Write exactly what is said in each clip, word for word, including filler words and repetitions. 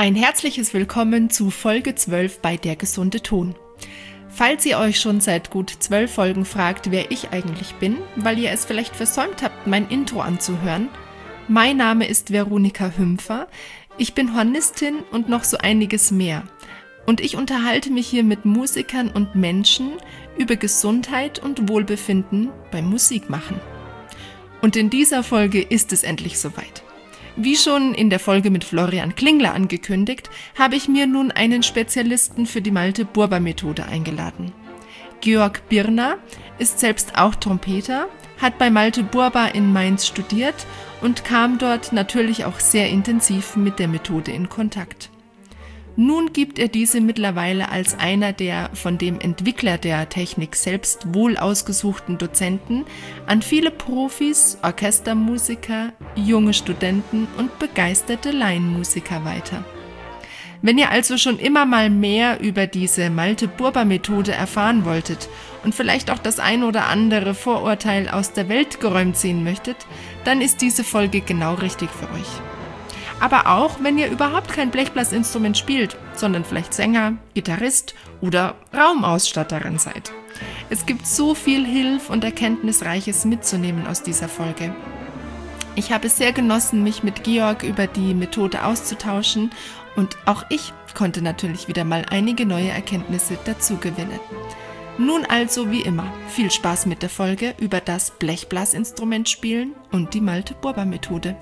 Ein herzliches Willkommen zu Folge zwölf bei Der gesunde Ton. Falls ihr euch schon seit gut zwölf Folgen fragt, wer ich eigentlich bin, weil ihr es vielleicht versäumt habt, mein Intro anzuhören, mein Name ist Veronika Hümpfer, ich bin Hornistin und noch so einiges mehr. Und ich unterhalte mich hier mit Musikern und Menschen über Gesundheit und Wohlbefinden beim Musikmachen. Und in dieser Folge ist es endlich soweit. Wie schon in der Folge mit Florian Klingler angekündigt, habe ich mir nun einen Spezialisten für die Malte-Burber-Methode eingeladen. Georg Birner ist selbst auch Trompeter, hat bei Malte Burber in Mainz studiert und kam dort natürlich auch sehr intensiv mit der Methode in Kontakt. Nun gibt er diese mittlerweile als einer der von dem Entwickler der Technik selbst wohl ausgesuchten Dozenten an viele Profis, Orchestermusiker, junge Studenten und begeisterte Laienmusiker weiter. Wenn ihr also schon immer mal mehr über diese Malte-Burber-Methode erfahren wolltet und vielleicht auch das ein oder andere Vorurteil aus der Welt geräumt sehen möchtet, dann ist diese Folge genau richtig für euch. Aber auch, wenn ihr überhaupt kein Blechblasinstrument spielt, sondern vielleicht Sänger, Gitarrist oder Raumausstatterin seid. Es gibt so viel Hilf- und Erkenntnisreiches mitzunehmen aus dieser Folge. Ich habe es sehr genossen, mich mit Georg über die Methode auszutauschen und auch ich konnte natürlich wieder mal einige neue Erkenntnisse dazu gewinnen. Nun also wie immer, viel Spaß mit der Folge über das Blechblasinstrument spielen und die Malte-Burber-Methode.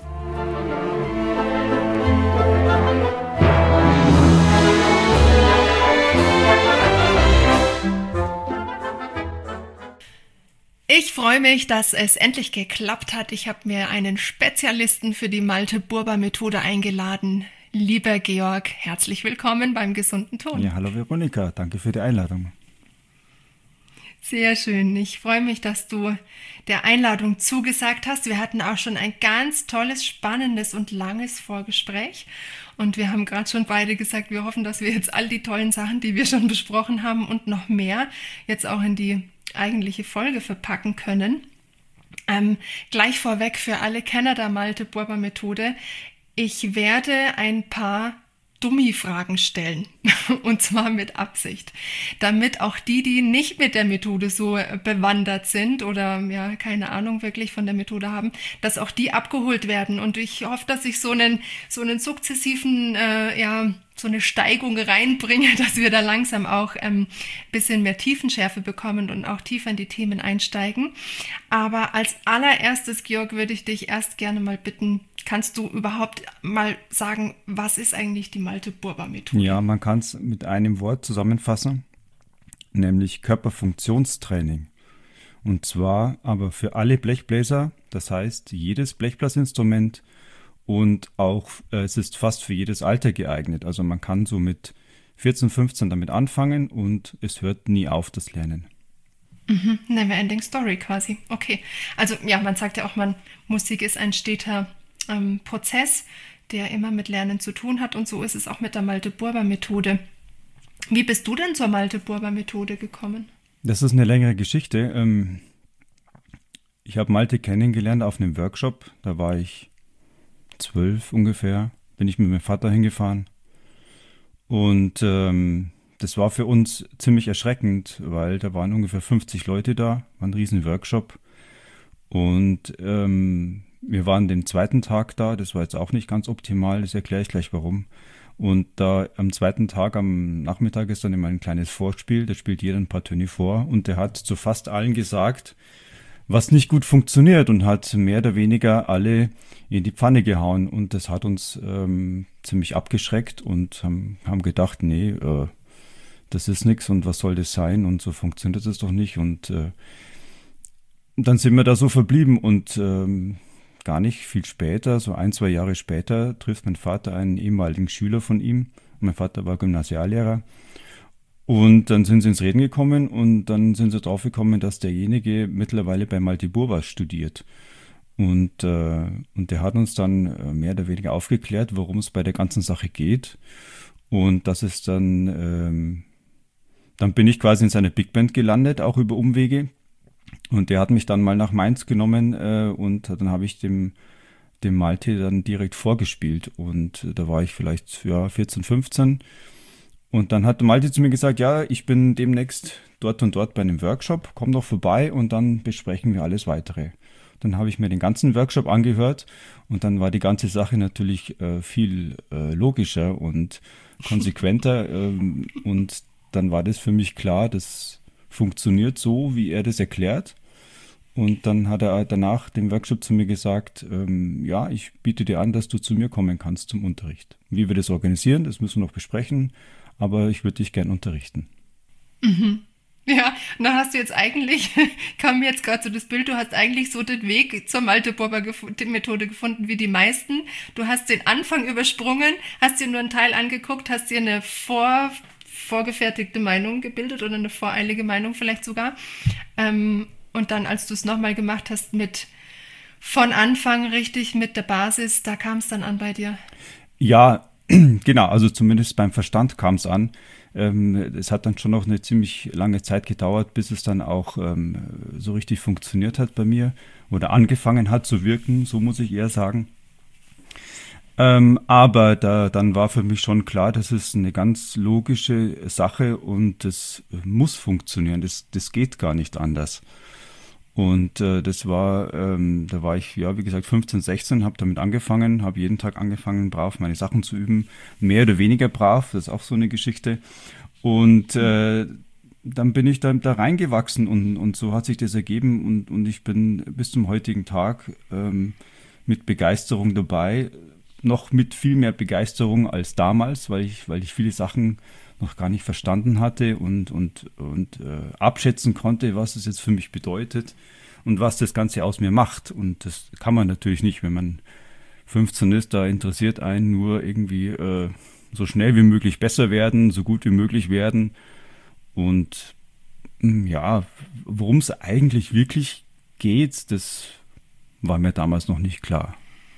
Ich freue mich, dass es endlich geklappt hat. Ich habe mir einen Spezialisten für die Malte-Burber-Methode eingeladen. Lieber Georg, herzlich willkommen beim gesunden Ton. Ja, hallo Veronika, danke für die Einladung. Sehr schön. Ich freue mich, dass du der Einladung zugesagt hast. Wir hatten auch schon ein ganz tolles, spannendes und langes Vorgespräch. Und wir haben gerade schon beide gesagt, wir hoffen, dass wir jetzt all die tollen Sachen, die wir schon besprochen haben und noch mehr, jetzt auch in die eigentliche Folge verpacken können. Ähm, gleich vorweg für alle Kenner der Malte-Burber-Methode. Ich werde ein paar Dummi-Fragen stellen, und zwar mit Absicht, damit auch die, die nicht mit der Methode so bewandert sind oder ja keine Ahnung wirklich von der Methode haben, dass auch die abgeholt werden. Und ich hoffe, dass ich so einen so einen sukzessiven äh, ja so eine Steigung reinbringe, dass wir da langsam auch ein ähm, bisschen mehr Tiefenschärfe bekommen und auch tiefer in die Themen einsteigen. Aber als allererstes, Georg, würde ich dich erst gerne mal bitten, kannst du überhaupt mal sagen, was ist eigentlich die Malte-Burber-Methode? Ja, man kann es mit einem Wort zusammenfassen, nämlich Körperfunktionstraining. Und zwar aber für alle Blechbläser, das heißt jedes Blechblasinstrument und auch äh, es ist fast für jedes Alter geeignet. Also man kann so mit vierzehn, fünfzehn damit anfangen und es hört nie auf, das Lernen. Mhm, Never-ending Story quasi. Okay, also ja, man sagt ja auch, man Musik ist ein steter ähm, Prozess, der immer mit Lernen zu tun hat, und so ist es auch mit der Malte-Burber-Methode. Wie bist du denn zur Malte-Burber-Methode gekommen? Das ist eine längere Geschichte. Ähm, ich habe Malte kennengelernt auf einem Workshop, da war ich zwölf ungefähr, bin ich mit meinem Vater hingefahren. Und ähm, das war für uns ziemlich erschreckend, weil da waren ungefähr fünfzig Leute da, war ein riesen Workshop. Und ähm, wir waren den zweiten Tag da, das war jetzt auch nicht ganz optimal, das erkläre ich gleich warum. Und da am zweiten Tag, am Nachmittag, ist dann immer ein kleines Vorspiel, da spielt jeder ein paar Töne vor und der hat zu fast allen gesagt, was nicht gut funktioniert, und hat mehr oder weniger alle in die Pfanne gehauen. Und das hat uns ähm, ziemlich abgeschreckt und haben, haben gedacht, nee, äh, das ist nichts und was soll das sein und so funktioniert das doch nicht. Und äh, dann sind wir da so verblieben und ähm, gar nicht viel später, so ein, zwei Jahre später, trifft mein Vater einen ehemaligen Schüler von ihm. Mein Vater war Gymnasiallehrer. Und dann sind sie ins Reden gekommen und dann sind sie drauf gekommen, dass derjenige mittlerweile bei Malte Burber studiert. Und, äh, und der hat uns dann äh, mehr oder weniger aufgeklärt, worum es bei der ganzen Sache geht. Und das ist dann, ähm, dann bin ich quasi in seiner Big Band gelandet, auch über Umwege. Und der hat mich dann mal nach Mainz genommen äh, und dann habe ich dem dem Malte dann direkt vorgespielt und da war ich vielleicht ja, vierzehn, fünfzehn und dann hat Malte zu mir gesagt, ja, ich bin demnächst dort und dort bei einem Workshop, komm doch vorbei und dann besprechen wir alles Weitere. Dann habe ich mir den ganzen Workshop angehört und dann war die ganze Sache natürlich äh, viel äh, logischer und konsequenter ähm, und dann war das für mich klar, das funktioniert so, wie er das erklärt. Und dann hat er danach dem Workshop zu mir gesagt, ähm, ja, ich biete dir an, dass du zu mir kommen kannst zum Unterricht. Wie wir das organisieren, das müssen wir noch besprechen, aber ich würde dich gern unterrichten. Mhm. Ja, und dann hast du jetzt eigentlich, kam mir jetzt gerade so das Bild, du hast eigentlich so den Weg zur Malte-Bober-Methode gefunden wie die meisten. Du hast den Anfang übersprungen, hast dir nur einen Teil angeguckt, hast dir eine vor, vorgefertigte Meinung gebildet oder eine voreilige Meinung vielleicht sogar. Ähm, und dann, als du es nochmal gemacht hast mit von Anfang richtig mit der Basis, da kam es dann an bei dir. Ja, genau, also zumindest beim Verstand kam es an. Ähm, es hat dann schon noch eine ziemlich lange Zeit gedauert, bis es dann auch ähm, so richtig funktioniert hat bei mir oder angefangen hat zu wirken, so muss ich eher sagen. Ähm, aber da, dann war für mich schon klar, das ist eine ganz logische Sache und das muss funktionieren, das, das geht gar nicht anders. Und äh, das war, ähm, da war ich, ja, wie gesagt, fünfzehn, sechzehn, habe damit angefangen, habe jeden Tag angefangen, brav meine Sachen zu üben, mehr oder weniger brav, das ist auch so eine Geschichte. Und äh, dann bin ich da, da reingewachsen und, und so hat sich das ergeben und, und ich bin bis zum heutigen Tag ähm, mit Begeisterung dabei, noch mit viel mehr Begeisterung als damals, weil ich, weil ich viele Sachen noch gar nicht verstanden hatte und, und, und äh, abschätzen konnte, was es jetzt für mich bedeutet und was das Ganze aus mir macht. Und das kann man natürlich nicht, wenn man fünfzehn ist, da interessiert einen nur irgendwie äh, so schnell wie möglich besser werden, so gut wie möglich werden. Und ja, worum es eigentlich wirklich geht, das war mir damals noch nicht klar.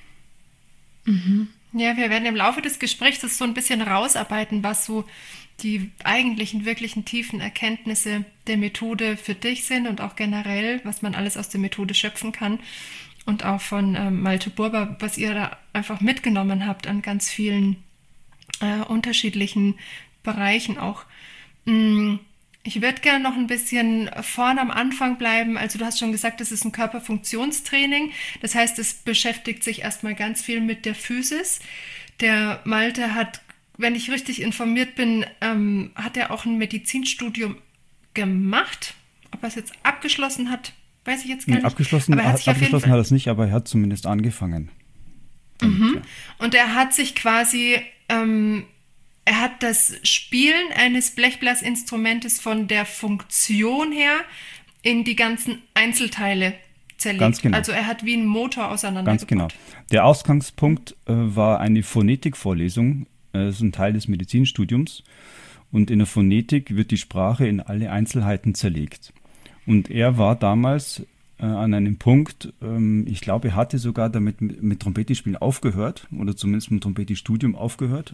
Mhm. Ja, wir werden im Laufe des Gesprächs das so ein bisschen rausarbeiten, was so die eigentlichen, wirklichen tiefen Erkenntnisse der Methode für dich sind und auch generell, was man alles aus der Methode schöpfen kann. Und auch von ähm, Malte Bober, was ihr da einfach mitgenommen habt an ganz vielen äh, unterschiedlichen Bereichen auch. Mm, ich würde gerne noch ein bisschen vorne am Anfang bleiben. Also du hast schon gesagt, das ist ein Körperfunktionstraining. Das heißt, es beschäftigt sich erstmal ganz viel mit der Physis. Der Malte hat, wenn ich richtig informiert bin, ähm, hat er auch ein Medizinstudium gemacht. Ob er es jetzt abgeschlossen hat, weiß ich jetzt gar Nee, nicht. abgeschlossen aber er hat, sich auf jeden abgeschlossen Fall hat er es nicht, aber er hat zumindest angefangen. Damit, Mhm. ja. Und er hat sich quasi, ähm, er hat das Spielen eines Blechblasinstrumentes von der Funktion her in die ganzen Einzelteile zerlegt. Ganz genau. Also er hat wie einen Motor auseinandergebaut. Ganz genau. Der Ausgangspunkt äh, war eine Phonetikvorlesung, äh, das ist ein Teil des Medizinstudiums. Und in der Phonetik wird die Sprache in alle Einzelheiten zerlegt. Und er war damals äh, an einem Punkt, ähm, ich glaube, er hatte sogar damit mit, mit Trompetispielen aufgehört oder zumindest mit dem Trompetistudium aufgehört.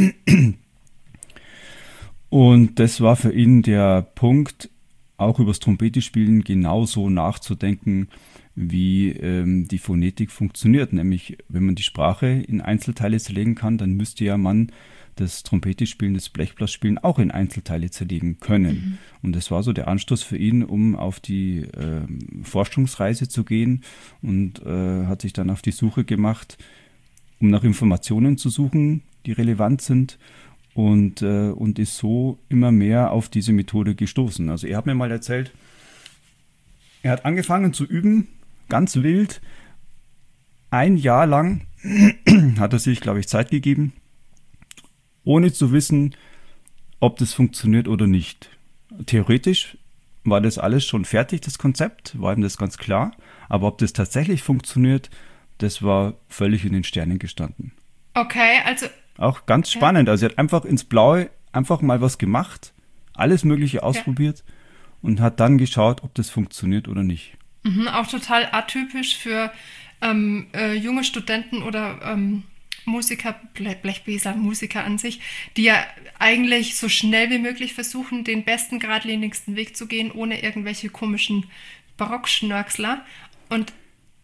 Und das war für ihn der Punkt, auch über das Trompetispielen genauso nachzudenken, wie ähm, die Phonetik funktioniert. Nämlich, wenn man die Sprache in Einzelteile zerlegen kann, dann müsste ja man das Trompetispielen, das Blechblasspielen auch in Einzelteile zerlegen können. Mhm. Und das war so der Anstoß für ihn, um auf die äh, Forschungsreise zu gehen und äh, hat sich dann auf die Suche gemacht, um nach Informationen zu suchen, die relevant sind und, äh, und ist so immer mehr auf diese Methode gestoßen. Also er hat mir mal erzählt, er hat angefangen zu üben, ganz wild. Ein Jahr lang hat er sich, glaube ich, Zeit gegeben, ohne zu wissen, ob das funktioniert oder nicht. Theoretisch war das alles schon fertig, das Konzept, war ihm das ganz klar. Aber ob das tatsächlich funktioniert, das war völlig in den Sternen gestanden. Okay, also... Auch ganz spannend. Ja. Also er hat einfach ins Blaue einfach mal was gemacht, alles Mögliche ausprobiert ja. und hat dann geschaut, ob das funktioniert oder nicht. Mhm, auch total atypisch für ähm, äh, junge Studenten oder ähm, Musiker, Blechbläser, Musiker an sich, die ja eigentlich so schnell wie möglich versuchen, den besten, geradlinigsten Weg zu gehen, ohne irgendwelche komischen Barockschnörksler. Und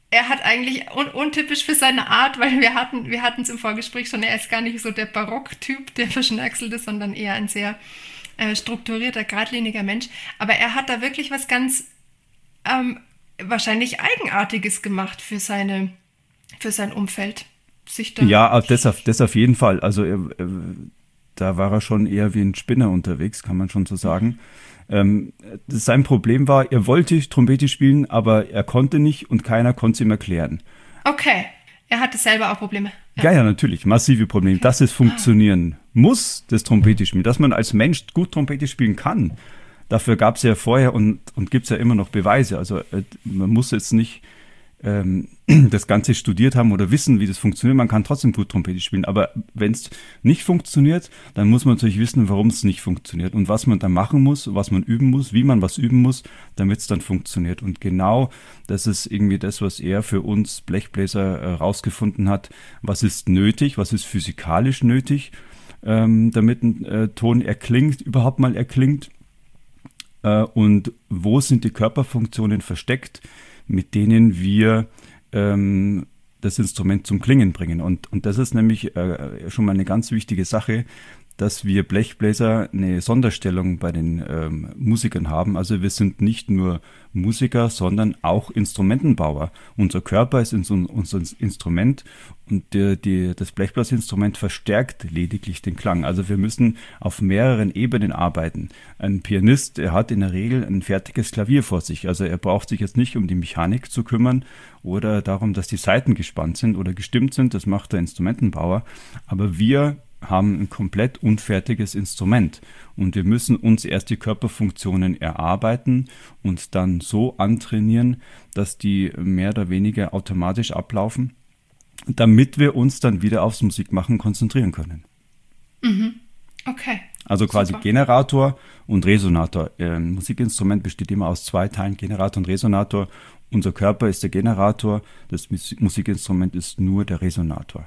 er hat eigentlich un- untypisch für seine Art, weil wir hatten wir hatten es im Vorgespräch schon, er ist gar nicht so der Barocktyp, der verschnackselt ist, sondern eher ein sehr äh, strukturierter, geradliniger Mensch. Aber er hat da wirklich was ganz ähm, wahrscheinlich Eigenartiges gemacht für seine für sein Umfeld. Sich da Ja, das auf, das auf jeden Fall. Also er, er, da war er schon eher wie ein Spinner unterwegs, kann man schon so sagen. Ähm, sein Problem war, er wollte Trompete spielen, aber er konnte nicht und keiner konnte es ihm erklären. Okay, er hatte selber auch Probleme. Ja, ja, natürlich, massive Probleme. Okay. Dass es funktionieren muss, das Trompete spielen, dass man als Mensch gut Trompete spielen kann. Dafür gab es ja vorher und, und gibt es ja immer noch Beweise. Also äh, man muss jetzt nicht ähm, das Ganze studiert haben oder wissen, wie das funktioniert. Man kann trotzdem gut Trompete spielen. Aber wenn es nicht funktioniert, dann muss man natürlich wissen, warum es nicht funktioniert und was man dann machen muss, was man üben muss, wie man was üben muss, damit es dann funktioniert. Und genau das ist irgendwie das, was er für uns Blechbläser äh, rausgefunden hat. Was ist nötig, was ist physikalisch nötig, ähm, damit ein äh, Ton erklingt, überhaupt mal erklingt. Äh, und wo sind die Körperfunktionen versteckt, mit denen wir ähm, das Instrument zum Klingen bringen. Und, und das ist nämlich äh, schon mal eine ganz wichtige Sache, dass wir Blechbläser eine Sonderstellung bei den ähm, Musikern haben. Also wir sind nicht nur Musiker, sondern auch Instrumentenbauer. Unser Körper ist unser, unser Instrument und die, die, das Blechblasinstrument verstärkt lediglich den Klang. Also wir müssen auf mehreren Ebenen arbeiten. Ein Pianist, er hat in der Regel ein fertiges Klavier vor sich. Also er braucht sich jetzt nicht um die Mechanik zu kümmern oder darum, dass die Saiten gespannt sind oder gestimmt sind. Das macht der Instrumentenbauer. Aber wir haben ein komplett unfertiges Instrument und wir müssen uns erst die Körperfunktionen erarbeiten und dann so antrainieren, dass die mehr oder weniger automatisch ablaufen, damit wir uns dann wieder aufs Musikmachen konzentrieren können. Mhm. Okay. Also quasi Super. Generator und Resonator. Ein Musikinstrument besteht immer aus zwei Teilen, Generator und Resonator. Unser Körper ist der Generator, das Musikinstrument ist nur der Resonator.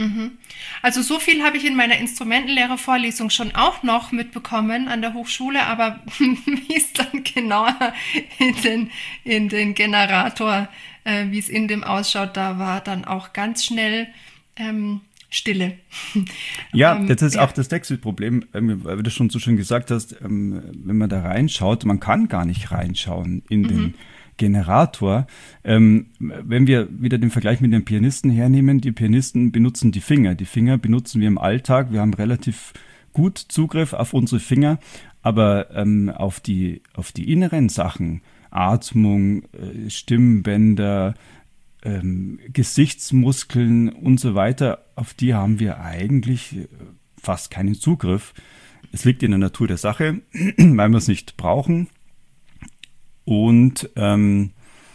Also so viel habe ich in meiner Instrumentenlehrervorlesung schon auch noch mitbekommen an der Hochschule, aber wie es dann genauer in den, in den Generator, äh, wie es in dem ausschaut, da war dann auch ganz schnell ähm, Stille. Ja, ähm, das ist ja. auch das nächste Problem, weil du das schon so schön gesagt hast, ähm, wenn man da reinschaut, man kann gar nicht reinschauen in mhm. den Generator. Ähm, wenn wir wieder den Vergleich mit den Pianisten hernehmen, die Pianisten benutzen die Finger. Die Finger benutzen wir im Alltag. Wir haben relativ gut Zugriff auf unsere Finger, aber ähm, auf die, auf die inneren Sachen, Atmung, äh, Stimmbänder, ähm, Gesichtsmuskeln und so weiter, auf die haben wir eigentlich fast keinen Zugriff. Es liegt in der Natur der Sache, weil wir es nicht brauchen. Und ähm,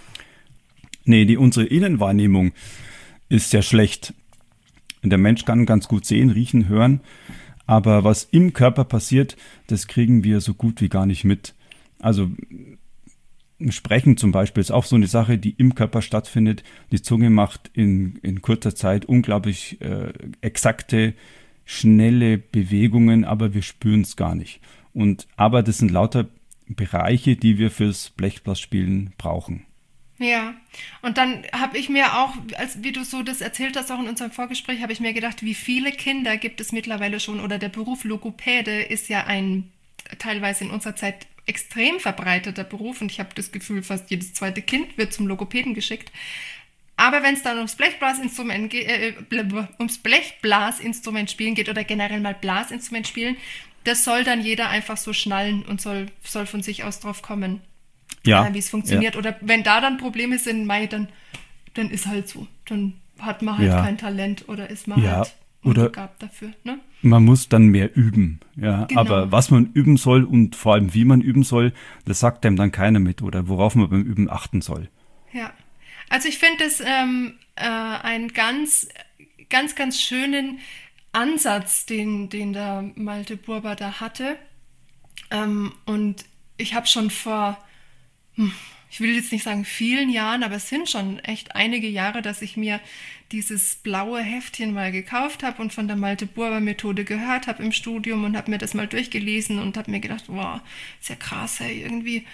nee, die, unsere Innenwahrnehmung ist sehr schlecht. Der Mensch kann ganz gut sehen, riechen, hören, aber was im Körper passiert, das kriegen wir so gut wie gar nicht mit. Also Sprechen zum Beispiel ist auch so eine Sache, die im Körper stattfindet. Die Zunge macht in, in kurzer Zeit unglaublich äh, exakte, schnelle Bewegungen, aber wir spüren es gar nicht. Und aber das sind lauter Bereiche, die wir fürs Blechblasspielen brauchen. Ja, und dann habe ich mir auch, als wie du so das erzählt hast, auch in unserem Vorgespräch, habe ich mir gedacht, wie viele Kinder gibt es mittlerweile schon, oder der Beruf Logopäde ist ja ein teilweise in unserer Zeit extrem verbreiteter Beruf und ich habe das Gefühl, fast jedes zweite Kind wird zum Logopäden geschickt. Aber wenn es dann ums Blechblasinstrument geht, äh, ums Blechblasinstrument spielen geht oder generell mal Blasinstrument spielen, das soll dann jeder einfach so schnallen und soll, soll von sich aus drauf kommen, ja, äh, wie es funktioniert. Ja. Oder wenn da dann Probleme sind, Mai, dann, dann ist halt so. Dann hat man halt ja. kein Talent oder ist man ja. halt oder unbegabt dafür. Ne? Man muss dann mehr üben. Ja. Genau. Aber was man üben soll und vor allem wie man üben soll, das sagt einem dann keiner mit oder worauf man beim Üben achten soll. Ja, also ich finde es ähm, äh, einen ganz, ganz, ganz schönen Ansatz, den, den der Malte Burber da hatte. Ähm, und ich habe schon vor, hm, ich will jetzt nicht sagen vielen Jahren, aber es sind schon echt einige Jahre, dass ich mir dieses blaue Heftchen mal gekauft habe und von der Malte Burber Methode gehört habe im Studium und habe mir das mal durchgelesen und habe mir gedacht, wow, ist ja krass, hey, irgendwie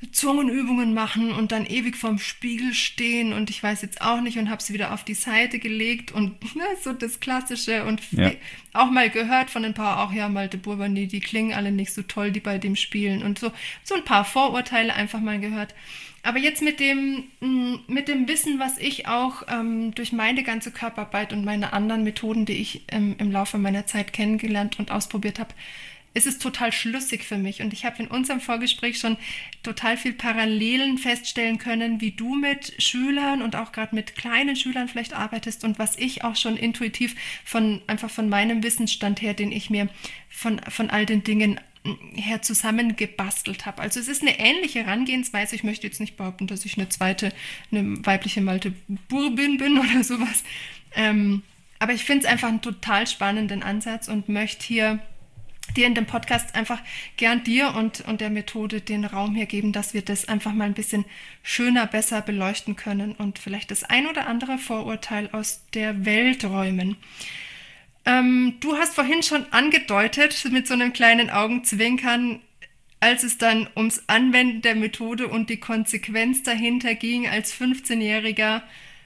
Zungenübungen machen und dann ewig vorm Spiegel stehen und ich weiß jetzt auch nicht und habe sie wieder auf die Seite gelegt und ne, so das Klassische und Ja. auch mal gehört von ein paar, auch ja, Malte Burbani, die klingen alle nicht so toll, die bei dem spielen und so, so ein paar Vorurteile einfach mal gehört. Aber jetzt mit dem, mit dem Wissen, was ich auch ähm, durch meine ganze Körperarbeit und meine anderen Methoden, die ich ähm, im Laufe meiner Zeit kennengelernt und ausprobiert habe, ist es total schlüssig für mich. Und ich habe in unserem Vorgespräch schon total viel Parallelen feststellen können, wie du mit Schülern und auch gerade mit kleinen Schülern vielleicht arbeitest und was ich auch schon intuitiv von einfach von meinem Wissensstand her, den ich mir von, von all den Dingen her zusammengebastelt habe. Also es ist eine ähnliche Herangehensweise. Ich möchte jetzt nicht behaupten, dass ich eine zweite, eine weibliche Malte Burbin bin oder sowas. Ähm, aber ich finde es einfach einen total spannenden Ansatz und möchte hier dir in dem Podcast einfach gern dir und, und der Methode den Raum hier geben, dass wir das einfach mal ein bisschen schöner, besser beleuchten können und vielleicht das ein oder andere Vorurteil aus der Welt räumen. Ähm, du hast vorhin schon angedeutet, mit so einem kleinen Augenzwinkern, als es dann ums Anwenden der Methode und die Konsequenz dahinter ging, als fünfzehnjähriger,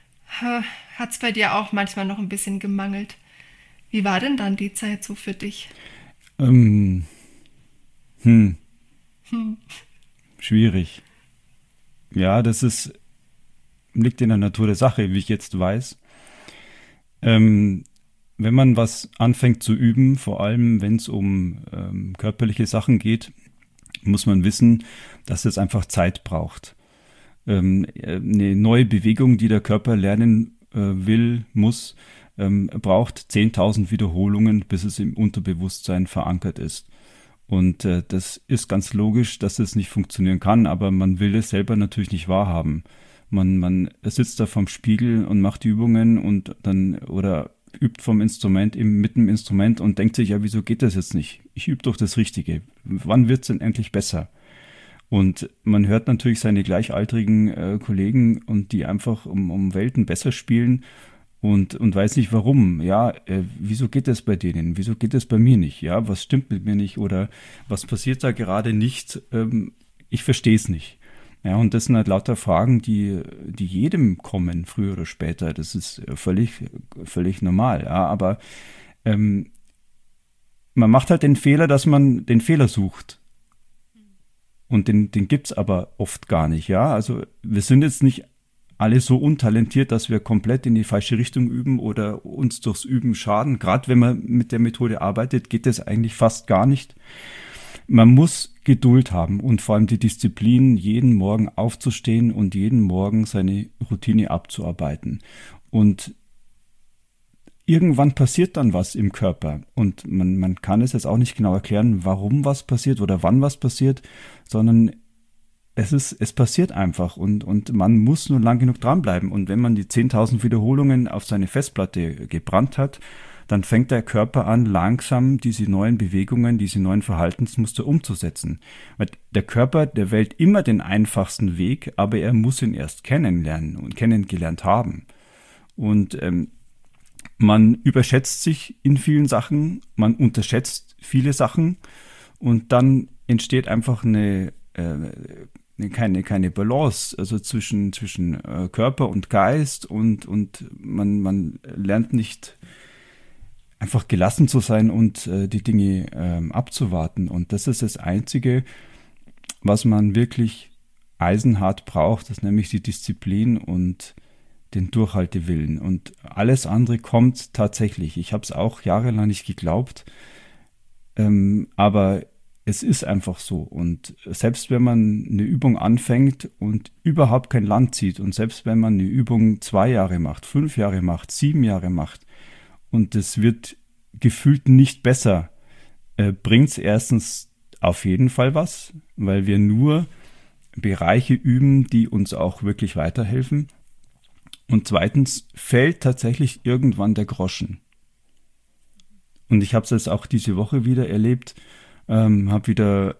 hat es bei dir auch manchmal noch ein bisschen gemangelt. Wie war denn dann die Zeit so für dich? Ähm, hm. Hm. Schwierig. Ja, das ist, liegt in der Natur der Sache, wie ich jetzt weiß. Ähm, wenn man was anfängt zu üben, vor allem wenn es um ähm, körperliche Sachen geht, muss man wissen, dass es einfach Zeit braucht. Ähm, eine neue Bewegung, die der Körper lernen äh, will, muss, ähm, braucht zehntausend Wiederholungen, bis es im Unterbewusstsein verankert ist. Und äh, das ist ganz logisch, dass es nicht funktionieren kann, aber man will es selber natürlich nicht wahrhaben. Man, man sitzt da vorm Spiegel und macht die Übungen und dann oder übt vom Instrument im, mit dem Instrument und denkt sich, ja, wieso geht das jetzt nicht? Ich übe doch das Richtige. Wann wird es denn endlich besser? Und man hört natürlich seine gleichaltrigen äh, Kollegen und die einfach um, um Welten besser spielen und, und weiß nicht warum. Ja, äh, wieso geht das bei denen? Wieso geht das bei mir nicht? Ja, was stimmt mit mir nicht? Oder was passiert da gerade nicht? Ähm, ich verstehe es nicht. Ja, und das sind halt lauter Fragen, die, die jedem kommen, früher oder später. Das ist völlig, völlig normal. Ja, aber ähm, man macht halt den Fehler, dass man den Fehler sucht. Und den, den gibt es aber oft gar nicht. Ja, also wir sind jetzt nicht alle so untalentiert, dass wir komplett in die falsche Richtung üben oder uns durchs Üben schaden. Gerade wenn man mit der Methode arbeitet, geht das eigentlich fast gar nicht. Man muss Geduld haben und vor allem die Disziplin, jeden Morgen aufzustehen und jeden Morgen seine Routine abzuarbeiten. Und irgendwann passiert dann was im Körper und man, man kann es jetzt auch nicht genau erklären, warum was passiert oder wann was passiert, sondern es ist, es passiert einfach und, und man muss nur lang genug dranbleiben. Und wenn man die zehntausend Wiederholungen auf seine Festplatte gebrannt hat, dann fängt der Körper an, langsam diese neuen Bewegungen, diese neuen Verhaltensmuster umzusetzen. Weil der Körper, der wählt immer den einfachsten Weg, aber er muss ihn erst kennenlernen und kennengelernt haben. Und ähm, man überschätzt sich in vielen Sachen, man unterschätzt viele Sachen und dann entsteht einfach eine, äh, keine, keine Balance, also zwischen, zwischen äh, Körper und Geist und, und man, man lernt nicht einfach gelassen zu sein und äh, die Dinge ähm, abzuwarten. Und das ist das Einzige, was man wirklich eisenhart braucht, das ist nämlich die Disziplin und den Durchhaltewillen. Und alles andere kommt tatsächlich. Ich habe es auch jahrelang nicht geglaubt, ähm, aber es ist einfach so. Und selbst wenn man eine Übung anfängt und überhaupt kein Land zieht und selbst wenn man eine Übung zwei Jahre macht, fünf Jahre macht, sieben Jahre macht, und es wird gefühlt nicht besser, äh, bringt es erstens auf jeden Fall was, weil wir nur Bereiche üben, die uns auch wirklich weiterhelfen. Und zweitens fällt tatsächlich irgendwann der Groschen. Und ich habe es jetzt auch diese Woche wieder erlebt, ähm, habe wieder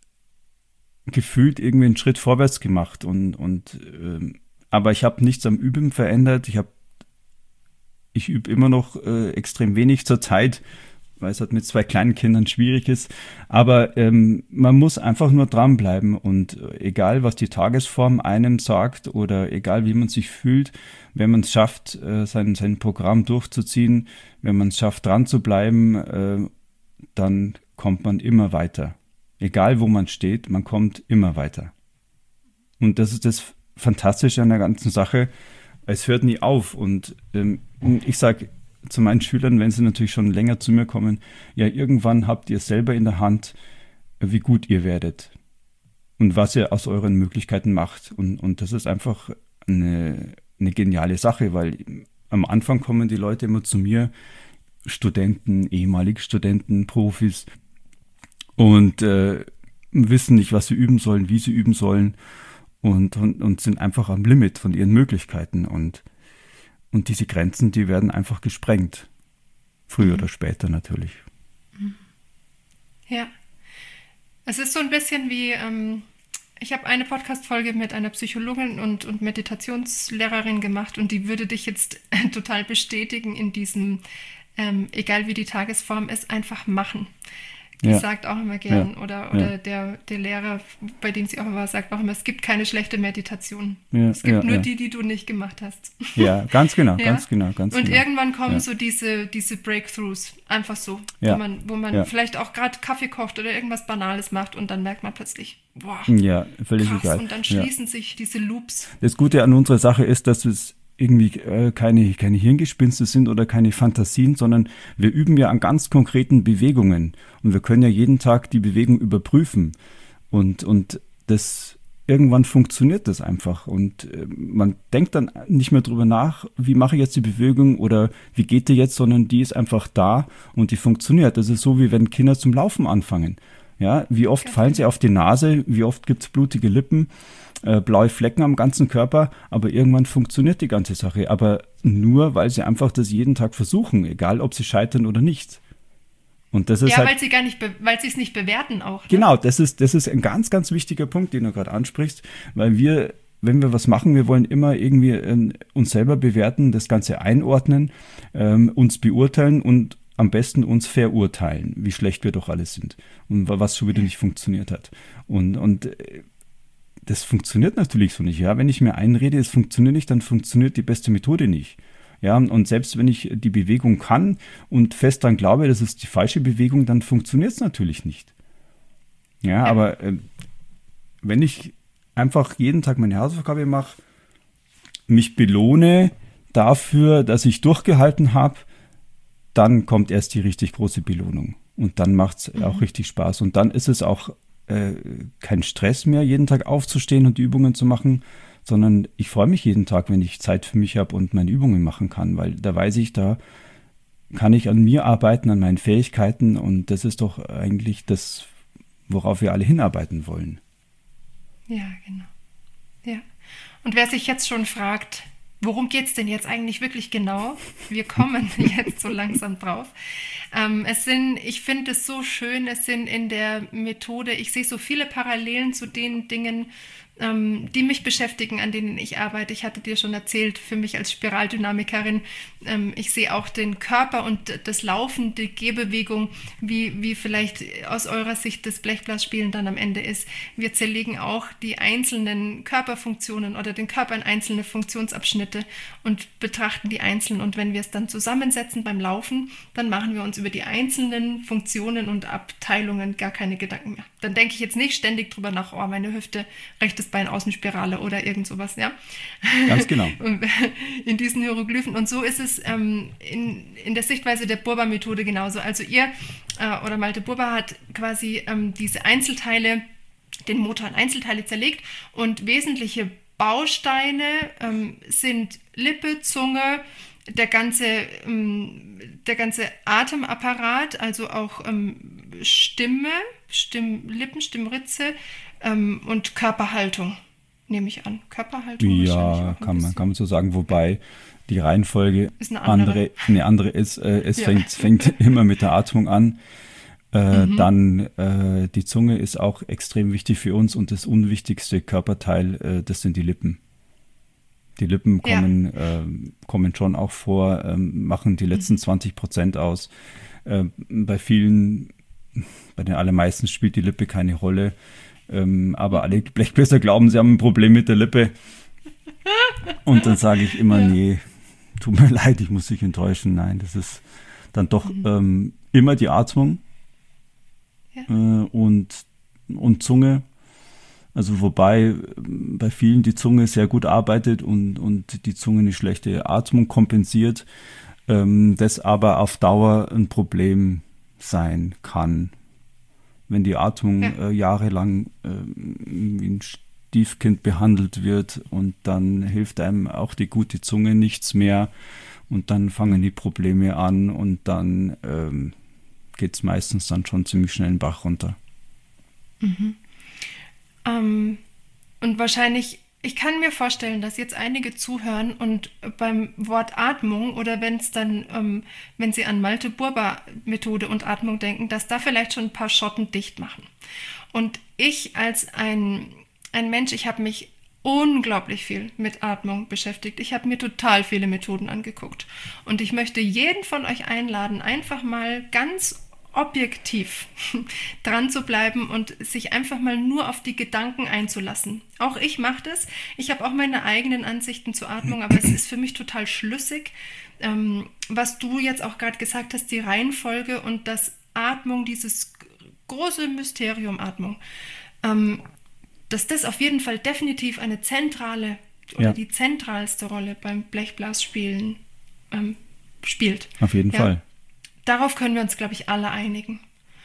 gefühlt irgendwie einen Schritt vorwärts gemacht. Und, und ähm, aber ich habe nichts am Üben verändert. Ich habe Ich übe immer noch äh, extrem wenig zur Zeit, weil es halt mit zwei kleinen Kindern schwierig ist. Aber ähm, man muss einfach nur dranbleiben und egal, was die Tagesform einem sagt oder egal, wie man sich fühlt, wenn man es schafft, äh, sein, sein Programm durchzuziehen, wenn man es schafft, dran zu bleiben, äh, dann kommt man immer weiter. Egal, wo man steht, man kommt immer weiter. Und das ist das Fantastische an der ganzen Sache. Es hört nie auf. Und ähm, ich sage zu meinen Schülern, wenn sie natürlich schon länger zu mir kommen, ja, irgendwann habt ihr selber in der Hand, wie gut ihr werdet und was ihr aus euren Möglichkeiten macht. Und, und das ist einfach eine, eine geniale Sache, weil am Anfang kommen die Leute immer zu mir, Studenten, ehemalige Studenten, Profis und äh, wissen nicht, was sie üben sollen, wie sie üben sollen und, und, und sind einfach am Limit von ihren Möglichkeiten und Und diese Grenzen, die werden einfach gesprengt. Früher mhm. oder später natürlich. Ja. Es ist so ein bisschen wie, ähm, ich habe eine Podcast-Folge mit einer Psychologin und, und Meditationslehrerin gemacht und die würde dich jetzt total bestätigen in diesem, ähm, egal wie die Tagesform ist, einfach machen. Die ja. sagt auch immer gern, ja. oder, oder ja. der, der Lehrer, bei dem sie auch immer war, sagt auch immer, es gibt keine schlechte Meditation. Ja, es gibt ja, nur ja. die, die du nicht gemacht hast. Ja, ganz genau, ja? ganz genau. Ganz Und genau. irgendwann kommen ja. so diese, diese Breakthroughs, einfach so, ja. wo man, wo man ja. vielleicht auch gerade Kaffee kocht oder irgendwas Banales macht und dann merkt man plötzlich, boah, ja, völlig krass, egal. Und dann schließen ja. sich diese Loops. Das Gute an unserer Sache ist, dass es irgendwie äh, keine, keine Hirngespinste sind oder keine Fantasien, sondern wir üben ja an ganz konkreten Bewegungen und wir können ja jeden Tag die Bewegung überprüfen und, und das irgendwann funktioniert das einfach und äh, man denkt dann nicht mehr drüber nach, wie mache ich jetzt die Bewegung oder wie geht die jetzt, sondern die ist einfach da und die funktioniert. Das ist so, wie wenn Kinder zum Laufen anfangen. Ja, wie oft okay. fallen sie auf die Nase, wie oft gibt es blutige Lippen, äh, blaue Flecken am ganzen Körper, aber irgendwann funktioniert die ganze Sache. Aber nur, weil sie einfach das jeden Tag versuchen, egal ob sie scheitern oder nicht. Und das ist ja, halt, weil sie gar nicht, be- weil sie es nicht bewerten auch. Ne? Genau, das ist, das ist ein ganz, ganz wichtiger Punkt, den du gerade ansprichst, weil wir, wenn wir was machen, wir wollen immer irgendwie äh, uns selber bewerten, das Ganze einordnen, ähm, uns beurteilen und am besten uns verurteilen, wie schlecht wir doch alle sind und was schon wieder nicht funktioniert hat. Und, und das funktioniert natürlich so nicht. Ja, wenn ich mir einrede, es funktioniert nicht, dann funktioniert die beste Methode nicht. Ja, und selbst wenn ich die Bewegung kann und fest daran glaube, das ist die falsche Bewegung, dann funktioniert es natürlich nicht. Ja, ja. aber äh, wenn ich einfach jeden Tag meine Hausaufgabe mache, mich belohne dafür, dass ich durchgehalten habe, dann kommt erst die richtig große Belohnung. Und dann macht es mhm. auch richtig Spaß. Und dann ist es auch äh, kein Stress mehr, jeden Tag aufzustehen und die Übungen zu machen, sondern ich freue mich jeden Tag, wenn ich Zeit für mich habe und meine Übungen machen kann, weil da weiß ich, da kann ich an mir arbeiten, an meinen Fähigkeiten und das ist doch eigentlich das, worauf wir alle hinarbeiten wollen. Ja, genau. Ja. Und wer sich jetzt schon fragt, worum geht es denn jetzt eigentlich wirklich genau? Wir kommen jetzt so langsam drauf. Ähm, es sind, ich finde es so schön, es sind in der Methode, ich sehe so viele Parallelen zu den Dingen, ähm, die mich beschäftigen, an denen ich arbeite. Ich hatte dir schon erzählt, für mich als Spiraldynamikerin, ähm, ich sehe auch den Körper und das Laufen, die Gehbewegung, wie, wie vielleicht aus eurer Sicht das Blechblasspielen dann am Ende ist. Wir zerlegen auch die einzelnen Körperfunktionen oder den Körper in einzelne Funktionsabschnitte und betrachten die einzelnen. Und wenn wir es dann zusammensetzen beim Laufen, dann machen wir uns über die einzelnen Funktionen und Abteilungen gar keine Gedanken mehr. Dann denke ich jetzt nicht ständig drüber nach, oh, meine Hüfte, rechtes Bein, Außenspirale oder irgend sowas, ja. Ganz genau. In diesen Hieroglyphen. Und so ist es ähm, in, in der Sichtweise der Burba-Methode genauso. Also ihr äh, oder Malte Burba hat quasi ähm, diese Einzelteile, den Motor in Einzelteile zerlegt und wesentliche Bausteine ähm, sind Lippe, Zunge, der ganze, ähm, der ganze Atemapparat, also auch ähm, Stimme, Stimm, Lippen, Stimmritze ähm, und Körperhaltung, nehme ich an. Körperhaltung ja, kann man, kann man so sagen, wobei die Reihenfolge ist eine andere. andere, eine andere ist. Äh, es ja. fängt, fängt immer mit der Atmung an. Äh, mhm. Dann äh, die Zunge ist auch extrem wichtig für uns und das unwichtigste Körperteil, äh, das sind die Lippen. Die Lippen kommen, ja. äh, kommen schon auch vor, äh, machen die letzten mhm. zwanzig Prozent aus. Äh, bei vielen, bei den allermeisten spielt die Lippe keine Rolle. Ähm, aber alle Blechbläser glauben, sie haben ein Problem mit der Lippe. Und dann sage ich immer, ja. nee, tut mir leid, ich muss dich enttäuschen. Nein, das ist dann doch mhm. ähm, immer die Atmung ja. äh, und, und Zunge. Also wobei bei vielen die Zunge sehr gut arbeitet und, und die Zunge eine schlechte Atmung kompensiert, ähm, das aber auf Dauer ein Problem sein kann. Wenn die Atmung ja. äh, jahrelang äh, wie ein Stiefkind behandelt wird und dann hilft einem auch die gute Zunge nichts mehr und dann fangen die Probleme an und dann ähm, geht es meistens dann schon ziemlich schnell den Bach runter. Mhm. Um, und wahrscheinlich, ich kann mir vorstellen, dass jetzt einige zuhören und beim Wort Atmung oder wenn es dann, um, wenn sie an Malte-Burber-Methode und Atmung denken, dass da vielleicht schon ein paar Schotten dicht machen. Und ich als ein, ein Mensch, ich habe mich unglaublich viel mit Atmung beschäftigt. Ich habe mir total viele Methoden angeguckt. Und ich möchte jeden von euch einladen, einfach mal ganz objektiv dran zu bleiben und sich einfach mal nur auf die Gedanken einzulassen. Auch ich mache das. Ich habe auch meine eigenen Ansichten zur Atmung, aber es ist für mich total schlüssig, ähm, was du jetzt auch gerade gesagt hast, die Reihenfolge und das Atmung, dieses große Mysterium Atmung, ähm, dass das auf jeden Fall definitiv eine zentrale oder ja. die zentralste Rolle beim Blechblasspielen ähm, spielt. Auf jeden ja. Fall. Darauf können wir uns, glaube ich, alle einigen.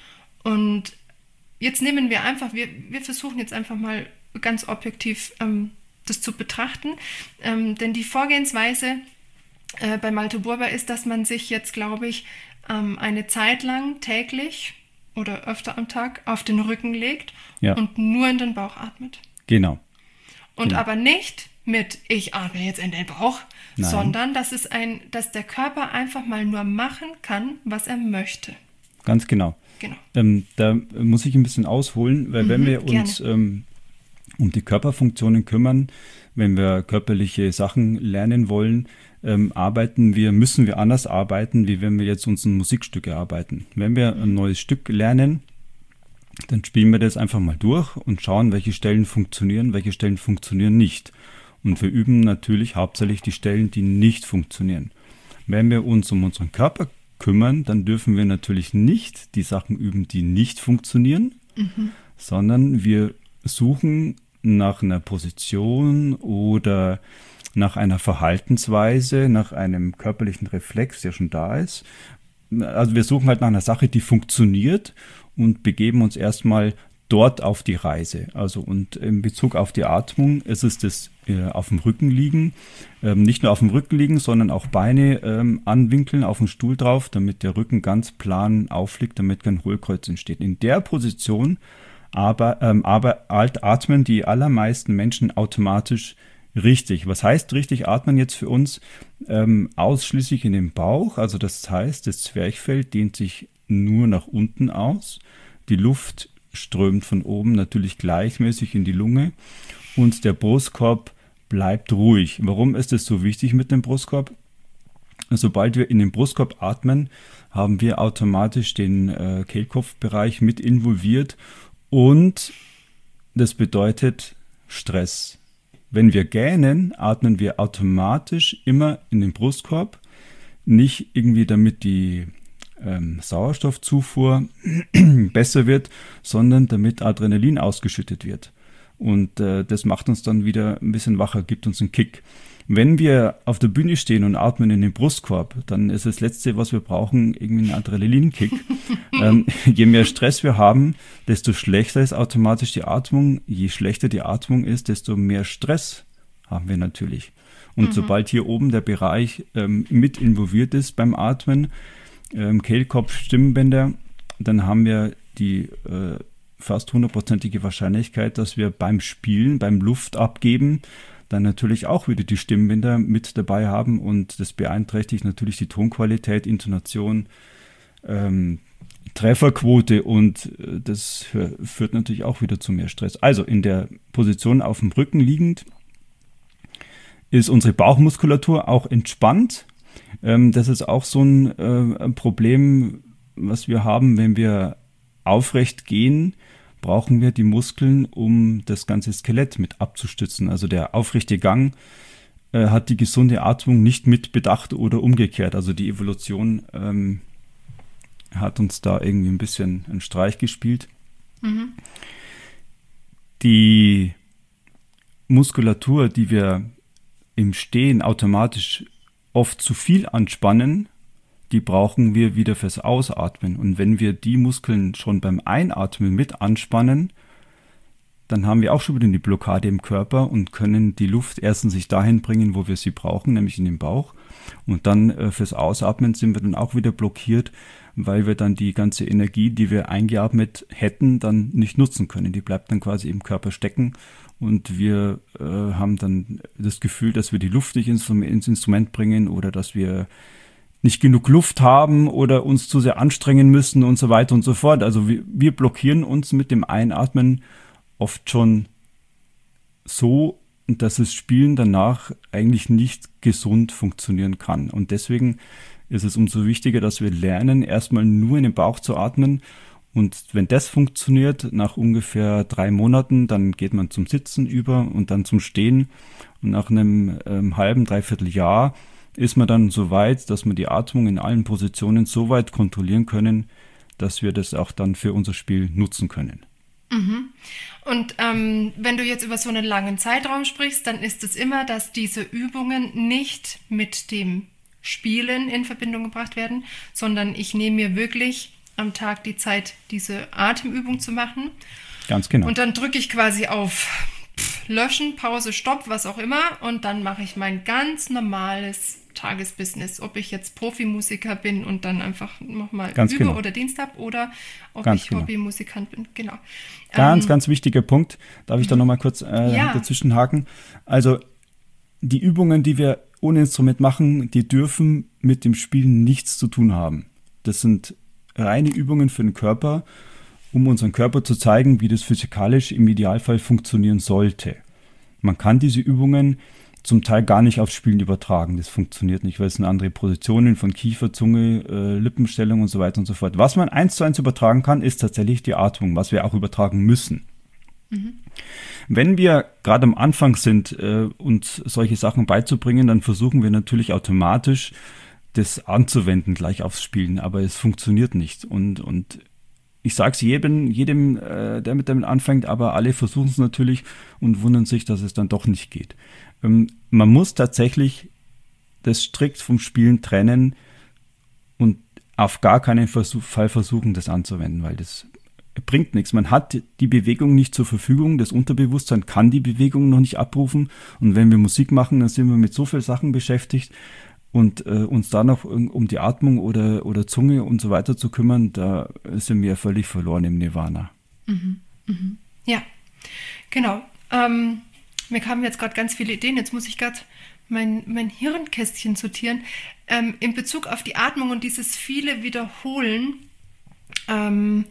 Und jetzt nehmen wir einfach, wir, wir versuchen jetzt einfach mal ganz objektiv ähm, das zu betrachten. Ähm, denn die Vorgehensweise äh, bei Malte-Burber ist, dass man sich jetzt, glaube ich, ähm, eine Zeit lang täglich oder öfter am Tag auf den Rücken legt ja. und nur in den Bauch atmet. Genau. Und genau. aber nicht mit ich atme jetzt in den Bauch, Nein. sondern dass es ein, dass der Körper einfach mal nur machen kann, was er möchte. Ganz genau. Genau. Ähm, da muss ich ein bisschen ausholen, weil mhm, wenn wir uns ähm, um die Körperfunktionen kümmern, wenn wir körperliche Sachen lernen wollen, ähm, arbeiten wir, müssen wir anders arbeiten, wie wenn wir jetzt uns ein Musikstück erarbeiten. Wenn wir ein neues Stück lernen, dann spielen wir das einfach mal durch und schauen, welche Stellen funktionieren, welche Stellen funktionieren nicht. Und wir üben natürlich hauptsächlich die Stellen, die nicht funktionieren. Wenn wir uns um unseren Körper kümmern, dann dürfen wir natürlich nicht die Sachen üben, die nicht funktionieren, mhm. sondern wir suchen nach einer Position oder nach einer Verhaltensweise, nach einem körperlichen Reflex, der schon da ist. Also wir suchen halt nach einer Sache, die funktioniert und begeben uns erstmal dort auf die Reise. Also und in Bezug auf die Atmung ist es das äh, auf dem Rücken liegen. Ähm, nicht nur auf dem Rücken liegen, sondern auch Beine ähm, anwinkeln auf den Stuhl drauf, damit der Rücken ganz plan aufliegt, damit kein Hohlkreuz entsteht. In der Position aber, ähm, aber atmen die allermeisten Menschen automatisch richtig. Was heißt richtig atmen jetzt für uns? Ähm, ausschließlich in den Bauch. Also das heißt, das Zwerchfell dehnt sich nur nach unten aus. Die Luft strömt von oben natürlich gleichmäßig in die Lunge und der Brustkorb bleibt ruhig. Warum ist es so wichtig mit dem Brustkorb? Sobald wir in den Brustkorb atmen, haben wir automatisch den äh, Kehlkopfbereich mit involviert und das bedeutet Stress. Wenn wir gähnen, atmen wir automatisch immer in den Brustkorb, nicht irgendwie damit die ähm, Sauerstoffzufuhr besser wird, sondern damit Adrenalin ausgeschüttet wird. Und äh, das macht uns dann wieder ein bisschen wacher, gibt uns einen Kick. Wenn wir auf der Bühne stehen und atmen in den Brustkorb, dann ist das Letzte, was wir brauchen, irgendwie ein Adrenalinkick. ähm, je mehr Stress wir haben, desto schlechter ist automatisch die Atmung. Je schlechter die Atmung ist, desto mehr Stress haben wir natürlich. Und mhm. sobald hier oben der Bereich ähm, mit involviert ist beim Atmen, ähm, Kehlkopf, Stimmbänder, dann haben wir die äh, fast hundertprozentige Wahrscheinlichkeit, dass wir beim Spielen, beim Luftabgeben, dann natürlich auch wieder die Stimmbänder mit dabei haben und das beeinträchtigt natürlich die Tonqualität, Intonation, ähm, Trefferquote und äh, das führt natürlich auch wieder zu mehr Stress. Also in der Position auf dem Rücken liegend ist unsere Bauchmuskulatur auch entspannt. Ähm, das ist auch so ein, äh, ein Problem, was wir haben, wenn wir aufrecht gehen, brauchen wir die Muskeln, um das ganze Skelett mit abzustützen. Also der aufrechte Gang äh, hat die gesunde Atmung nicht mit bedacht oder umgekehrt. Also die Evolution ähm, hat uns da irgendwie ein bisschen einen Streich gespielt. Mhm. Die Muskulatur, die wir im Stehen automatisch oft zu viel anspannen, die brauchen wir wieder fürs Ausatmen. Und wenn wir die Muskeln schon beim Einatmen mit anspannen, dann haben wir auch schon wieder eine Blockade im Körper und können die Luft erstens sich dahin bringen, wo wir sie brauchen, nämlich in den Bauch. Und dann äh, fürs Ausatmen sind wir dann auch wieder blockiert, weil wir dann die ganze Energie, die wir eingeatmet hätten, dann nicht nutzen können. Die bleibt dann quasi im Körper stecken und wir äh, haben dann das Gefühl, dass wir die Luft nicht ins, ins Instrument bringen oder dass wir nicht genug Luft haben oder uns zu sehr anstrengen müssen und so weiter und so fort. Also wir, wir blockieren uns mit dem Einatmen oft schon so, dass das Spielen danach eigentlich nicht gesund funktionieren kann. Und deswegen ist es umso wichtiger, dass wir lernen, erstmal nur in den Bauch zu atmen. Und wenn das funktioniert, nach ungefähr drei Monaten, dann geht man zum Sitzen über und dann zum Stehen. Und nach einem ähm, halben, dreiviertel Jahr ist man dann so weit, dass wir die Atmung in allen Positionen so weit kontrollieren können, dass wir das auch dann für unser Spiel nutzen können. Mhm. Und ähm, wenn du jetzt über so einen langen Zeitraum sprichst, dann ist es immer, dass diese Übungen nicht mit dem Spielen in Verbindung gebracht werden, sondern ich nehme mir wirklich am Tag die Zeit, diese Atemübung zu machen. Ganz genau. Und dann drücke ich quasi auf Löschen, Pause, Stopp, was auch immer. Und dann mache ich mein ganz normales Tagesbusiness. Ob ich jetzt Profimusiker bin und dann einfach nochmal übe genau. oder Dienst habe oder ob ganz ich genau. Hobbymusikant bin. Genau. Ganz, ähm, ganz wichtiger Punkt. Darf ich da nochmal kurz äh, ja. dazwischen haken? Also die Übungen, die wir ohne Instrument machen, die dürfen mit dem Spielen nichts zu tun haben. Das sind reine Übungen für den Körper, um unseren Körper zu zeigen, wie das physikalisch im Idealfall funktionieren sollte. Man kann diese Übungen zum Teil gar nicht aufs Spielen übertragen. Das funktioniert nicht, weil es sind andere Positionen von Kiefer, Zunge, äh, Lippenstellung und so weiter und so fort. Was man eins zu eins übertragen kann, ist tatsächlich die Atmung, was wir auch übertragen müssen. Mhm. Wenn wir gerade am Anfang sind, äh, uns solche Sachen beizubringen, dann versuchen wir natürlich automatisch, das anzuwenden gleich aufs Spielen, aber es funktioniert nicht. Und, und ich sage es jedem, jedem äh, der mit damit anfängt, aber alle versuchen es natürlich und wundern sich, dass es dann doch nicht geht. Ähm, man muss tatsächlich das strikt vom Spielen trennen und auf gar keinen Versuch, Fall versuchen, das anzuwenden, weil das bringt nichts. Man hat die Bewegung nicht zur Verfügung, das Unterbewusstsein kann die Bewegung noch nicht abrufen und wenn wir Musik machen, dann sind wir mit so vielen Sachen beschäftigt und äh, uns da noch um die Atmung oder, oder Zunge und so weiter zu kümmern, da sind wir völlig verloren im Nirvana. Mhm, mhm. Ja, genau. Ähm, mir kamen jetzt gerade ganz viele Ideen, jetzt muss ich gerade mein, mein Hirnkästchen sortieren. Ähm, in Bezug auf die Atmung und dieses viele Wiederholen, ähm,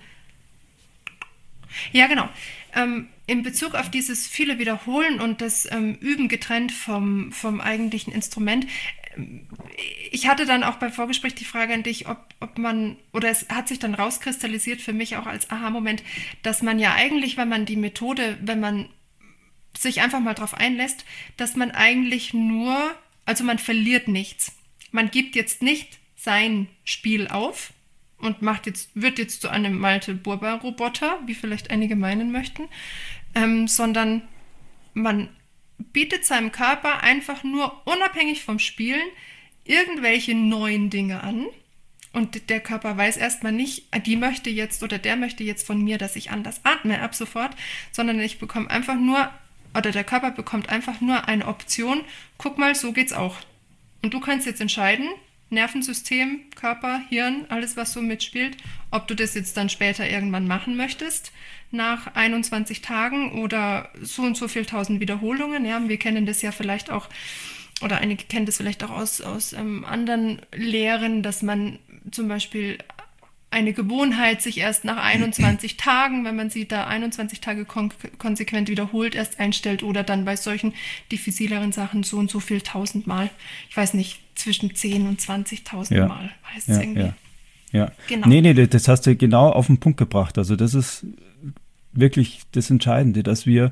ja, genau. Ähm, in Bezug auf dieses viele Wiederholen und das ähm, Üben getrennt vom, vom eigentlichen Instrument, ähm, ich hatte dann auch beim Vorgespräch die Frage an dich, ob, ob man, oder es hat sich dann rauskristallisiert für mich auch als Aha-Moment, dass man ja eigentlich, wenn man die Methode, wenn man sich einfach mal drauf einlässt, dass man eigentlich nur, also man verliert nichts. Man gibt jetzt nicht sein Spiel auf und macht jetzt, wird jetzt zu einem Malte-Burber-Roboter, wie vielleicht einige meinen möchten, ähm, sondern man bietet seinem Körper einfach nur unabhängig vom Spielen irgendwelche neuen Dinge an und der Körper weiß erstmal nicht, die möchte jetzt oder der möchte jetzt von mir, dass ich anders atme ab sofort, sondern ich bekomme einfach nur, oder der Körper bekommt einfach nur eine Option, guck mal, so geht's auch. Und du kannst jetzt entscheiden, Nervensystem, Körper, Hirn, alles was so mitspielt, ob du das jetzt dann später irgendwann machen möchtest, nach einundzwanzig Tagen oder so und so viel tausend Wiederholungen. Ja, wir kennen das ja vielleicht auch, oder einige kennen das vielleicht auch aus, aus ähm, anderen Lehren, dass man zum Beispiel eine Gewohnheit sich erst nach einundzwanzig Tagen, wenn man sie da einundzwanzig Tage kon- konsequent wiederholt, erst einstellt oder dann bei solchen diffizileren Sachen so und so viel tausendmal. Ich weiß nicht, zwischen zehn und zwanzigtausend Ja. Mal heißt es Ja, irgendwie. ja. Ja. Genau. Nee, nee, das hast du genau auf den Punkt gebracht. Also das ist wirklich das Entscheidende, dass wir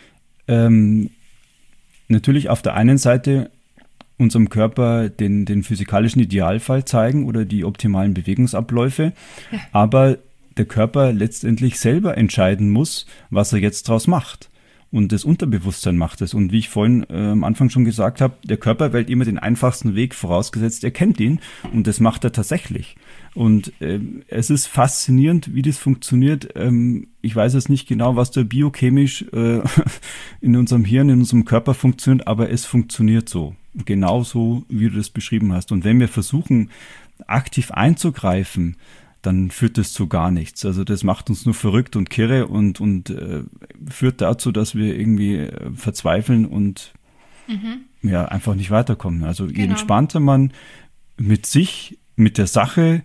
ähm, natürlich auf der einen Seite unserem Körper den, den physikalischen Idealfall zeigen oder die optimalen Bewegungsabläufe, Ja. aber der Körper letztendlich selber entscheiden muss, was er jetzt draus macht. Und das Unterbewusstsein macht es. Und wie ich vorhin äh, am Anfang schon gesagt habe, der Körper wählt immer den einfachsten Weg, vorausgesetzt er kennt ihn. Und das macht er tatsächlich. Und äh, es ist faszinierend, wie das funktioniert. Ähm, ich weiß jetzt nicht genau, was da biochemisch äh, in unserem Hirn, in unserem Körper funktioniert, aber es funktioniert so. Genauso, wie du das beschrieben hast. Und wenn wir versuchen, aktiv einzugreifen, dann führt das zu gar nichts. Also das macht uns nur verrückt und kirre und, und äh, führt dazu, dass wir irgendwie äh, verzweifeln und Mhm. ja, einfach nicht weiterkommen. Also je Genau. entspannter man mit sich, mit der Sache,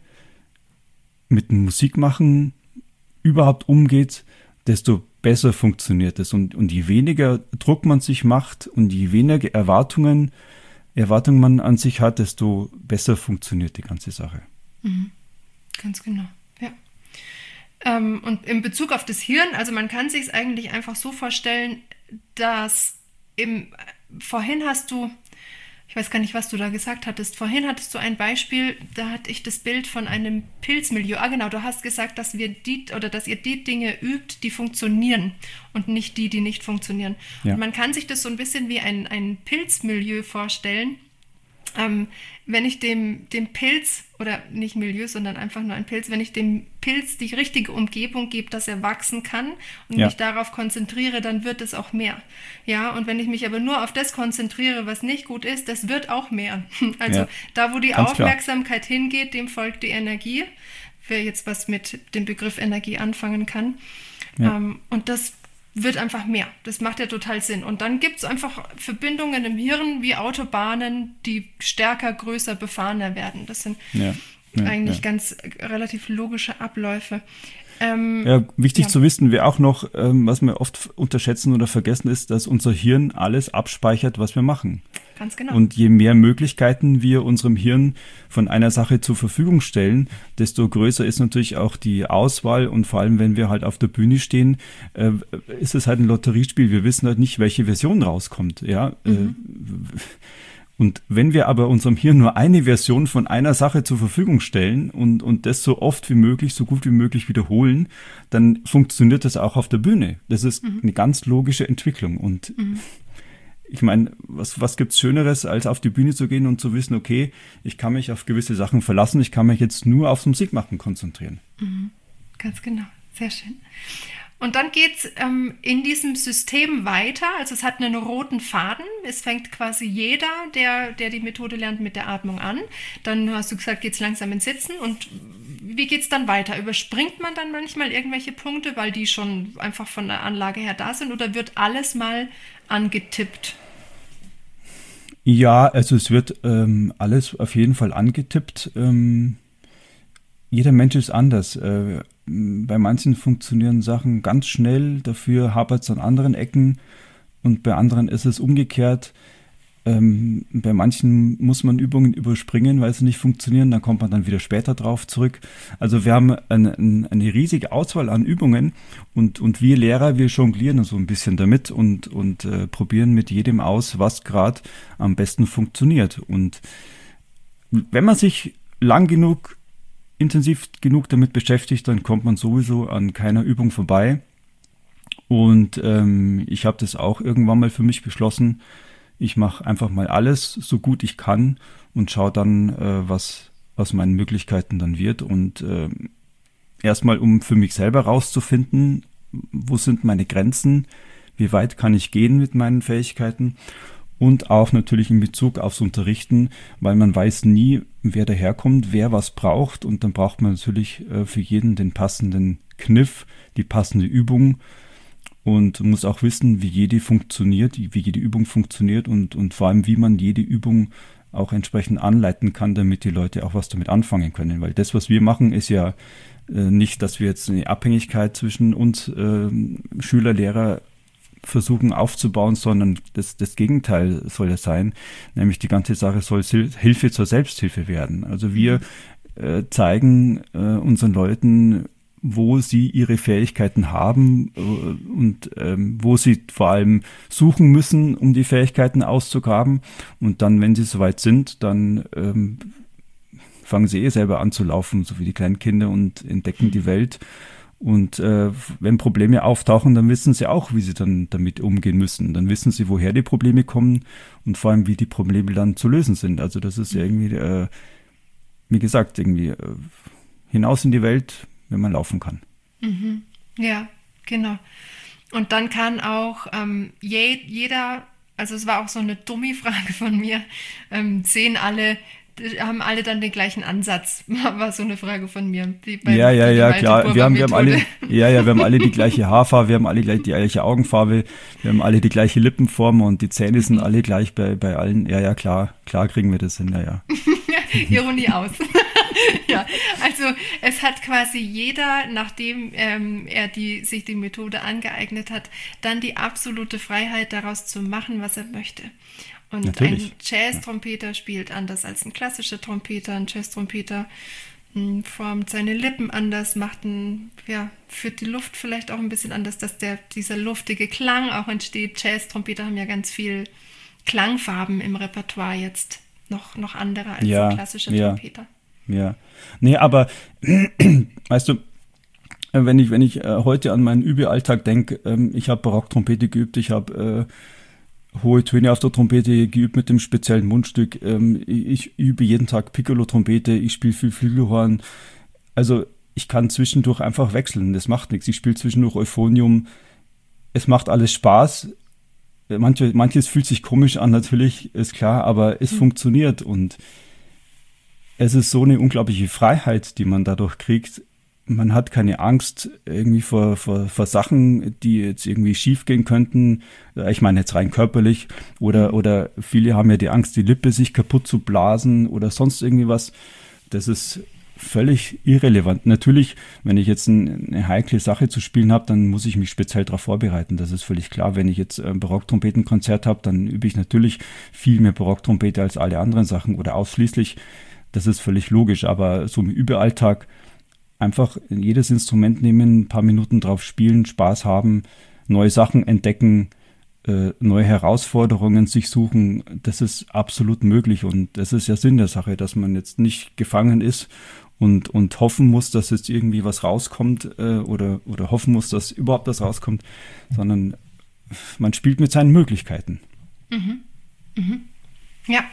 mit dem Musikmachen überhaupt umgeht, desto besser funktioniert es. Und, und je weniger Druck man sich macht und je weniger Erwartungen, Erwartungen man an sich hat, desto besser funktioniert die ganze Sache. Mhm. Ganz genau, ja. Ähm, und in Bezug auf das Hirn, also man kann sich es eigentlich einfach so vorstellen, dass im, vorhin hast du, ich weiß gar nicht, was du da gesagt hattest, vorhin hattest du ein Beispiel, da hatte ich das Bild von einem Pilzmilieu. Ah genau, du hast gesagt, dass wir die oder dass ihr die Dinge übt, die funktionieren und nicht die, die nicht funktionieren. Ja. Und man kann sich das so ein bisschen wie ein, ein Pilzmilieu vorstellen. Ähm, wenn ich dem, dem Pilz, oder nicht Milieu, sondern einfach nur ein Pilz, wenn ich dem Pilz die richtige Umgebung gebe, dass er wachsen kann und Ja. mich darauf konzentriere, dann wird es auch mehr. Ja, und wenn ich mich aber nur auf das konzentriere, was nicht gut ist, das wird auch mehr. Also Ja. da, wo die Ganz klar. Aufmerksamkeit hingeht, dem folgt die Energie. Wer jetzt was mit dem Begriff Energie anfangen kann. Ja. Ähm, und das wird einfach mehr. Das macht ja total Sinn. Und dann gibt es einfach Verbindungen im Hirn wie Autobahnen, die stärker, größer, befahrener werden. Das sind Ja. Ja, eigentlich ja. ganz relativ logische Abläufe. Ähm, Ja, wichtig ja. zu wissen wäre auch noch, ähm, was wir oft unterschätzen oder vergessen, ist, dass unser Hirn alles abspeichert, was wir machen. Ganz genau. Und je mehr Möglichkeiten wir unserem Hirn von einer Sache zur Verfügung stellen, desto größer ist natürlich auch die Auswahl. Und vor allem, wenn wir halt auf der Bühne stehen, äh, ist es halt ein Lotteriespiel. Wir wissen halt nicht, welche Version rauskommt. Ja. Mhm. Äh, Und wenn wir aber unserem Hirn nur eine Version von einer Sache zur Verfügung stellen und, und das so oft wie möglich, so gut wie möglich wiederholen, dann funktioniert das auch auf der Bühne. Das ist Mhm. eine ganz logische Entwicklung. Und Mhm. ich meine, was, was gibt's Schöneres, als auf die Bühne zu gehen und zu wissen, okay, ich kann mich auf gewisse Sachen verlassen, ich kann mich jetzt nur aufs Musikmachen konzentrieren. Mhm. Ganz genau. Sehr schön. Und dann geht es ähm, in diesem System weiter. Also es hat einen roten Faden. Es fängt quasi jeder, der, der die Methode lernt, mit der Atmung an. Dann hast du gesagt, geht es langsam ins Sitzen. Und wie geht es dann weiter? Überspringt man dann manchmal irgendwelche Punkte, weil die schon einfach von der Anlage her da sind? Oder wird alles mal angetippt? Ja, also es wird ähm, alles auf jeden Fall angetippt. Ähm, jeder Mensch ist anders. Äh, bei manchen funktionieren Sachen ganz schnell, dafür hapert es an anderen Ecken und bei anderen ist es umgekehrt. Ähm, bei manchen muss man Übungen überspringen, weil sie nicht funktionieren, dann kommt man dann wieder später drauf zurück. Also wir haben eine, eine riesige Auswahl an Übungen und, und wir Lehrer, wir jonglieren so ein bisschen damit und, und äh, probieren mit jedem aus, was gerade am besten funktioniert. Und wenn man sich lang genug, intensiv genug damit beschäftigt, dann kommt man sowieso an keiner Übung vorbei. Und ähm, ich habe das auch irgendwann mal für mich beschlossen. Ich mache einfach mal alles so gut ich kann und schaue dann, äh, was aus meinen Möglichkeiten dann wird. Und äh, erstmal, um für mich selber rauszufinden, wo sind meine Grenzen, wie weit kann ich gehen mit meinen Fähigkeiten. Und auch natürlich in Bezug aufs Unterrichten, weil man weiß nie, wer daherkommt, wer was braucht. Und dann braucht man natürlich äh, für jeden den passenden Kniff, die passende Übung. Und muss auch wissen, wie jede funktioniert, wie jede Übung funktioniert und, und vor allem, wie man jede Übung auch entsprechend anleiten kann, damit die Leute auch was damit anfangen können. Weil das, was wir machen, ist ja äh, nicht, dass wir jetzt eine Abhängigkeit zwischen uns äh, Schüler, Lehrer versuchen aufzubauen, sondern das, das Gegenteil soll es sein. Nämlich die ganze Sache soll Hilfe zur Selbsthilfe werden. Also wir äh, zeigen äh, unseren Leuten, wo sie ihre Fähigkeiten haben äh, und ähm, wo sie vor allem suchen müssen, um die Fähigkeiten auszugraben. Und dann, wenn sie soweit sind, dann ähm, fangen sie eh selber an zu laufen, so wie die kleinen Kinder, und entdecken die Welt. Und äh, wenn Probleme auftauchen, dann wissen sie auch, wie sie dann damit umgehen müssen. Dann wissen sie, woher die Probleme kommen und vor allem, wie die Probleme dann zu lösen sind. Also das ist ja irgendwie, äh, wie gesagt, irgendwie äh, hinaus in die Welt, wenn man laufen kann. Mhm. Ja, genau. Und dann kann auch ähm, je, jeder, also es war auch so eine Dummy-Frage von mir, ähm, sehen alle, haben alle dann den gleichen Ansatz, war so eine Frage von mir. Die beim, ja, ja, die ja, klar. Wir haben, wir haben alle, ja, ja, wir haben alle die gleiche Haarfarbe, wir haben alle gleich die gleiche Augenfarbe, wir haben alle die gleiche Lippenform und die Zähne sind alle gleich bei, bei allen. Ja, ja, klar, klar kriegen wir das hin, ja, ja. Ironie aus. Ja, also es hat quasi jeder, nachdem ähm, er die, sich die Methode angeeignet hat, dann die absolute Freiheit, daraus zu machen, was er möchte. Und Natürlich. Ein Jazz-Trompeter spielt anders als ein klassischer Trompeter. Ein Jazz-Trompeter mh, formt seine Lippen anders, macht ein, ja, führt die Luft vielleicht auch ein bisschen anders, dass der, dieser luftige Klang auch entsteht. Jazz-Trompeter haben ja ganz viel Klangfarben im Repertoire jetzt, noch, noch andere als ja, ein klassischer ja, Trompeter. Ja, nee, aber weißt du, wenn ich, wenn ich äh, heute an meinen Übealltag denke, ähm, ich habe Barocktrompete geübt, ich habe äh, hohe Töne auf der Trompete geübt mit dem speziellen Mundstück, ähm, ich, ich übe jeden Tag Piccolo-Trompete, ich spiele viel Flügelhorn, also ich kann zwischendurch einfach wechseln, das macht nichts, ich spiele zwischendurch Euphonium, es macht alles Spaß, Manche, manches fühlt sich komisch an, natürlich, ist klar, aber es mhm. funktioniert und es ist so eine unglaubliche Freiheit, die man dadurch kriegt. Man hat keine Angst irgendwie vor, vor, vor Sachen, die jetzt irgendwie schief gehen könnten. Ich meine jetzt rein körperlich. Oder, oder viele haben ja die Angst, die Lippe sich kaputt zu blasen oder sonst irgendwie was. Das ist völlig irrelevant. Natürlich, wenn ich jetzt ein, eine heikle Sache zu spielen habe, dann muss ich mich speziell darauf vorbereiten. Das ist völlig klar. Wenn ich jetzt ein Barocktrompetenkonzert habe, dann übe ich natürlich viel mehr Barocktrompete als alle anderen Sachen oder ausschließlich. Das ist völlig logisch, aber so im Überalltag einfach jedes Instrument nehmen, ein paar Minuten drauf spielen, Spaß haben, neue Sachen entdecken, äh, neue Herausforderungen sich suchen, das ist absolut möglich und das ist ja Sinn der Sache, dass man jetzt nicht gefangen ist und, und hoffen muss, dass jetzt irgendwie was rauskommt äh, oder, oder hoffen muss, dass überhaupt was rauskommt, sondern man spielt mit seinen Möglichkeiten. Mhm. Mhm. Ja.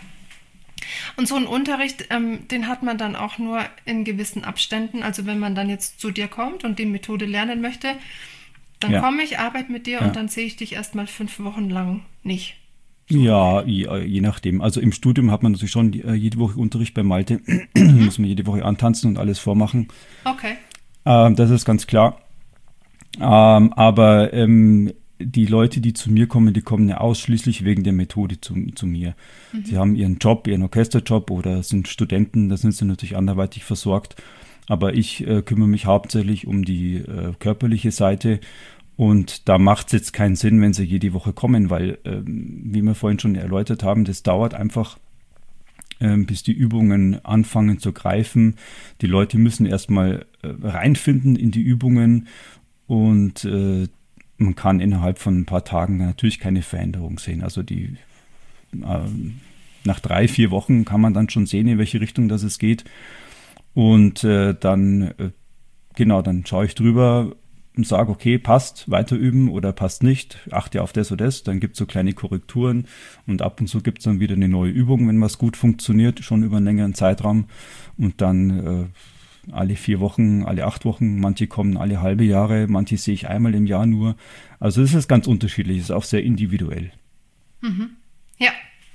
Und so einen Unterricht, ähm, den hat man dann auch nur in gewissen Abständen. Also wenn man dann jetzt zu dir kommt und die Methode lernen möchte, dann ja. komme ich, arbeite mit dir ja. und dann sehe ich dich erstmal fünf Wochen lang nicht. So. Ja, je, je nachdem. Also im Studium hat man natürlich schon jede Woche Unterricht bei Malte. Mhm. Muss man jede Woche antanzen und alles vormachen. Okay. Ähm, das ist ganz klar. Ähm, aber ähm, die Leute, die zu mir kommen, die kommen ja ausschließlich wegen der Methode zu, zu mir. Mhm. Sie haben ihren Job, ihren Orchesterjob oder sind Studenten, da sind sie natürlich anderweitig versorgt. Aber ich äh, kümmere mich hauptsächlich um die äh, körperliche Seite und da macht es jetzt keinen Sinn, wenn sie jede Woche kommen, weil, ähm, wie wir vorhin schon erläutert haben, das dauert einfach, ähm, bis die Übungen anfangen zu greifen. Die Leute müssen erstmal äh, reinfinden in die Übungen und äh, man kann innerhalb von ein paar Tagen natürlich keine Veränderung sehen. Also die äh, nach drei, vier Wochen kann man dann schon sehen, in welche Richtung das es geht. Und äh, dann, äh, genau, dann schaue ich drüber und sage, okay, passt, weiter üben oder passt nicht, achte auf das oder das. Dann gibt es so kleine Korrekturen und ab und zu gibt es dann wieder eine neue Übung, wenn was gut funktioniert, schon über einen längeren Zeitraum. Und dann äh, alle vier Wochen, alle acht Wochen, manche kommen alle halbe Jahre, manche sehe ich einmal im Jahr nur. Also es ist ganz unterschiedlich, es ist auch sehr individuell. Mhm. Ja.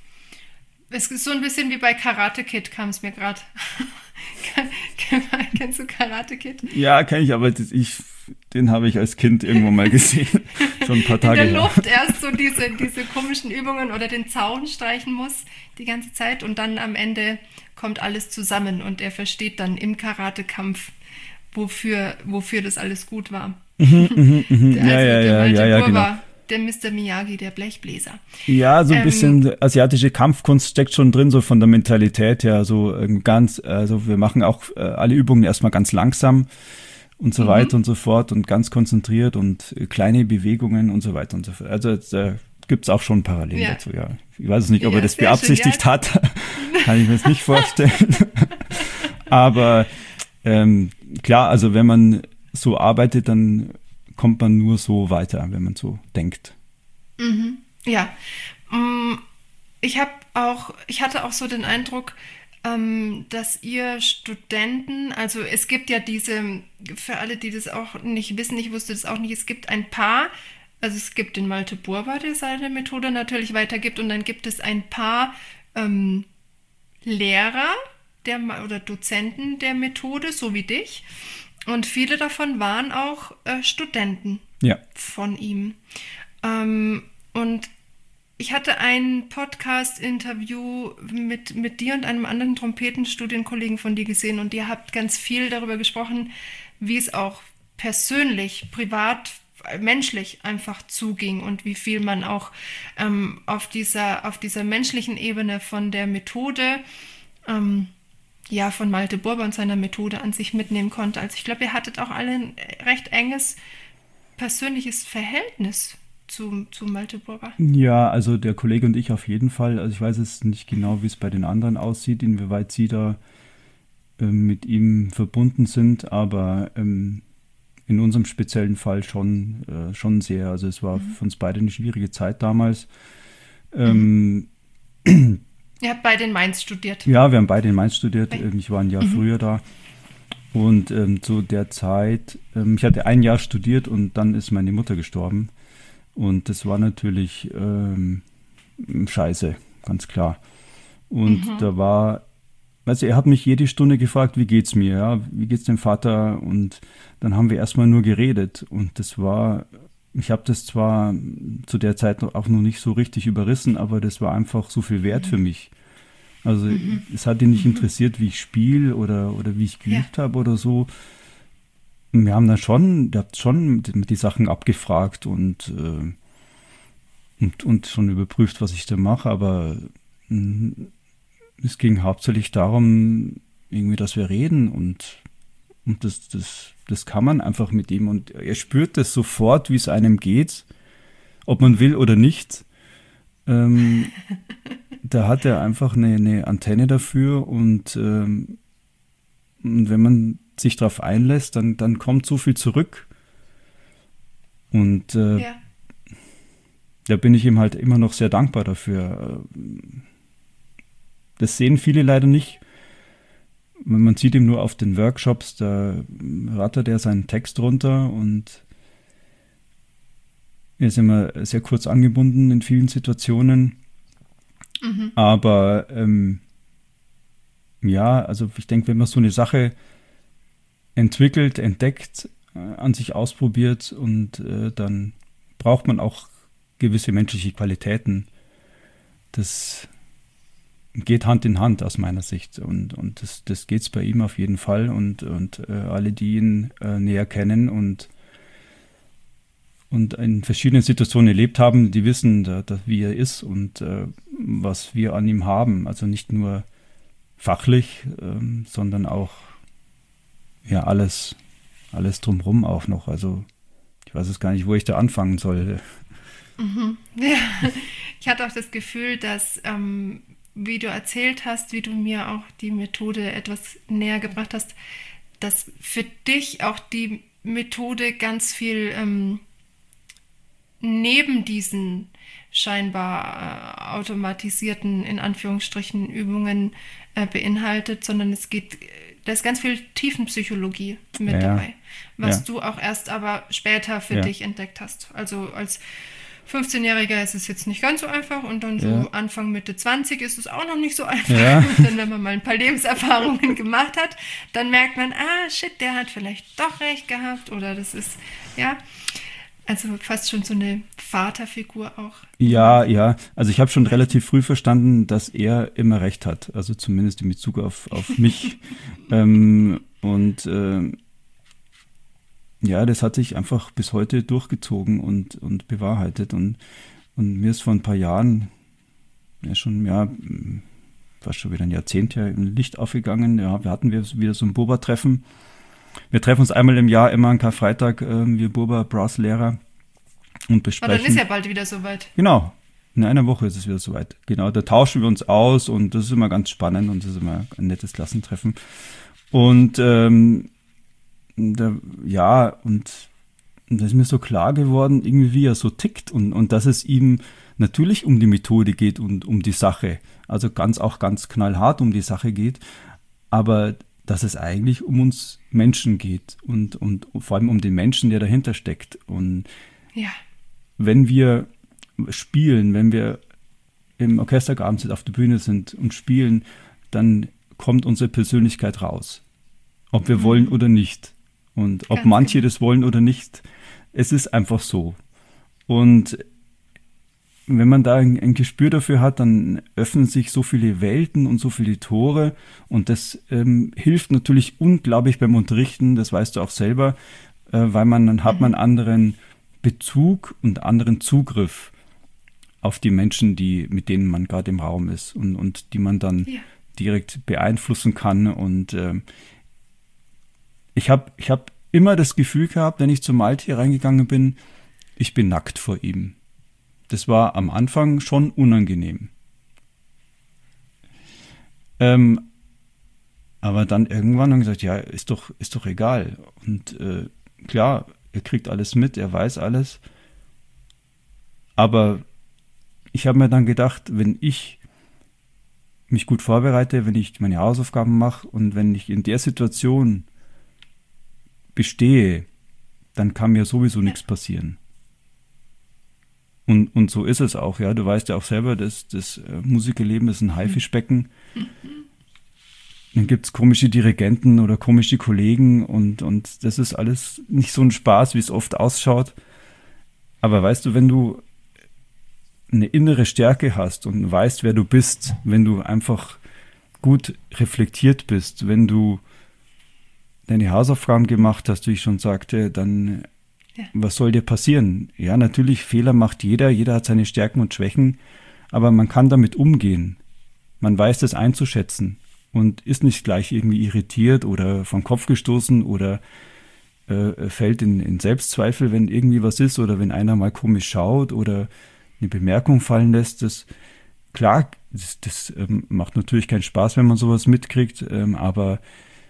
Es ist so ein bisschen wie bei Karate Kid, kam es mir gerade. Kennst du Karate Kid? Ja, kenne ich, aber das, ich, den habe ich als Kind irgendwo mal gesehen. Schon ein paar Tage in der her. Luft erst so diese, diese komischen Übungen oder den Zaun streichen muss die ganze Zeit und dann am Ende kommt alles zusammen und er versteht dann im Karate-Kampf, wofür, wofür das alles gut war. Mhm, mhm, mhm. Der, Ja, also ja, der ja, Malte ja, ja, Burber, genau. der Mister Miyagi, der Blechbläser. Ja, so ein Ähm, bisschen asiatische Kampfkunst steckt schon drin, so von der Mentalität her, so ähm, ganz, also wir machen auch äh, alle Übungen erstmal ganz langsam und so Mhm. weiter und so fort und ganz konzentriert und äh, kleine Bewegungen und so weiter und so fort. Also da gibt es auch schon Parallelen Ja. dazu, ja. Ich weiß es nicht, ob Ja, er das sehr schön, beabsichtigt ja. hat, kann ich mir das nicht vorstellen. Aber ähm, klar, also wenn man so arbeitet, dann kommt man nur so weiter, wenn man so denkt. Mhm. Ja, Mm, ich habe auch, ich hatte auch so den Eindruck, ähm, dass ihr Studenten, also es gibt ja diese, für alle, die das auch nicht wissen, ich wusste das auch nicht, es gibt ein paar, also es gibt den Malte Burber, der seine Methode natürlich weitergibt und dann gibt es ein paar ähm, Lehrer der, oder Dozenten der Methode, so wie dich. Und viele davon waren auch äh, Studenten Ja. von ihm. Ähm, und ich hatte ein Podcast-Interview mit, mit dir und einem anderen Trompetenstudienkollegen von dir gesehen und ihr habt ganz viel darüber gesprochen, wie es auch persönlich, privat, menschlich einfach zuging und wie viel man auch ähm, auf dieser, auf dieser menschlichen Ebene von der Methode ähm, ja, von Malte Burber und seiner Methode an sich mitnehmen konnte. Also ich glaube, ihr hattet auch alle ein recht enges persönliches Verhältnis zu, zu Malte Burber. Ja, also der Kollege und ich auf jeden Fall. Also ich weiß es nicht genau, wie es bei den anderen aussieht, inwieweit sie da ähm, mit ihm verbunden sind, aber ähm, in unserem speziellen Fall schon, äh, schon sehr. Also es war Mhm. für uns beide eine schwierige Zeit damals. Ähm, Ihr habt beide in Mainz studiert. Ja, wir haben beide in Mainz studiert. Okay. Ähm, Ich war ein Jahr Mhm. früher da. Und ähm, zu der Zeit, ähm, ich hatte ein Jahr studiert und dann ist meine Mutter gestorben. Und das war natürlich ähm, scheiße, ganz klar. Und Mhm. da war, also er hat mich jede Stunde gefragt, wie geht's mir, ja, wie geht's dem Vater? Und dann haben wir erstmal nur geredet. Und das war, ich habe das zwar zu der Zeit auch noch nicht so richtig überrissen, aber das war einfach so viel wert für mich. Also Mhm. es hat ihn nicht interessiert, wie ich spiele oder, oder wie ich geübt habe oder so. Wir haben dann schon, der hat schon die, die Sachen abgefragt und, äh, und, und schon überprüft, was ich da mache, aber mh, es ging hauptsächlich darum, irgendwie, dass wir reden und, und das, das, das kann man einfach mit ihm und er spürt das sofort, wie es einem geht, ob man will oder nicht. Ähm, da hat er einfach eine, eine Antenne dafür und, ähm, und wenn man sich darauf einlässt, dann, dann kommt so viel zurück. Und äh, Ja. da bin ich ihm halt immer noch sehr dankbar dafür. Das sehen viele leider nicht. Man sieht ihm nur auf den Workshops, da rattert er seinen Text runter und er ist immer sehr kurz angebunden in vielen Situationen. Mhm. Aber ähm, ja, also ich denke, wenn man so eine Sache entwickelt, entdeckt, äh, an sich ausprobiert und äh, dann braucht man auch gewisse menschliche Qualitäten. Das geht Hand in Hand aus meiner Sicht und, und das, das geht es bei ihm auf jeden Fall und, und äh, alle, die ihn äh, näher kennen und, und in verschiedenen Situationen erlebt haben, die wissen, da, da, wie er ist und äh, was wir an ihm haben. Also nicht nur fachlich, ähm, sondern auch ja alles, alles drumherum auch noch. Also ich weiß es gar nicht, wo ich da anfangen soll. Mhm. Ja. Ich hatte auch das Gefühl, dass, ähm, wie du erzählt hast, wie du mir auch die Methode etwas näher gebracht hast, dass für dich auch die Methode ganz viel ähm, neben diesen scheinbar äh, automatisierten, in Anführungsstrichen, Übungen äh, beinhaltet, sondern es geht, da ist ganz viel Tiefenpsychologie mit Ja, dabei, was ja. du auch erst aber später für Ja. dich entdeckt hast. Also als fünfzehnjähriger ist es jetzt nicht ganz so einfach und dann so Ja. Anfang, Mitte zwanzig ist es auch noch nicht so einfach. Ja. Und dann, wenn man mal ein paar Lebenserfahrungen gemacht hat, dann merkt man, ah, shit, der hat vielleicht doch recht gehabt oder das ist, ja, also fast schon so eine Vaterfigur auch. Ja, ja. Also ich habe schon relativ früh verstanden, dass er immer recht hat. Also zumindest in Bezug auf, auf mich. ähm, und äh, ja, das hat sich einfach bis heute durchgezogen und, und bewahrheitet. Und, und mir ist vor ein paar Jahren, ja schon, ja, fast schon wieder ein Jahrzehnt her, ein Licht aufgegangen. Ja, wir hatten wieder so ein Burba-Treffen. Wir treffen uns einmal im Jahr, immer an Karfreitag, äh, wir Burba-Brass-Lehrer und besprechen. Aber dann ist ja bald wieder soweit. Genau, in einer Woche ist es wieder soweit. Genau, da tauschen wir uns aus und das ist immer ganz spannend und das ist immer ein nettes Klassentreffen. Und ähm, da, ja, und da ist mir so klar geworden, irgendwie wie er so tickt und, und dass es ihm natürlich um die Methode geht und um die Sache. Also ganz auch ganz knallhart um die Sache geht, aber dass es eigentlich um uns Menschen geht und, und vor allem um den Menschen, der dahinter steckt. Und Ja. wenn wir spielen, wenn wir im Orchesterabend auf der Bühne sind und spielen, dann kommt unsere Persönlichkeit raus. Ob wir Mhm. wollen oder nicht. Und ob Ganz manche genau. das wollen oder nicht. Es ist einfach so. Und wenn man da ein, ein Gespür dafür hat, dann öffnen sich so viele Welten und so viele Tore. Und das ähm, hilft natürlich unglaublich beim Unterrichten, das weißt du auch selber, äh, weil man dann hat man anderen Bezug und anderen Zugriff auf die Menschen, die, mit denen man gerade im Raum ist und, und die man dann Ja. direkt beeinflussen kann. Und ähm, ich habe ich hab immer das Gefühl gehabt, wenn ich zum Malte reingegangen bin, ich bin nackt vor ihm. Das war am Anfang schon unangenehm. Ähm, aber dann irgendwann haben wir gesagt, ja, ist doch, ist doch egal. Und äh, klar, er kriegt alles mit, er weiß alles. Aber ich habe mir dann gedacht, wenn ich mich gut vorbereite, wenn ich meine Hausaufgaben mache und wenn ich in der Situation bestehe, dann kann mir sowieso nichts passieren. Und, und so ist es auch, ja. Du weißt ja auch selber, das, das äh, Musikerleben ist ein Haifischbecken. Dann gibt es komische Dirigenten oder komische Kollegen und, und das ist alles nicht so ein Spaß, wie es oft ausschaut. Aber weißt du, wenn du eine innere Stärke hast und weißt, wer du bist, wenn du einfach gut reflektiert bist, wenn du deine Hausaufgaben gemacht hast, wie ich schon sagte, dann Ja. was soll dir passieren? Ja, natürlich, Fehler macht jeder, jeder hat seine Stärken und Schwächen, aber man kann damit umgehen. Man weiß das einzuschätzen und ist nicht gleich irgendwie irritiert oder vom Kopf gestoßen oder äh, fällt in, in Selbstzweifel, wenn irgendwie was ist oder wenn einer mal komisch schaut oder eine Bemerkung fallen lässt. Das, klar, das, das ähm, macht natürlich keinen Spaß, wenn man sowas mitkriegt, ähm, aber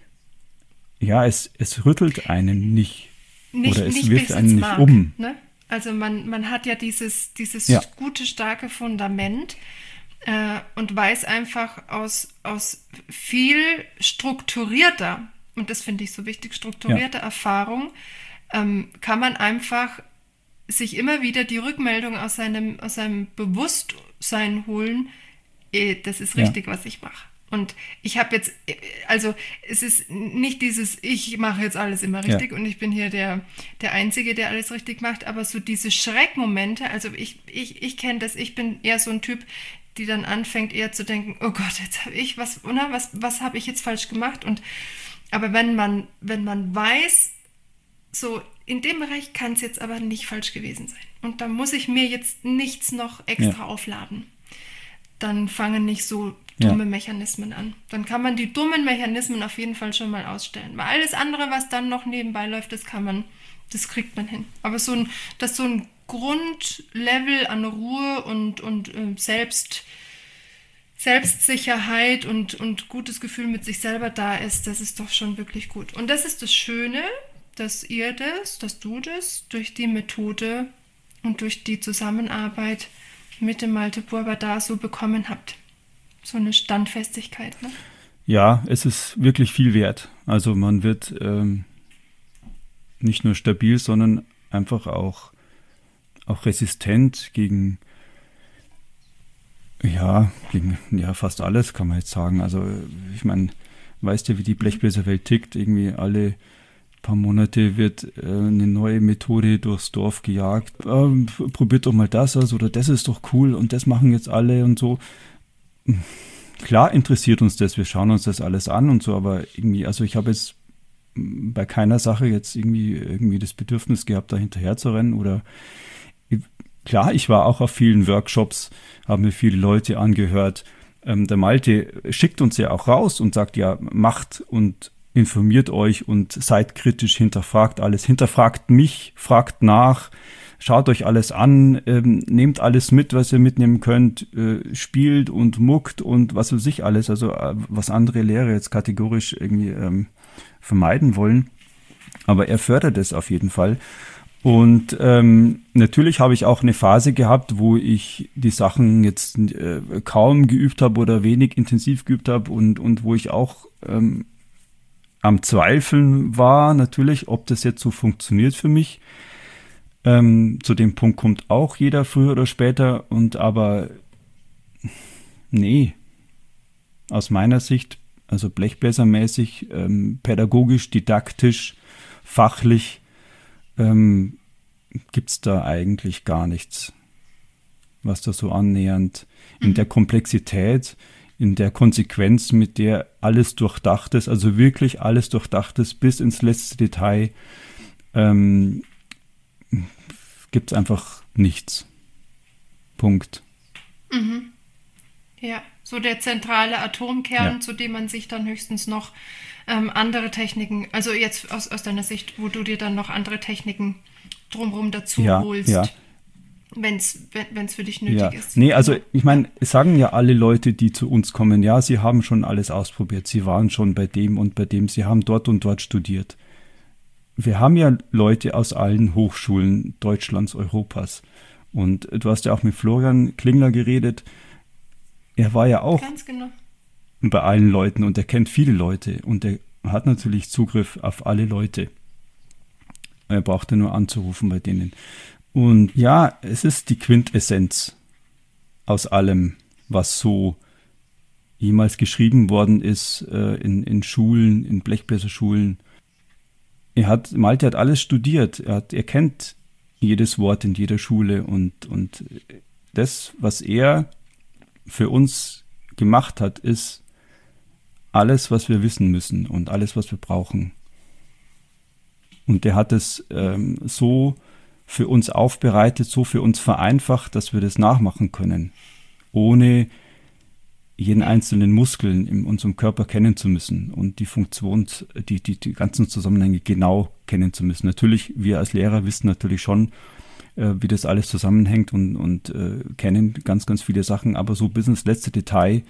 ja, es, es rüttelt einen nicht. Nicht, Oder es nicht wirft bis einen ins nicht Mark, um. Ne? Also man, man hat ja dieses, dieses Ja. gute, starke Fundament äh, und weiß einfach aus, aus viel strukturierter, und das finde ich so wichtig, strukturierter Erfahrung, ähm, kann man einfach sich immer wieder die Rückmeldung aus seinem, aus seinem Bewusstsein holen, eh, das ist Ja. richtig, was ich mache. Und ich habe jetzt, also es ist nicht dieses, ich mache jetzt alles immer richtig Ja. und ich bin hier der, der Einzige, der alles richtig macht, aber so diese Schreckmomente, also ich, ich, ich kenne das, ich bin eher so ein Typ, die dann anfängt eher zu denken, oh Gott, jetzt habe ich was, oder was, was habe ich jetzt falsch gemacht? Und aber wenn man, wenn man weiß, so in dem Bereich kann es jetzt aber nicht falsch gewesen sein und da muss ich mir jetzt nichts noch extra Ja. aufladen, dann fangen nicht so Ja. dumme Mechanismen an. Dann kann man die dummen Mechanismen auf jeden Fall schon mal ausstellen. Weil alles andere, was dann noch nebenbei läuft, das kann man, das kriegt man hin. Aber so ein, dass so ein Grundlevel an Ruhe und, und äh, Selbst, Selbstsicherheit und, und gutes Gefühl mit sich selber da ist, das ist doch schon wirklich gut. Und das ist das Schöne, dass ihr das, dass du das durch die Methode und durch die Zusammenarbeit mit dem Malte Burba da so bekommen habt. So eine Standfestigkeit, ne? Ja, es ist wirklich viel wert. Also man wird ähm, nicht nur stabil, sondern einfach auch auch resistent gegen, ja, gegen ja, fast alles, kann man jetzt sagen. Also ich meine, weißt ja, wie die Blechbläserwelt tickt. Irgendwie alle paar Monate wird äh, eine neue Methode durchs Dorf gejagt. Ähm, probiert doch mal das aus oder das ist doch cool und das machen jetzt alle und so. Klar interessiert uns das, wir schauen uns das alles an und so, aber irgendwie, also ich habe jetzt bei keiner Sache jetzt irgendwie, irgendwie das Bedürfnis gehabt, da hinterher zu rennen oder klar, ich war auch auf vielen Workshops, habe mir viele Leute angehört. Ähm, der Malte schickt uns ja auch raus und sagt, ja, macht und informiert euch und seid kritisch, hinterfragt alles, hinterfragt mich, fragt nach, schaut euch alles an, ähm, nehmt alles mit, was ihr mitnehmen könnt, äh, spielt und muckt und was weiß ich alles, also äh, was andere Lehrer jetzt kategorisch irgendwie ähm, vermeiden wollen. Aber er fördert es auf jeden Fall. Und ähm, natürlich habe ich auch eine Phase gehabt, wo ich die Sachen jetzt äh, kaum geübt habe oder wenig intensiv geübt habe und, und wo ich auch ähm, am Zweifeln war, natürlich, ob das jetzt so funktioniert für mich. Ähm, zu dem Punkt kommt auch jeder früher oder später. Und aber nee, aus meiner Sicht, also blechbläsermäßig, ähm, pädagogisch, didaktisch, fachlich, ähm, gibt es da eigentlich gar nichts, was da so annähernd in der Komplexität, in der Konsequenz, mit der alles durchdacht ist, also wirklich alles durchdacht ist bis ins letzte Detail, ähm, gibt es einfach nichts. Punkt. Mhm. Ja, so der zentrale Atomkern, Ja. zu dem man sich dann höchstens noch ähm, andere Techniken, also jetzt aus, aus deiner Sicht, wo du dir dann noch andere Techniken drumherum dazu Ja, holst, ja. wenn's, wenn es für dich nötig Ja, ist. nee, also ich meine, es sagen ja alle Leute, die zu uns kommen, ja, sie haben schon alles ausprobiert, sie waren schon bei dem und bei dem, sie haben dort und dort studiert. Wir haben ja Leute aus allen Hochschulen Deutschlands, Europas. Und du hast ja auch mit Florian Klingler geredet. Er war ja auch Ganz genau. bei allen Leuten und er kennt viele Leute und er hat natürlich Zugriff auf alle Leute. Er brauchte nur anzurufen bei denen. Und ja, es ist die Quintessenz aus allem, was so jemals geschrieben worden ist äh, in, in Schulen, in Blechbläserschulen. Er hat, Malte hat alles studiert. Er, hat, er kennt jedes Wort in jeder Schule und, und das, was er für uns gemacht hat, ist alles, was wir wissen müssen und alles, was wir brauchen. Und der hat es ähm, so für uns aufbereitet, so für uns vereinfacht, dass wir das nachmachen können, ohne jeden einzelnen Muskeln in unserem Körper kennen zu müssen und die Funktions, die, die, die ganzen Zusammenhänge genau kennen zu müssen. Natürlich, wir als Lehrer wissen natürlich schon, äh, wie das alles zusammenhängt und, und äh, kennen ganz, ganz viele Sachen, aber so bis ins letzte Detail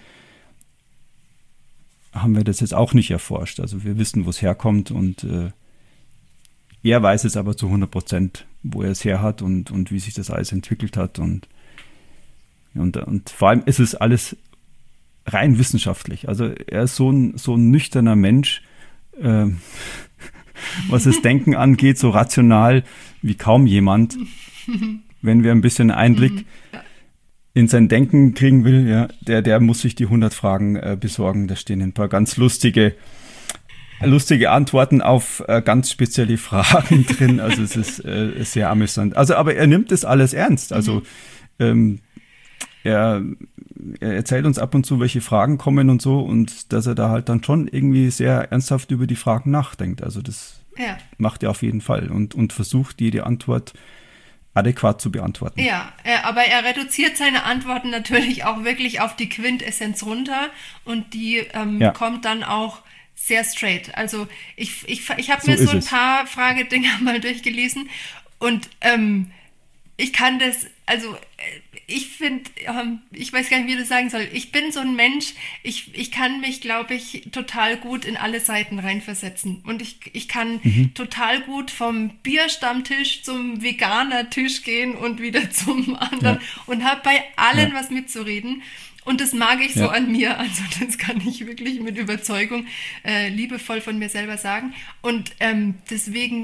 haben wir das jetzt auch nicht erforscht. Also wir wissen, wo es herkommt und äh, er weiß es aber zu hundert Prozent, wo er es her hat und, und wie sich das alles entwickelt hat und, und, und vor allem ist es alles rein wissenschaftlich. Also er ist so ein, so ein nüchterner Mensch, äh, was das Denken angeht, so rational wie kaum jemand. Wenn wir ein bisschen Einblick in sein Denken kriegen will, ja, der, der muss sich die hundert Fragen äh, besorgen. Da stehen ein paar ganz lustige lustige Antworten auf äh, ganz spezielle Fragen drin. Also es ist äh, sehr amüsant. Also, aber er nimmt das alles ernst. Also ähm, er, er erzählt uns ab und zu, welche Fragen kommen und so und dass er da halt dann schon irgendwie sehr ernsthaft über die Fragen nachdenkt. Also das Ja. macht er auf jeden Fall und, und versucht jede Antwort adäquat zu beantworten. Ja, er, aber er reduziert seine Antworten natürlich auch wirklich auf die Quintessenz runter und die ähm, Ja. kommt dann auch sehr straight. Also ich, ich, ich habe So mir so ist ein es. paar Fragedinger mal durchgelesen und ähm, ich kann das, also äh, ich finde, ähm, ich weiß gar nicht, wie ich das sagen soll. Ich bin so ein Mensch, ich, ich kann mich, glaube ich, total gut in alle Seiten reinversetzen. Und ich, ich kann Mhm. total gut vom Bierstammtisch zum Veganer-Tisch gehen und wieder zum anderen Ja. und habe bei allen Ja. was mitzureden. Und das mag ich so Ja. an mir. Also das kann ich wirklich mit Überzeugung äh, liebevoll von mir selber sagen. Und ähm, deswegen,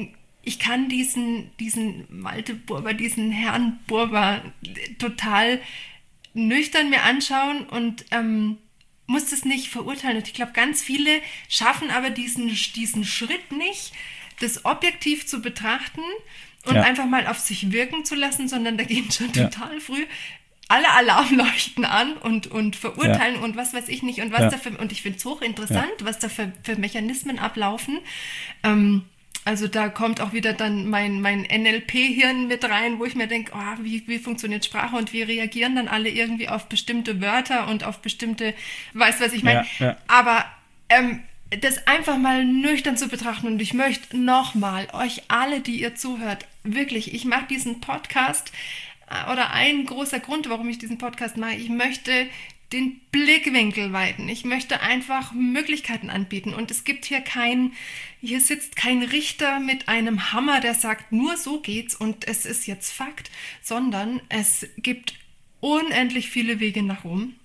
ich kann diesen, diisen Malte Burber, diesen Herrn Burber total nüchtern mir anschauen und ähm, muss das nicht verurteilen. Und ich glaube, ganz viele schaffen aber diesen, diesen Schritt nicht, das objektiv zu betrachten und ja. einfach mal auf sich wirken zu lassen, sondern da gehen schon ja. total früh alle Alarmleuchten an und, und verurteilen ja. und was weiß ich nicht und was ja. da für, und ich finde es hochinteressant, ja. was da für, für Mechanismen ablaufen. Ähm, also da kommt auch wieder dann mein, mein N L P-Hirn mit rein, wo ich mir denke, oh, wie, wie funktioniert Sprache und wie reagieren dann alle irgendwie auf bestimmte Wörter und auf bestimmte, weißt du, was ich meine? Ja, ja. Aber ähm, das einfach mal nüchtern zu betrachten und ich möchte nochmal euch alle, die ihr zuhört, wirklich, ich mache diesen Podcast oder ein großer Grund, warum ich diesen Podcast mache, ich möchte den Blickwinkel weiten. Ich möchte einfach Möglichkeiten anbieten. Und es gibt hier kein, hier sitzt kein Richter mit einem Hammer, der sagt, nur so geht's und es ist jetzt Fakt, sondern es gibt unendlich viele Wege nach Rom.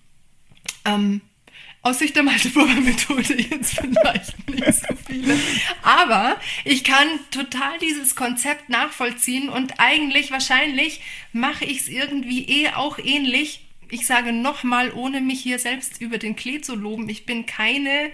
Ähm, Aus Sicht der Malte-Burber-Methode jetzt vielleicht nicht so viele. Aber ich kann total dieses Konzept nachvollziehen und eigentlich, wahrscheinlich, mache ich es irgendwie eh auch ähnlich. Ich sage nochmal, ohne mich hier selbst über den Klee zu loben, ich bin keine,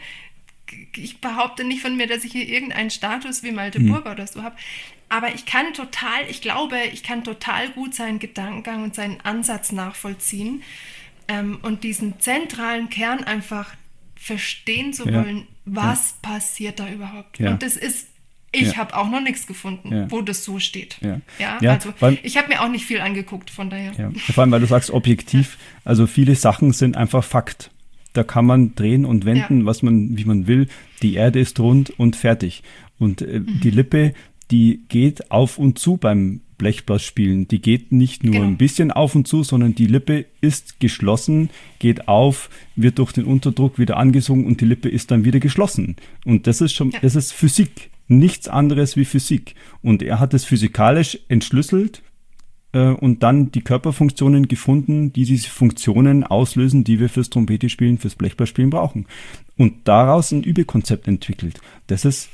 ich behaupte nicht von mir, dass ich hier irgendeinen Status wie Malte hm. Burber oder so habe. Aber ich kann total, ich glaube, ich kann total gut seinen Gedankengang und seinen Ansatz nachvollziehen. Ähm, und diesen zentralen Kern einfach verstehen zu ja. wollen, was ja. passiert da überhaupt. Ja. Und das ist, ich ja. habe auch noch nichts gefunden, ja. wo das so steht. Ja, ja, ja also allem, ich habe mir auch nicht viel angeguckt, von daher. Ja. Vor allem, weil du sagst objektiv, also viele Sachen sind einfach Fakt. Da kann man drehen und wenden, ja. was man, wie man will. Die Erde ist rund und fertig. Und äh, mhm. die Lippe, die geht auf und zu beim Blechblattspielen. Die geht nicht nur genau. ein bisschen auf und zu, sondern die Lippe ist geschlossen, geht auf, wird durch den Unterdruck wieder angesogen und die Lippe ist dann wieder geschlossen. Und das ist schon, ja. das ist Physik. Nichts anderes wie Physik. Und er hat es physikalisch entschlüsselt äh, und dann die Körperfunktionen gefunden, die diese Funktionen auslösen, die wir fürs Trompetespielen, fürs Blechblattspielen brauchen. Und daraus ein Übekonzept entwickelt. Das ist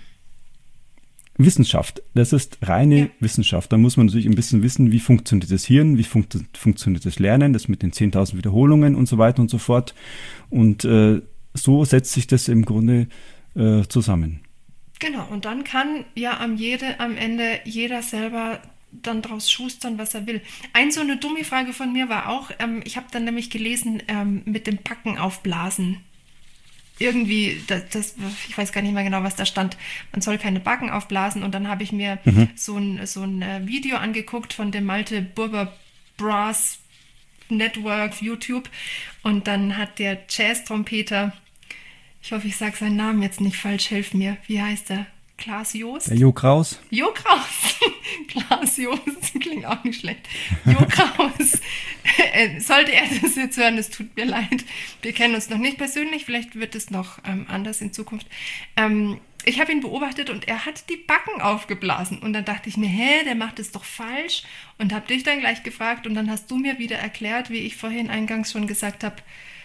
Wissenschaft, das ist reine ja. Wissenschaft. Da muss man natürlich ein bisschen wissen, wie funktioniert das Hirn, wie funkt, funktioniert das Lernen, das mit den zehntausend Wiederholungen und so weiter und so fort. Und äh, so setzt sich das im Grunde äh, zusammen. Genau, und dann kann ja am, jede, am Ende jeder selber dann draus schustern, was er will. Ein so eine dumme Frage von mir war auch, ähm, ich habe dann nämlich gelesen, ähm, mit dem Backen aufblasen. Irgendwie, das, das, ich weiß gar nicht mehr genau, was da stand, man soll keine Backen aufblasen und dann habe ich mir mhm. so ein, so ein Video angeguckt von dem Malte Burber Brass Network YouTube und dann hat der Jazz-Trompeter, ich hoffe, ich sage seinen Namen jetzt nicht falsch, helf mir, wie heißt er? Klaas Joost? Der Jo Kraus. Jo Kraus. Klaas Joost, klingt auch nicht schlecht. Jo Kraus. Sollte er das jetzt hören, es tut mir leid. Wir kennen uns noch nicht persönlich, vielleicht wird es noch ähm, anders in Zukunft. Ähm, ich habe ihn beobachtet und er hat die Backen aufgeblasen. Und dann dachte ich mir, hä, der macht es doch falsch. Und habe dich dann gleich gefragt und dann hast du mir wieder erklärt, wie ich vorhin eingangs schon gesagt habe,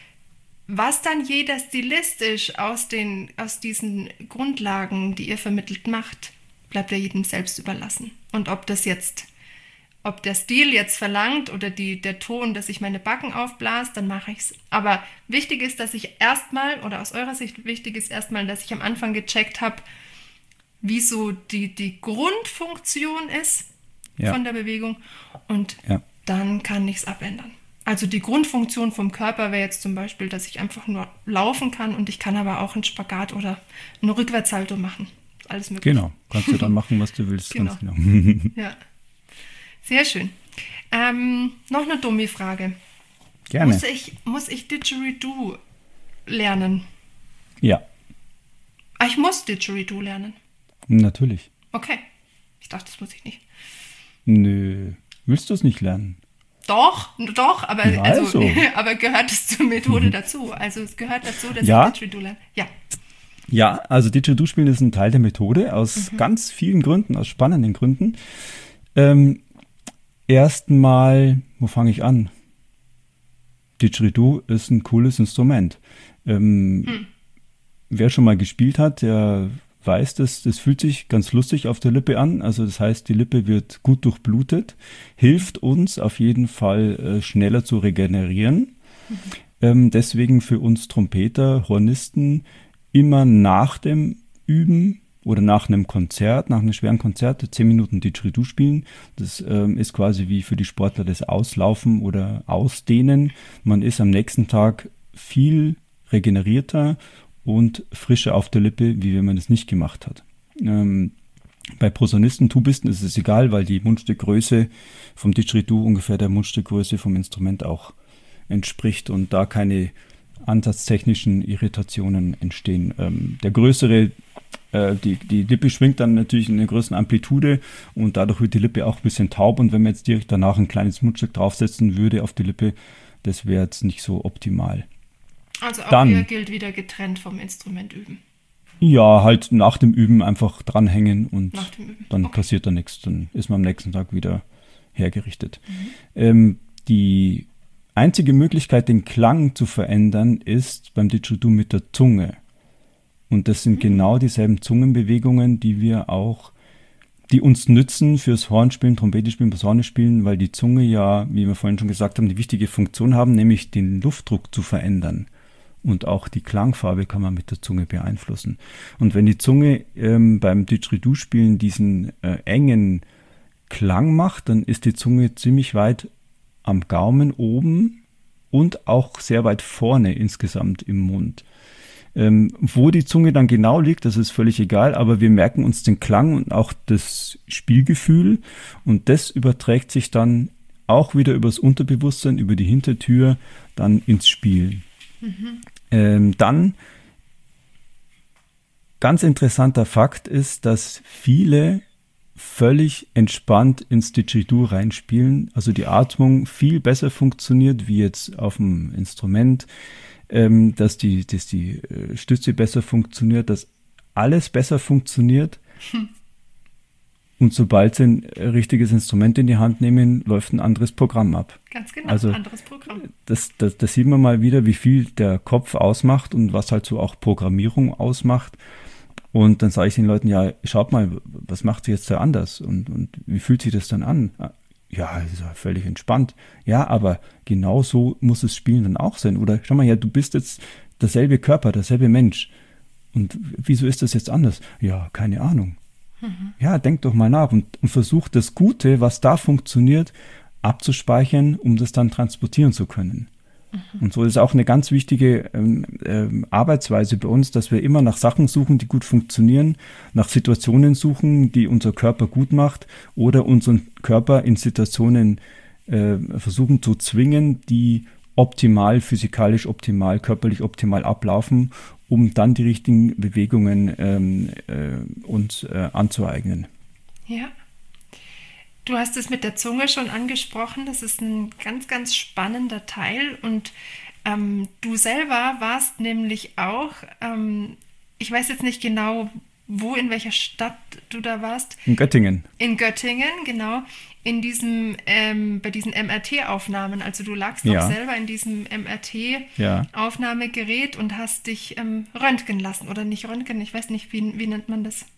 was dann jeder stilistisch aus, den, aus diesen Grundlagen, die ihr vermittelt, macht, bleibt ja jedem selbst überlassen. Und ob das jetzt, ob der Stil jetzt verlangt oder die, der Ton, dass ich meine Backen aufblase, dann mache ich es. Aber wichtig ist, dass ich erstmal, oder aus eurer Sicht wichtig ist erstmal, dass ich am Anfang gecheckt habe, wie so die, die Grundfunktion ist ja. von der Bewegung. Und ja. dann kann ich es abändern. Also die Grundfunktion vom Körper wäre jetzt zum Beispiel, dass ich einfach nur laufen kann und ich kann aber auch einen Spagat oder einen Rückwärtssalto machen. Alles möglich. Genau, kannst du dann machen, was du willst. Genau. Ganz genau. Ja, sehr schön. Ähm, noch eine dumme Frage. Gerne. Muss ich, muss ich Didgeridoo lernen? Ja. Ah, ich muss Didgeridoo lernen? Natürlich. Okay, ich dachte, das muss ich nicht. Nö, willst du es nicht lernen? Doch, doch, aber, ja, also. Also, aber gehört es zur Methode dazu? Also es gehört dazu, dass ja. ich Didgeridoo lerne? Ja. Ja, also Didgeridoo spielen ist ein Teil der Methode aus mhm. ganz vielen Gründen, aus spannenden Gründen. Ähm, Erstmal, wo fange ich an? Didgeridoo ist ein cooles Instrument. Ähm, mhm. Wer schon mal gespielt hat, der weiß, das, das fühlt sich ganz lustig auf der Lippe an. Also das heißt, die Lippe wird gut durchblutet, hilft uns auf jeden Fall äh, schneller zu regenerieren. Mhm. Ähm, deswegen für uns Trompeter, Hornisten immer nach dem Üben oder nach einem Konzert, nach einem schweren Konzert, zehn Minuten Didgeridoo spielen. Das ähm, ist quasi wie für die Sportler das Auslaufen oder Ausdehnen. Man ist am nächsten Tag viel regenerierter und frischer auf der Lippe, wie wenn man das nicht gemacht hat. Ähm, bei Posaunisten, Tubisten ist es egal, weil die Mundstückgröße vom Didgeridoo ungefähr der Mundstückgröße vom Instrument auch entspricht und da keine ansatztechnischen Irritationen entstehen. Ähm, der größere, äh, die, die Lippe schwingt dann natürlich in einer größeren Amplitude und dadurch wird die Lippe auch ein bisschen taub und wenn man jetzt direkt danach ein kleines Mundstück draufsetzen würde auf die Lippe, das wäre jetzt nicht so optimal. Also auch dann, hier gilt wieder getrennt vom Instrument üben. Ja, halt nach dem Üben einfach dranhängen und Üben. dann Okay. passiert da nichts. Dann ist man am nächsten Tag wieder hergerichtet. Mhm. Ähm, die einzige Möglichkeit, den Klang zu verändern, ist beim Didgeridoo mit der Zunge. Und das sind mhm. genau dieselben Zungenbewegungen, die wir auch, die uns nützen fürs Hornspielen, Trompetespielen, Posaunespielen, weil die Zunge ja, wie wir vorhin schon gesagt haben, die wichtige Funktion haben, nämlich den Luftdruck zu verändern. Und auch die Klangfarbe kann man mit der Zunge beeinflussen. Und wenn die Zunge ähm, beim Didgeridoo-Spielen diesen äh, engen Klang macht, dann ist die Zunge ziemlich weit am Gaumen oben und auch sehr weit vorne insgesamt im Mund. Ähm, wo die Zunge dann genau liegt, das ist völlig egal, aber wir merken uns den Klang und auch das Spielgefühl und das überträgt sich dann auch wieder übers Unterbewusstsein, über die Hintertür dann ins Spiel. Mhm. Ähm, dann, ganz interessanter Fakt ist, dass viele völlig entspannt ins Didgeridoo reinspielen, also die Atmung viel besser funktioniert wie jetzt auf dem Instrument, ähm, dass die, dass die äh, Stütze besser funktioniert, dass alles besser funktioniert. Hm. Und sobald sie ein richtiges Instrument in die Hand nehmen, läuft ein anderes Programm ab. Ganz genau, also, ein anderes Programm. Das, das, das sieht man mal wieder, wie viel der Kopf ausmacht und was halt so auch Programmierung ausmacht. Und dann sage ich den Leuten, ja, schaut mal, was macht sie jetzt da anders? Und, und wie fühlt sich das dann an? Ja, das ist ja völlig entspannt. Ja, aber genau so muss das Spielen dann auch sein. Oder schau mal, ja, du bist jetzt derselbe Körper, derselbe Mensch. Und wieso ist das jetzt anders? Ja, keine Ahnung. Mhm. Ja, denk doch mal nach und, und versuch das Gute, was da funktioniert, abzuspeichern, um das dann transportieren zu können. Mhm. Und so ist auch eine ganz wichtige ähm, ähm, Arbeitsweise bei uns, dass wir immer nach Sachen suchen, die gut funktionieren, nach Situationen suchen, die unser Körper gut macht oder unseren Körper in Situationen äh, versuchen zu zwingen, die optimal, physikalisch optimal, körperlich optimal ablaufen, um dann die richtigen Bewegungen ähm, äh, uns äh, anzueignen. Ja. Du hast es mit der Zunge schon angesprochen. Das ist ein ganz, ganz spannender Teil. Und ähm, du selber warst nämlich auch, ähm, ich weiß jetzt nicht genau, wo, in welcher Stadt du da warst. In Göttingen. In Göttingen, genau. In diesem, ähm, bei diesen M R T-Aufnahmen. Also du lagst ja. doch selber in diesem M R T-Aufnahmegerät ja. und hast dich ähm, röntgen lassen. Oder nicht röntgen, ich weiß nicht, wie, wie nennt man das?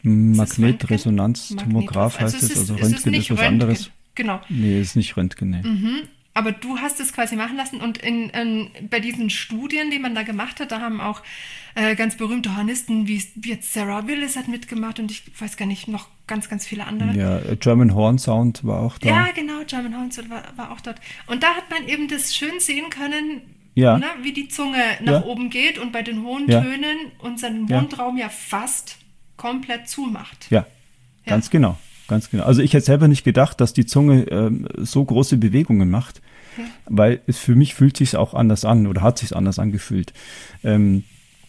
Magnetresonanztomograph heißt es, also, also Röntgen ist, ist was Röntgen. anderes. Genau. Nee, ist nicht Röntgen, nee. Mhm. Aber du hast es quasi machen lassen und in, in, bei diesen Studien, die man da gemacht hat, da haben auch äh, ganz berühmte Hornisten wie, wie jetzt Sarah Willis hat mitgemacht und ich weiß gar nicht, noch ganz, ganz viele andere. Ja, German Horn Sound war auch da. Ja, genau, German Horn Sound war, war auch dort. Und da hat man eben das schön sehen können, ja. ne, wie die Zunge nach ja. oben geht und bei den hohen ja. Tönen unseren Mundraum ja, ja fast komplett zumacht. Ja, ja, ganz genau, ganz genau. Also ich hätte selber nicht gedacht, dass die Zunge ähm, so große Bewegungen macht, ja. weil es für mich fühlt sich auch anders an oder hat sich anders angefühlt. Ähm,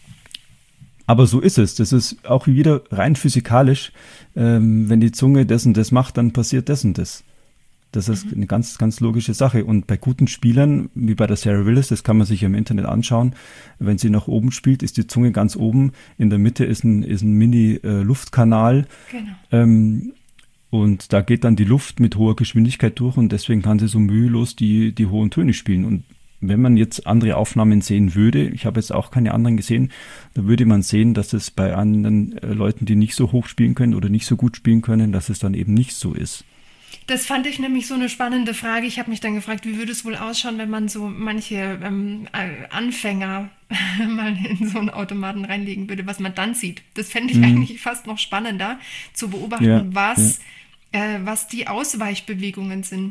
aber so ist es. Das ist auch wieder rein physikalisch. Ähm, wenn die Zunge das und das macht, dann passiert das und das. Das ist eine ganz, ganz logische Sache. Und bei guten Spielern, wie bei der Sarah Willis, das kann man sich im Internet anschauen, wenn sie nach oben spielt, ist die Zunge ganz oben. In der Mitte ist ein, ist ein Mini-Luftkanal. Genau. Ähm, und da geht dann die Luft mit hoher Geschwindigkeit durch und deswegen kann sie so mühelos die, die hohen Töne spielen. Und wenn man jetzt andere Aufnahmen sehen würde, ich habe jetzt auch keine anderen gesehen, da würde man sehen, dass es bei anderen äh, Leuten, die nicht so hoch spielen können oder nicht so gut spielen können, dass es dann eben nicht so ist. Das fand ich nämlich so eine spannende Frage. Ich habe mich dann gefragt, wie würde es wohl ausschauen, wenn man so manche ähm, Anfänger mal in so einen Automaten reinlegen würde, was man dann sieht. Das fände ich mhm. eigentlich fast noch spannender, zu beobachten, ja, was, ja. Äh, was die Ausweichbewegungen sind.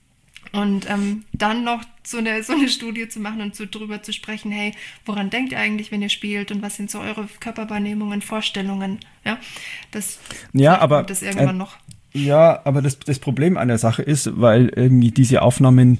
Und ähm, dann noch so eine, so eine Studie zu machen und so drüber zu sprechen, hey, woran denkt ihr eigentlich, wenn ihr spielt und was sind so eure Körperwahrnehmungen, Vorstellungen? Ja, das, ja aber das irgendwann äh, noch. Ja, aber das, das Problem an der Sache ist, weil irgendwie diese Aufnahmen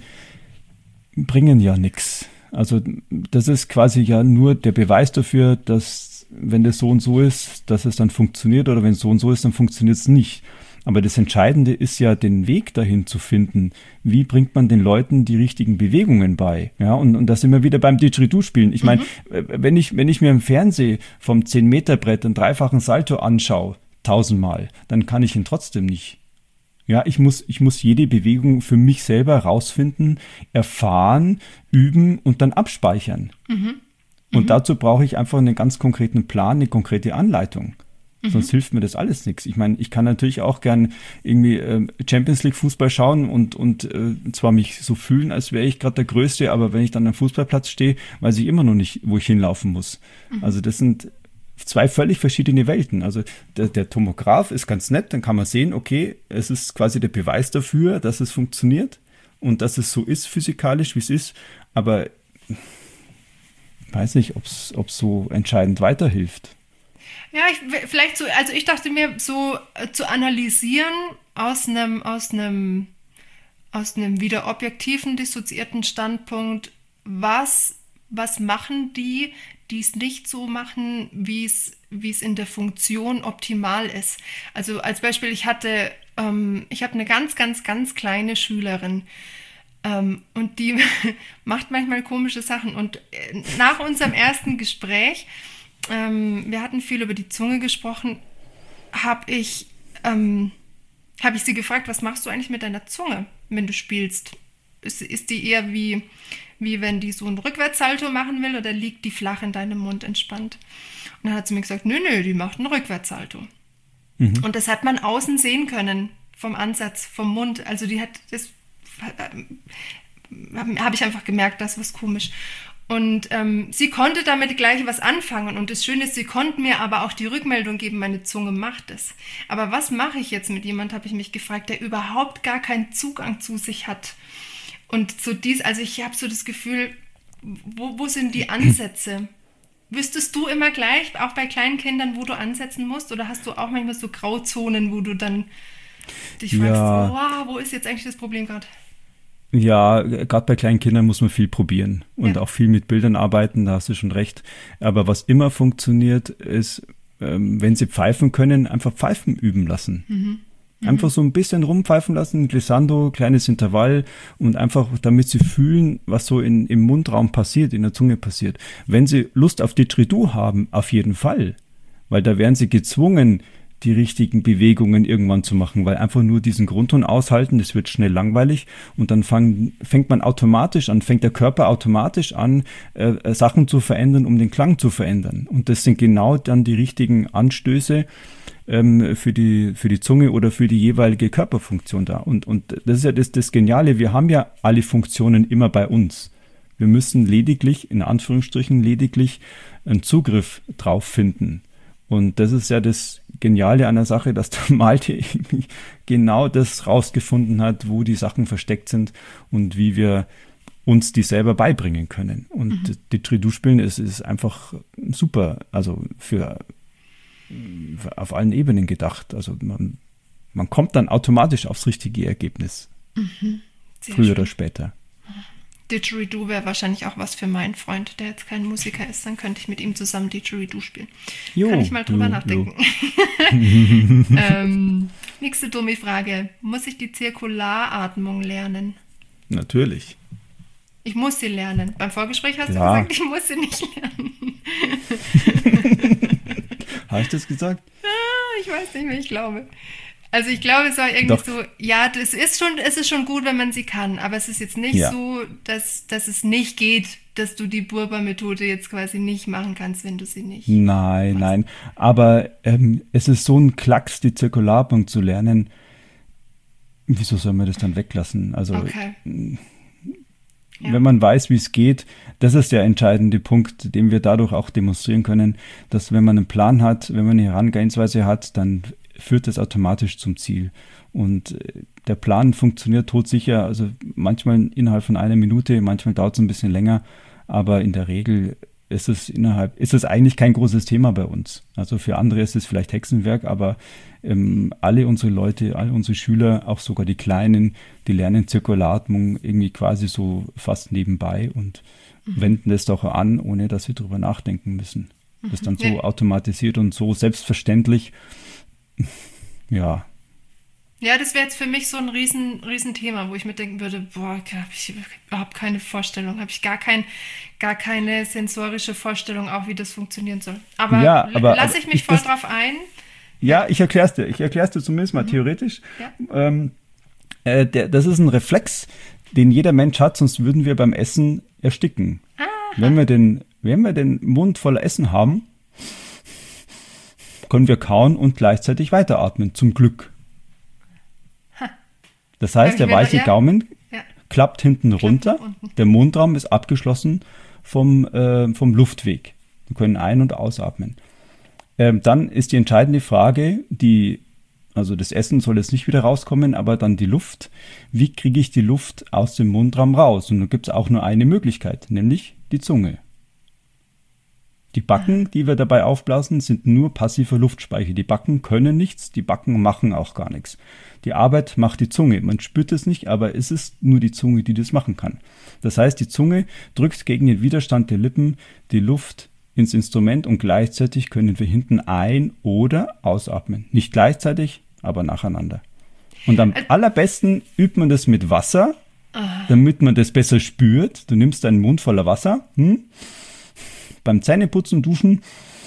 bringen ja nichts. Also das ist quasi ja nur der Beweis dafür, dass wenn das so und so ist, dass es dann funktioniert, oder wenn es so und so ist, dann funktioniert es nicht. Aber das Entscheidende ist ja, den Weg dahin zu finden. Wie bringt man den Leuten die richtigen Bewegungen bei? Ja, und, und da sind wir wieder beim Didgeridoo-Spielen. Ich meine, mhm. wenn ich, wenn ich mir im Fernsehen vom zehn-Meter-Brett einen dreifachen Salto anschaue, tausendmal, dann kann ich ihn trotzdem nicht. Ja, ich muss, ich muss jede Bewegung für mich selber rausfinden, erfahren, üben und dann abspeichern. Mhm. Und mhm. dazu brauche ich einfach einen ganz konkreten Plan, eine konkrete Anleitung. Mhm. Sonst hilft mir das alles nichts. Ich meine, ich kann natürlich auch gern irgendwie äh, Champions League Fußball schauen und, und äh, zwar mich so fühlen, als wäre ich gerade der Größte, aber wenn ich dann am Fußballplatz stehe, weiß ich immer noch nicht, wo ich hinlaufen muss. Mhm. Also das sind zwei völlig verschiedene Welten. Also der, der Tomograph ist ganz nett, dann kann man sehen, okay, es ist quasi der Beweis dafür, dass es funktioniert und dass es so ist physikalisch, wie es ist, aber ich weiß nicht, ob es so entscheidend weiterhilft. Ja, ich, vielleicht so, also ich dachte mir, so äh, zu analysieren aus einem, aus einem, aus einem wieder objektiven, dissoziierten Standpunkt, was, was machen die, die es nicht so machen, wie es, wie es in der Funktion optimal ist. Also als Beispiel, ich hatte, ähm, ich habe eine ganz, ganz, ganz kleine Schülerin, ähm, und die macht manchmal komische Sachen. Und nach unserem ersten Gespräch, ähm, wir hatten viel über die Zunge gesprochen, habe ich, ähm, hab ich sie gefragt, was machst du eigentlich mit deiner Zunge, wenn du spielst? Ist, ist die eher wie, wie wenn die so einen Rückwärtssalto machen will, oder liegt die flach in deinem Mund entspannt? Und dann hat sie mir gesagt, nö, nö, die macht einen Rückwärtssalto. Mhm. Und das hat man außen sehen können, vom Ansatz, vom Mund. Also die hat, das äh, habe ich einfach gemerkt, das ist was komisch. Und ähm, sie konnte damit gleich was anfangen. Und das Schöne ist, sie konnte mir aber auch die Rückmeldung geben, meine Zunge macht es. Aber was mache ich jetzt mit jemand, habe ich mich gefragt, der überhaupt gar keinen Zugang zu sich hat. Und so dies, also ich habe so das Gefühl, wo, wo sind die Ansätze? Wüsstest du immer gleich, auch bei kleinen Kindern, wo du ansetzen musst? Oder hast du auch manchmal so Grauzonen, wo du dann dich fragst, ja. wow, wo ist jetzt eigentlich das Problem gerade? Ja, gerade bei kleinen Kindern muss man viel probieren und ja. auch viel mit Bildern arbeiten, da hast du schon recht. Aber was immer funktioniert, ist, ähm, wenn sie pfeifen können, einfach Pfeifen üben lassen. Mhm. Einfach so ein bisschen rumpfeifen lassen, Glissando, kleines Intervall, und einfach, damit sie fühlen, was so in, im Mundraum passiert, in der Zunge passiert. Wenn sie Lust auf Didgeridoo haben, auf jeden Fall. Weil da werden sie gezwungen, die richtigen Bewegungen irgendwann zu machen, weil einfach nur diesen Grundton aushalten, das wird schnell langweilig, und dann fang, fängt man automatisch an, fängt der Körper automatisch an, äh, Sachen zu verändern, um den Klang zu verändern. Und das sind genau dann die richtigen Anstöße ähm, für die, für die Zunge oder für die jeweilige Körperfunktion da. Und, und das ist ja das, das Geniale, wir haben ja alle Funktionen immer bei uns. Wir müssen lediglich, in Anführungsstrichen lediglich, einen Zugriff drauf finden. Und das ist ja das Geniale an der Sache, dass der Malte genau das rausgefunden hat, wo die Sachen versteckt sind und wie wir uns die selber beibringen können. Und mhm. Didgeridoo spielen ist, ist einfach super, also für, für auf allen Ebenen gedacht. Also man, man kommt dann automatisch aufs richtige Ergebnis. Mhm. Früher schön. Oder später. Didgeridoo wäre wahrscheinlich auch was für meinen Freund, der jetzt kein Musiker ist. Dann könnte ich mit ihm zusammen Didgeridoo spielen. Jo, Kann ich mal drüber jo, nachdenken. Jo. ähm, nächste dumme Frage. Muss ich die Zirkularatmung lernen? Natürlich. Ich muss sie lernen. Beim Vorgespräch hast ja. du gesagt, ich muss sie nicht lernen. Habe ich das gesagt? Ah, ich weiß nicht mehr, ich glaube. Also ich glaube, es war irgendwie Doch. so, ja, das ist schon, es ist schon gut, wenn man sie kann, aber es ist jetzt nicht Ja. so, dass, dass es nicht geht, dass du die Burba-Methode jetzt quasi nicht machen kannst, wenn du sie nicht Nein, machst. nein. Aber ähm, es ist so ein Klacks, die Zirkularbank zu lernen. Wieso soll man das dann weglassen? Also, Okay. Ja. wenn man weiß, wie es geht, das ist der entscheidende Punkt, den wir dadurch auch demonstrieren können, dass wenn man einen Plan hat, wenn man eine Herangehensweise hat, dann führt das automatisch zum Ziel. Und äh, der Plan funktioniert todsicher, also manchmal innerhalb von einer Minute, manchmal dauert es ein bisschen länger, aber in der Regel ist es innerhalb, ist es eigentlich kein großes Thema bei uns. Also für andere ist es vielleicht Hexenwerk, aber ähm, alle unsere Leute, alle unsere Schüler, auch sogar die Kleinen, die lernen Zirkularatmung irgendwie quasi so fast nebenbei und Mhm. wenden es doch an, ohne dass sie drüber nachdenken müssen. Das ist dann so Ja. automatisiert und so selbstverständlich. Ja, Ja, das wäre jetzt für mich so ein riesen, riesen Thema, wo ich mir denken würde, boah, habe ich überhaupt keine Vorstellung, habe ich gar kein, gar keine sensorische Vorstellung, auch wie das funktionieren soll. Aber ja, aber, lasse aber ich mich ist voll das, drauf ein. ja, ich erkläre es dir. Ich erkläre es dir zumindest mal theoretisch. Ja. Ähm, äh, der, das ist ein Reflex, den jeder Mensch hat, sonst würden wir beim Essen ersticken. Wenn wir den, wenn wir den Mund voller Essen haben, können wir kauen und gleichzeitig weiteratmen, zum Glück. Das heißt, ich der mir noch- weiche ja. Gaumen Ja. klappt hinten runter, nach unten. der Mundraum ist abgeschlossen vom, äh, vom Luftweg. Wir können ein- und ausatmen. Ähm, dann ist die entscheidende Frage, die, also das Essen soll jetzt nicht wieder rauskommen, aber dann die Luft. Wie kriege ich die Luft aus dem Mundraum raus? Und da gibt es auch nur eine Möglichkeit, nämlich die Zunge. Die Backen, die wir dabei aufblasen, sind nur passiver Luftspeicher. Die Backen können nichts, die Backen machen auch gar nichts. Die Arbeit macht die Zunge. Man spürt es nicht, aber es ist nur die Zunge, die das machen kann. Das heißt, die Zunge drückt gegen den Widerstand der Lippen die Luft ins Instrument und gleichzeitig können wir hinten ein- oder ausatmen. Nicht gleichzeitig, aber nacheinander. Und am allerbesten übt man das mit Wasser, damit man das besser spürt. Du nimmst deinen Mund voller Wasser, hm? beim Zähneputzen, Duschen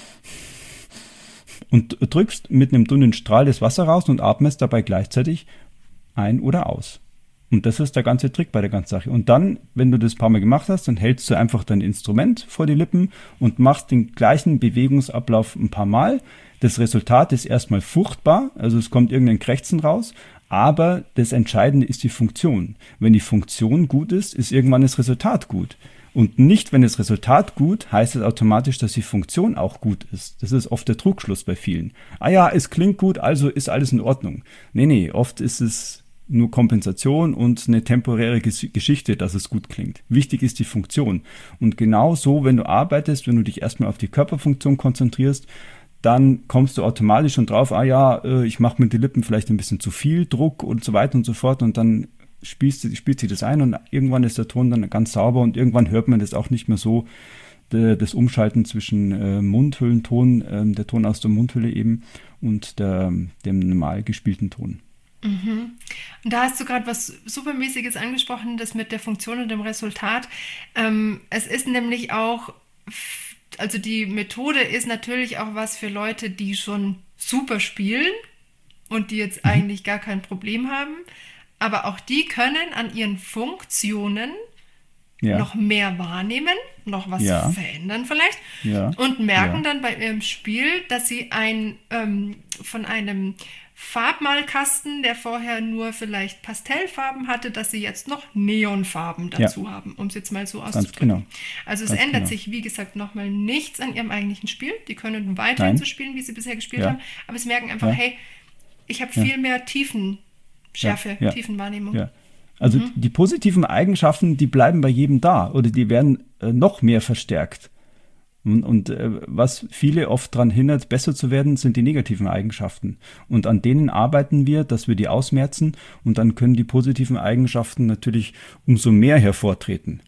und drückst mit einem dünnen Strahl das Wasser raus und atmest dabei gleichzeitig ein oder aus. Und das ist der ganze Trick bei der ganzen Sache. Und dann, wenn du das ein paar Mal gemacht hast, dann hältst du einfach dein Instrument vor die Lippen und machst den gleichen Bewegungsablauf ein paar Mal. Das Resultat ist erstmal furchtbar, also es kommt irgendein Krächzen raus, aber das Entscheidende ist die Funktion. Wenn die Funktion gut ist, ist irgendwann das Resultat gut. Und nicht, wenn das Resultat gut, heißt es automatisch, dass die Funktion auch gut ist. Das ist oft der Trugschluss bei vielen. Ah ja, es klingt gut, also ist alles in Ordnung. Nee, nee, oft ist es nur Kompensation und eine temporäre Ges- Geschichte, dass es gut klingt. Wichtig ist die Funktion. Und genau so, wenn du arbeitest, wenn du dich erstmal auf die Körperfunktion konzentrierst, dann kommst du automatisch schon drauf, ah ja, äh, ich mache mit den Lippen vielleicht ein bisschen zu viel Druck und so weiter und so fort und dann spielst du, spielt sie das ein und irgendwann ist der Ton dann ganz sauber und irgendwann hört man das auch nicht mehr so, de, das Umschalten zwischen äh, Mundhüllenton, äh, der Ton aus der Mundhülle eben und der, dem normal gespielten Ton. Mhm. Und da hast du gerade was Supermäßiges angesprochen, das mit der Funktion und dem Resultat. Ähm, es ist nämlich auch, also die Methode ist natürlich auch was für Leute, die schon super spielen und die jetzt Mhm. eigentlich gar kein Problem haben. Aber auch die können an ihren Funktionen Ja, noch mehr wahrnehmen, noch was Ja. verändern vielleicht ja, und merken ja. dann bei ihrem Spiel, dass sie ein ähm, von einem Farbmalkasten, der vorher nur vielleicht Pastellfarben hatte, dass sie jetzt noch Neonfarben Ja. dazu haben, um es jetzt mal so Ganz auszudrücken. genau. Also es Ganz ändert genau. sich, wie gesagt, nochmal nichts an ihrem eigentlichen Spiel. Die können weiterhin Nein. so spielen, wie sie bisher gespielt Ja. haben, aber sie merken einfach, Ja. hey, ich habe Ja. viel mehr Tiefenschärfe, Ja. Ja. Tiefenwahrnehmung. Ja. Also Mhm. die positiven Eigenschaften, die bleiben bei jedem da oder die werden äh, noch mehr verstärkt. Und, und äh, was viele oft daran hindert, besser zu werden, sind die negativen Eigenschaften. Und an denen arbeiten wir, dass wir die ausmerzen und dann können die positiven Eigenschaften natürlich umso mehr hervortreten.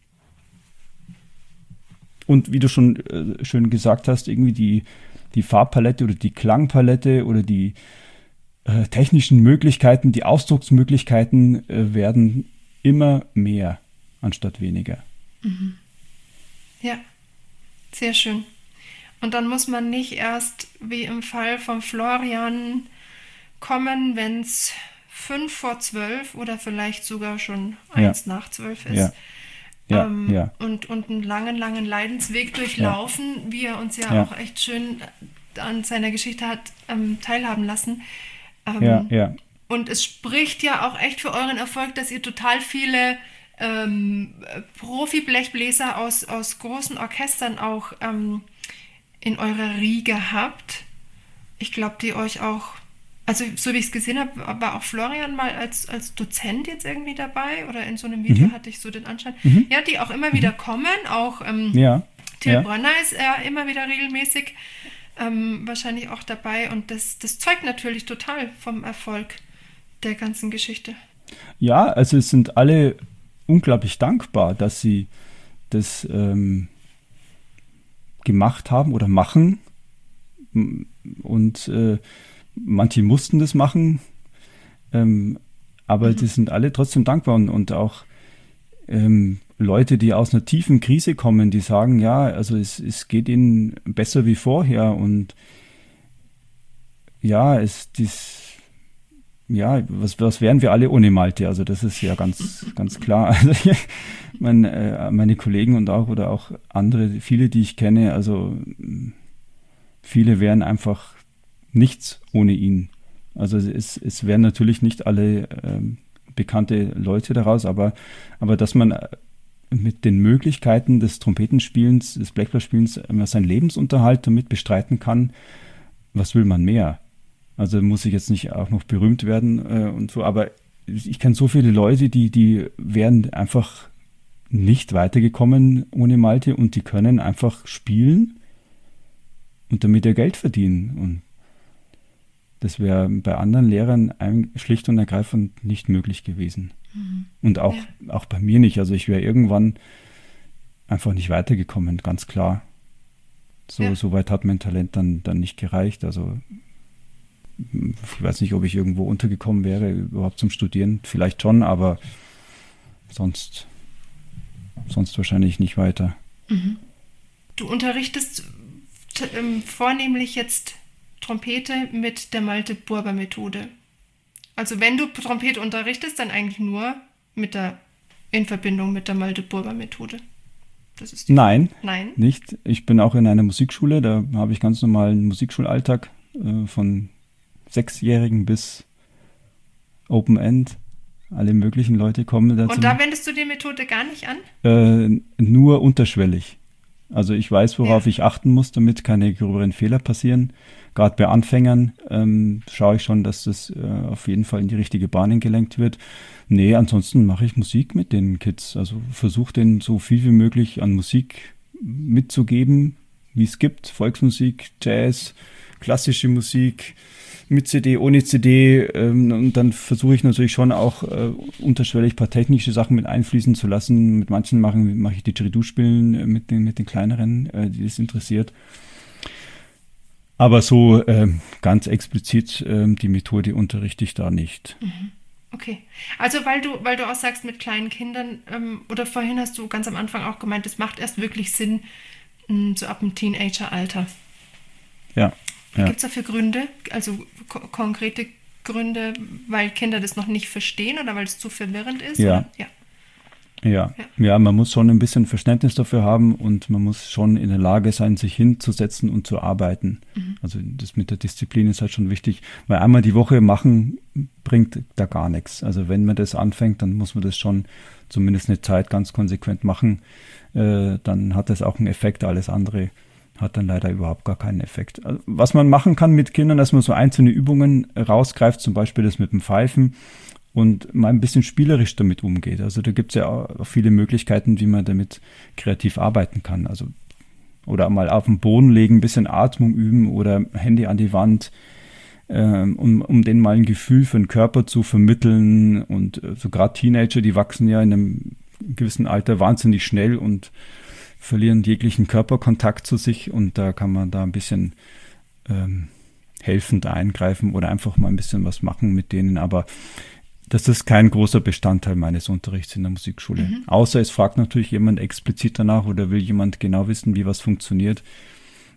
Und wie du schon äh, schön gesagt hast, irgendwie die, die Farbpalette oder die Klangpalette oder die äh, technischen Möglichkeiten, die Ausdrucksmöglichkeiten äh, werden immer mehr anstatt weniger. Ja, sehr schön. Und dann muss man nicht erst, wie im Fall von Florian, kommen, wenn es fünf vor zwölf oder vielleicht sogar schon eins ja. nach zwölf ist. Ja. Ja, ähm, ja. Und, und einen langen, langen Leidensweg durchlaufen, ja. wie er uns ja, ja auch echt schön an seiner Geschichte hat ähm, teilhaben lassen. Ähm, ja, ja. Und es spricht ja auch echt für euren Erfolg, dass ihr total viele ähm, Profi-Blechbläser aus, aus großen Orchestern auch ähm, in eurer Riege habt. Ich glaube, die euch auch, also so wie ich es gesehen habe, war auch Florian mal als, als Dozent jetzt irgendwie dabei oder in so einem Video mhm. hatte ich so den Anschein. Mhm. Ja, die auch immer mhm. wieder kommen, auch ähm, ja. Till ja. Brönner ist ja immer wieder regelmäßig ähm, wahrscheinlich auch dabei und das, das zeugt natürlich total vom Erfolg der ganzen Geschichte. Ja, also es sind alle unglaublich dankbar, dass sie das ähm, gemacht haben oder machen und äh, manche mussten das machen, ähm, aber mhm. die sind alle trotzdem dankbar und, und auch ähm, Leute, die aus einer tiefen Krise kommen, die sagen, ja, also es, es geht ihnen besser wie vorher und ja, es dies, ja, was, was wären wir alle ohne Malte? Also das ist ja ganz, ganz klar. Also ich, mein, äh, meine Kollegen und auch oder auch andere, viele, die ich kenne, also viele wären einfach nichts ohne ihn. Also es, es wären natürlich nicht alle ähm, bekannte Leute daraus, aber, aber dass man mit den Möglichkeiten des Trompetenspielens, des Blechblasinspielens seinen Lebensunterhalt damit bestreiten kann, was will man mehr? Also muss ich jetzt nicht auch noch berühmt werden äh, und so, aber ich kenne so viele Leute, die, die wären einfach nicht weitergekommen ohne Malte und die können einfach spielen und damit ihr Geld verdienen. Und das wäre bei anderen Lehrern schlicht und ergreifend nicht möglich gewesen. Mhm. Und auch, ja. auch bei mir nicht. Also ich wäre irgendwann einfach nicht weitergekommen, ganz klar. So, ja. so weit hat mein Talent dann, dann nicht gereicht. Also ich weiß nicht, ob ich irgendwo untergekommen wäre, überhaupt zum Studieren. Vielleicht schon, aber sonst, sonst wahrscheinlich nicht weiter. Mhm. Du unterrichtest t- ähm, vornehmlich jetzt Trompete mit der Malte-Burber-Methode. Also wenn du Trompete unterrichtest, dann eigentlich nur mit der, in Verbindung mit der Malte-Burber-Methode. Das ist die Nein, Nein, nicht. Ich bin auch in einer Musikschule, da habe ich ganz normalen Musikschulalltag äh, von Sechsjährigen bis Open End. Alle möglichen Leute kommen dazu. Und da wendest du die Methode gar nicht an? Äh, nur unterschwellig. Also ich weiß, worauf ja. ich achten muss, damit keine gröberen Fehler passieren. Gerade bei Anfängern ähm, schaue ich schon, dass das äh, auf jeden Fall in die richtige Bahn gelenkt wird. Nee, ansonsten mache ich Musik mit den Kids. Also versuche denen so viel wie möglich an Musik mitzugeben, wie es gibt. Volksmusik, Jazz, klassische Musik, mit C D, ohne C D. Ähm, und dann versuche ich natürlich schon auch äh, unterschwellig ein paar technische Sachen mit einfließen zu lassen. Mit manchen mache mach ich Didgeridoo-Spielen äh, mit, den, mit den kleineren, äh, die das interessiert. Aber so ähm, ganz explizit ähm, die Methode unterrichte ich da nicht. Mhm. Okay. Also weil du, weil du auch sagst mit kleinen Kindern, ähm, oder vorhin hast du ganz am Anfang auch gemeint, es macht erst wirklich Sinn, mh, so ab dem Teenager-Alter. Ja. ja. Gibt es dafür Gründe, also ko- konkrete Gründe, weil Kinder das noch nicht verstehen oder weil es zu verwirrend ist? Ja. Oder? Ja. Ja. ja, ja, man muss schon ein bisschen Verständnis dafür haben und man muss schon in der Lage sein, sich hinzusetzen und zu arbeiten. Mhm. Also das mit der Disziplin ist halt schon wichtig, weil einmal die Woche machen bringt da gar nichts. Also wenn man das anfängt, dann muss man das schon zumindest eine Zeit ganz konsequent machen. Äh, dann hat das auch einen Effekt. Alles andere hat dann leider überhaupt gar keinen Effekt. Also was man machen kann mit Kindern, dass man so einzelne Übungen rausgreift, zum Beispiel das mit dem Pfeifen, und mal ein bisschen spielerisch damit umgeht. Also da gibt es ja auch viele Möglichkeiten, wie man damit kreativ arbeiten kann. Also oder mal auf den Boden legen, ein bisschen Atmung üben oder Hände an die Wand, ähm, um, um denen mal ein Gefühl für den Körper zu vermitteln. Und äh, so gerade Teenager, die wachsen ja in einem gewissen Alter wahnsinnig schnell und verlieren jeglichen Körperkontakt zu sich. Und da kann man da ein bisschen ähm, helfend eingreifen oder einfach mal ein bisschen was machen mit denen. Aber das ist kein großer Bestandteil meines Unterrichts in der Musikschule. Mhm. Außer es fragt natürlich jemand explizit danach oder will jemand genau wissen, wie was funktioniert.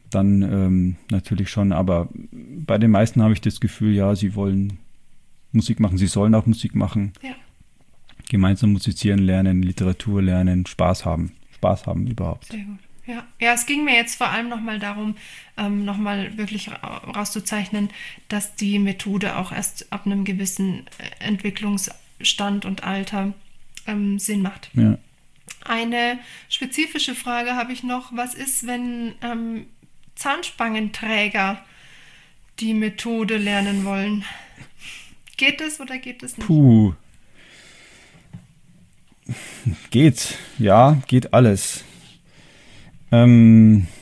dann ähm, natürlich schon. Aber bei den meisten habe ich das Gefühl, ja, sie wollen Musik machen, sie sollen auch Musik machen. Ja. Gemeinsam musizieren lernen, Literatur lernen, Spaß haben. Spaß haben überhaupt. Sehr gut. Ja, ja, es ging mir jetzt vor allem nochmal darum, ähm, nochmal wirklich rauszuzeichnen, dass die Methode auch erst ab einem gewissen Entwicklungsstand und Alter ähm, Sinn macht. Ja. Eine spezifische Frage habe ich noch. Was ist, wenn ähm, Zahnspangenträger die Methode lernen wollen? Geht es oder geht es nicht? Puh. Geht. Ja, geht alles. Ähm,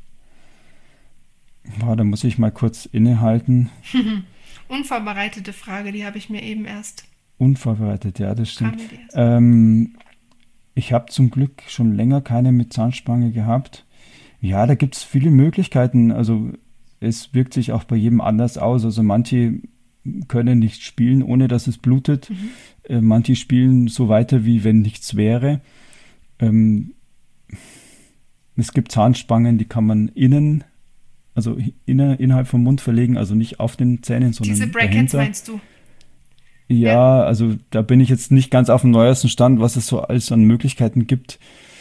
boah, da muss ich mal kurz innehalten. Unvorbereitete Frage, die habe ich mir eben erst. Unvorbereitet, ja, das stimmt. Kam mir die erst. Ähm, ich habe zum Glück schon länger keine mit Zahnspange gehabt. Ja, da gibt es viele Möglichkeiten. Also es wirkt sich auch bei jedem anders aus. Also manche können nicht spielen, ohne dass es blutet. Mhm. Äh, manche spielen so weiter, wie wenn nichts wäre. Ähm, Es gibt Zahnspangen, die kann man innen, also inner, innerhalb vom Mund verlegen, also nicht auf den Zähnen, sondern Diese Brackets dahinter. meinst du? Ja, Ja. also da bin ich jetzt nicht ganz auf dem neuesten Stand, was es so alles an Möglichkeiten gibt.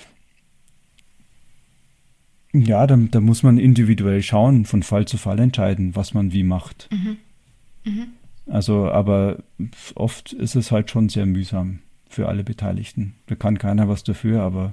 Ja, da, da muss man individuell schauen, von Fall zu Fall entscheiden, was man wie macht. Mhm. Mhm. Also, aber oft ist es halt schon sehr mühsam für alle Beteiligten. Da kann keiner was dafür, aber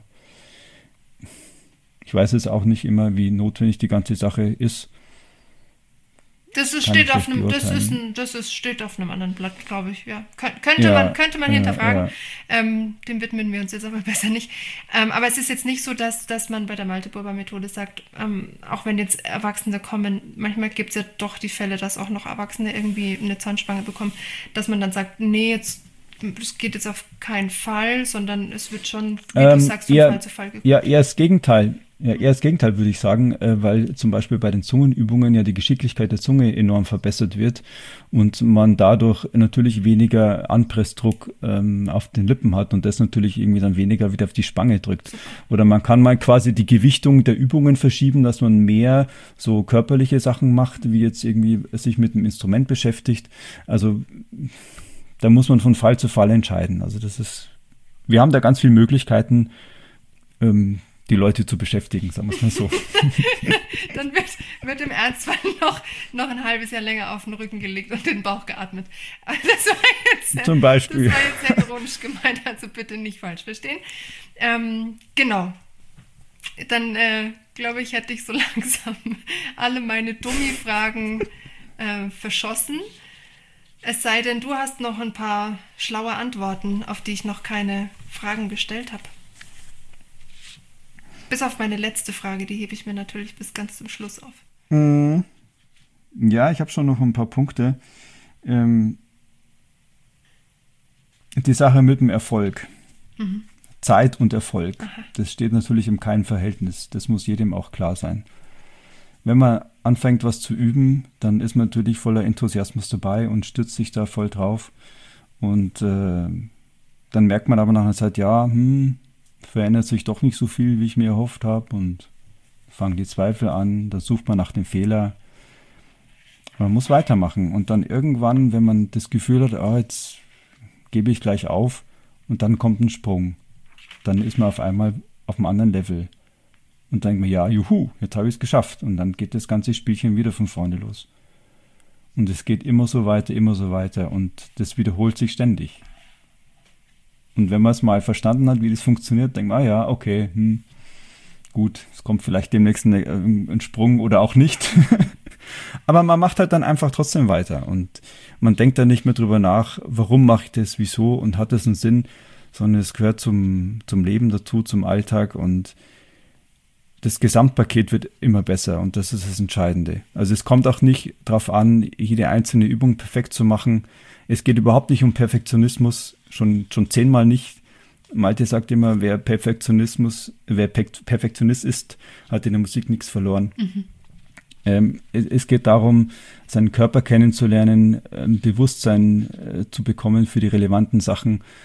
ich weiß es auch nicht immer, wie notwendig die ganze Sache ist. Das ist, Kann steht ich auf schlecht einem, das ist beurteilen. ein, das ist, steht auf einem anderen Blatt, glaube ich. Ja. Kön könnte Ja, man, könnte man ja, hinterfragen. ja. Ähm, dem widmen wir uns jetzt aber besser nicht. Ähm, aber es ist jetzt nicht so, dass, dass man bei der Malte-Burber-Methode sagt, ähm, auch wenn jetzt Erwachsene kommen, manchmal gibt es ja doch die Fälle, dass auch noch Erwachsene irgendwie eine Zahnspange bekommen, dass man dann sagt, nee, jetzt das geht jetzt auf keinen Fall, sondern es wird schon, wie Ähm, du sagst, von eher- Fall zu Fall geguckt. Ja, eher das Gegenteil. Ja, eher das Gegenteil würde ich sagen, äh, weil zum Beispiel bei den Zungenübungen ja die Geschicklichkeit der Zunge enorm verbessert wird und man dadurch natürlich weniger Anpressdruck ähm, auf den Lippen hat und das natürlich irgendwie dann weniger wieder auf die Spange drückt. Oder man kann mal quasi die Gewichtung der Übungen verschieben, dass man mehr so körperliche Sachen macht, wie jetzt irgendwie sich mit dem Instrument beschäftigt. Also da muss man von Fall zu Fall entscheiden. Also das ist, wir haben da ganz viele Möglichkeiten, ähm, die Leute zu beschäftigen, sagen wir es mal so. Dann wird, wird im Ernstfall noch, noch ein halbes Jahr länger auf den Rücken gelegt und den Bauch geatmet. Aber das war jetzt sehr, Zum Beispiel. Das war jetzt sehr ironisch gemeint, also bitte nicht falsch verstehen. Ähm, genau. Dann äh, glaube ich, hätte ich so langsam alle meine Dummi-Fragen äh, verschossen. Es sei denn, du hast noch ein paar schlaue Antworten, auf die ich noch keine Fragen gestellt habe. Bis auf meine letzte Frage, die hebe ich mir natürlich bis ganz zum Schluss auf. Mhm. Ja, ich habe schon noch ein paar Punkte. Ähm, die Sache mit dem Erfolg. Mhm. Zeit und Erfolg. Aha. Das steht natürlich im keinem Verhältnis. Das muss jedem auch klar sein. Wenn man anfängt, was zu üben, dann ist man natürlich voller Enthusiasmus dabei und stützt sich da voll drauf. Und äh, dann merkt man aber nach einer Zeit, ja, hm, verändert sich doch nicht so viel, wie ich mir erhofft habe. Und fangen die Zweifel an, da sucht man nach dem Fehler. Man muss weitermachen. Und dann irgendwann, wenn man das Gefühl hat, ah, jetzt gebe ich gleich auf, und dann kommt ein Sprung. Dann ist man auf einmal auf einem anderen Level. Und dann denkt man, ja, juhu, jetzt habe ich es geschafft. Und dann geht das ganze Spielchen wieder von vorne los. Und es geht immer so weiter, immer so weiter. Und das wiederholt sich ständig. Und wenn man es mal verstanden hat, wie das funktioniert, denkt man, ah ja, okay, hm, gut, es kommt vielleicht demnächst ein, ein Sprung oder auch nicht. Aber man macht halt dann einfach trotzdem weiter. Und man denkt dann nicht mehr drüber nach, warum mache ich das, wieso und hat das einen Sinn, sondern es gehört zum, zum Leben dazu, zum Alltag, und das Gesamtpaket wird immer besser, und das ist das Entscheidende. Also es kommt auch nicht darauf an, jede einzelne Übung perfekt zu machen. Es geht überhaupt nicht um Perfektionismus, schon, schon zehnmal nicht. Malte sagt immer, wer Perfektionismus, wer Perfektionist ist, hat in der Musik nichts verloren. Mhm. Ähm, es, es geht darum, seinen Körper kennenzulernen, ein Bewusstsein äh, zu bekommen für die relevanten Sachen.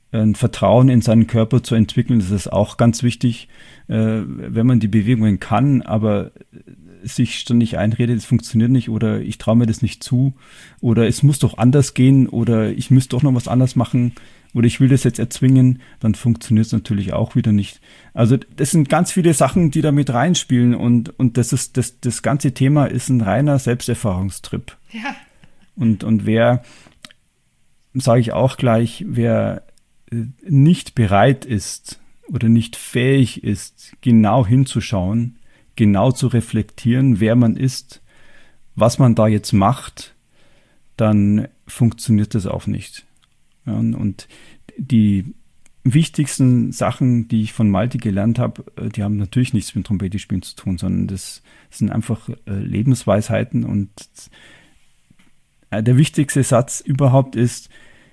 ein Vertrauen in seinen Körper zu entwickeln. Das ist auch ganz wichtig, äh, wenn man die Bewegungen kann, aber sich ständig einredet, es funktioniert nicht oder ich traue mir das nicht zu oder es muss doch anders gehen oder ich müsste doch noch was anders machen oder ich will das jetzt erzwingen, dann funktioniert es natürlich auch wieder nicht. Also das sind ganz viele Sachen, die da mit reinspielen und, und das ist das, das ganze Thema ist ein reiner Selbsterfahrungstrip. Ja. Und, und wer, sage ich auch gleich, wer nicht bereit ist oder nicht fähig ist, genau hinzuschauen, genau zu reflektieren, wer man ist, was man da jetzt macht, dann funktioniert das auch nicht. Ja, und die wichtigsten Sachen, die ich von Malte gelernt habe, die haben natürlich nichts mit Trompetespielen zu tun, sondern das sind einfach Lebensweisheiten und der wichtigste Satz überhaupt ist,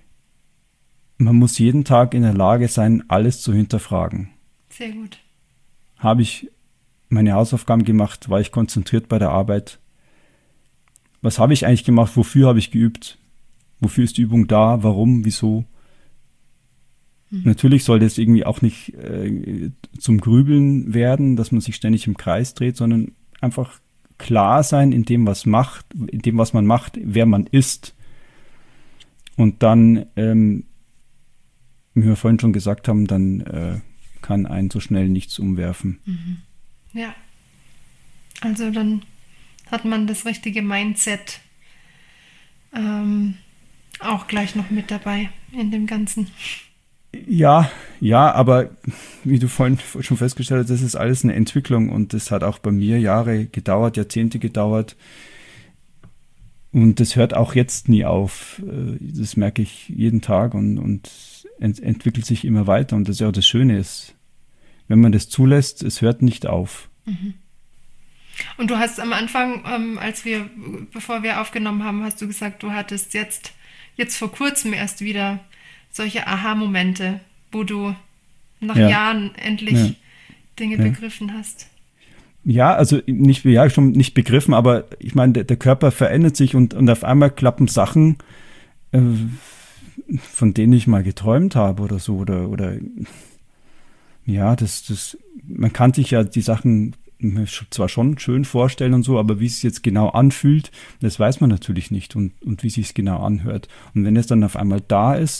man muss jeden Tag in der Lage sein, alles zu hinterfragen. Sehr gut. Habe ich meine Hausaufgaben gemacht? War ich konzentriert bei der Arbeit? Was habe ich eigentlich gemacht? Wofür habe ich geübt? Wofür ist die Übung da? Warum? Wieso? Mhm. Natürlich soll das irgendwie auch nicht äh, zum Grübeln werden, dass man sich ständig im Kreis dreht, sondern einfach klar sein in dem, was macht, in dem, was man macht, wer man ist. Und dann ähm, wie wir vorhin schon gesagt haben, dann äh, kann einen so schnell nichts umwerfen. Mhm. Ja, also dann hat man das richtige Mindset ähm, auch gleich noch mit dabei in dem Ganzen. Ja, ja, aber wie du vorhin schon festgestellt hast, das ist alles eine Entwicklung und das hat auch bei mir Jahre gedauert, Jahrzehnte gedauert. Und das hört auch jetzt nie auf. Das merke ich jeden Tag und, und ent- entwickelt sich immer weiter. Und das ist ja auch das Schöne ist, wenn man das zulässt, es hört nicht auf. Mhm. Und du hast am Anfang, ähm, als wir, bevor wir aufgenommen haben, hast du gesagt, du hattest jetzt, jetzt vor kurzem erst wieder solche Aha-Momente, wo du nach ja. Jahren endlich ja. Dinge ja. begriffen hast. Ja, also nicht, ja, schon nicht begriffen, aber ich meine, der, der Körper verändert sich und, und auf einmal klappen Sachen, äh, von denen ich mal geträumt habe oder so, oder, oder ja, das, das, man kann sich ja die Sachen zwar schon schön vorstellen und so, aber wie es sich jetzt genau anfühlt, das weiß man natürlich nicht und, und wie es sich genau anhört. Und wenn es dann auf einmal da ist,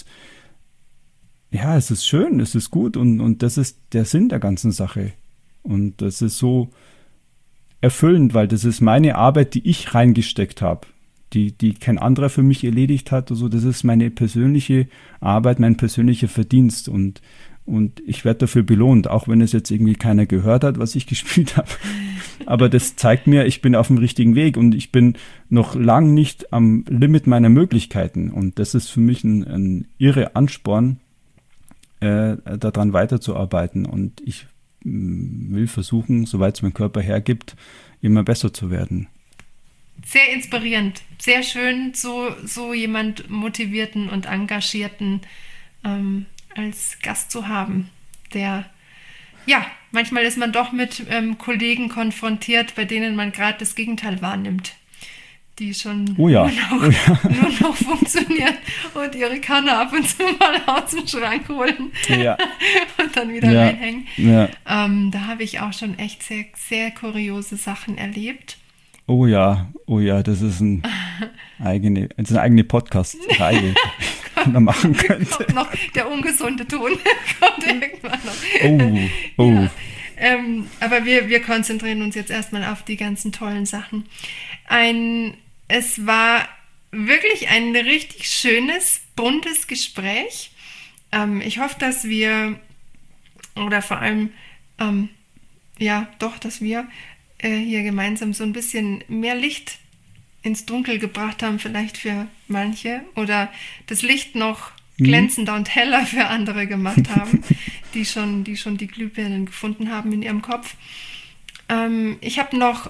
ja, es ist schön, es ist gut und, und das ist der Sinn der ganzen Sache. Und das ist so erfüllend, weil das ist meine Arbeit, die ich reingesteckt habe, die, die kein anderer für mich erledigt hat. Also das ist meine persönliche Arbeit, mein persönlicher Verdienst und, und ich werde dafür belohnt, auch wenn es jetzt irgendwie keiner gehört hat, was ich gespielt habe. Aber das zeigt mir, ich bin auf dem richtigen Weg und ich bin noch lang nicht am Limit meiner Möglichkeiten. Und das ist für mich ein, ein irre Ansporn, äh, daran weiterzuarbeiten. Und ich will versuchen, soweit es mein Körper hergibt, immer besser zu werden. Sehr inspirierend, sehr schön, so, so jemand motivierten und engagierten ähm, als Gast zu haben, der, ja, manchmal ist man doch mit ähm, Kollegen konfrontiert, bei denen man gerade das Gegenteil wahrnimmt, die schon oh ja. nur, noch, oh ja. nur noch funktionieren und ihre Kanne ab und zu mal aus dem Schrank holen ja. und dann wieder ja. reinhängen. Ja. Ähm, da habe ich auch schon echt sehr, sehr kuriose Sachen erlebt. Oh ja, oh ja, das ist ein eigene, das ist eine eigene Podcast-Reihe, die man machen könnte. Kommt noch der ungesunde Ton kommt irgendwann noch. Oh, oh. Ja, ähm, aber wir, wir konzentrieren uns jetzt erstmal auf die ganzen tollen Sachen. Ein Es war wirklich ein richtig schönes, buntes Gespräch. Ähm, ich hoffe, dass wir, oder vor allem, ähm, ja, doch, dass wir äh, hier gemeinsam so ein bisschen mehr Licht ins Dunkel gebracht haben, vielleicht für manche, oder das Licht noch glänzender und heller für andere gemacht haben, die schon, die schon die Glühbirnen gefunden haben in ihrem Kopf. Ähm, ich habe noch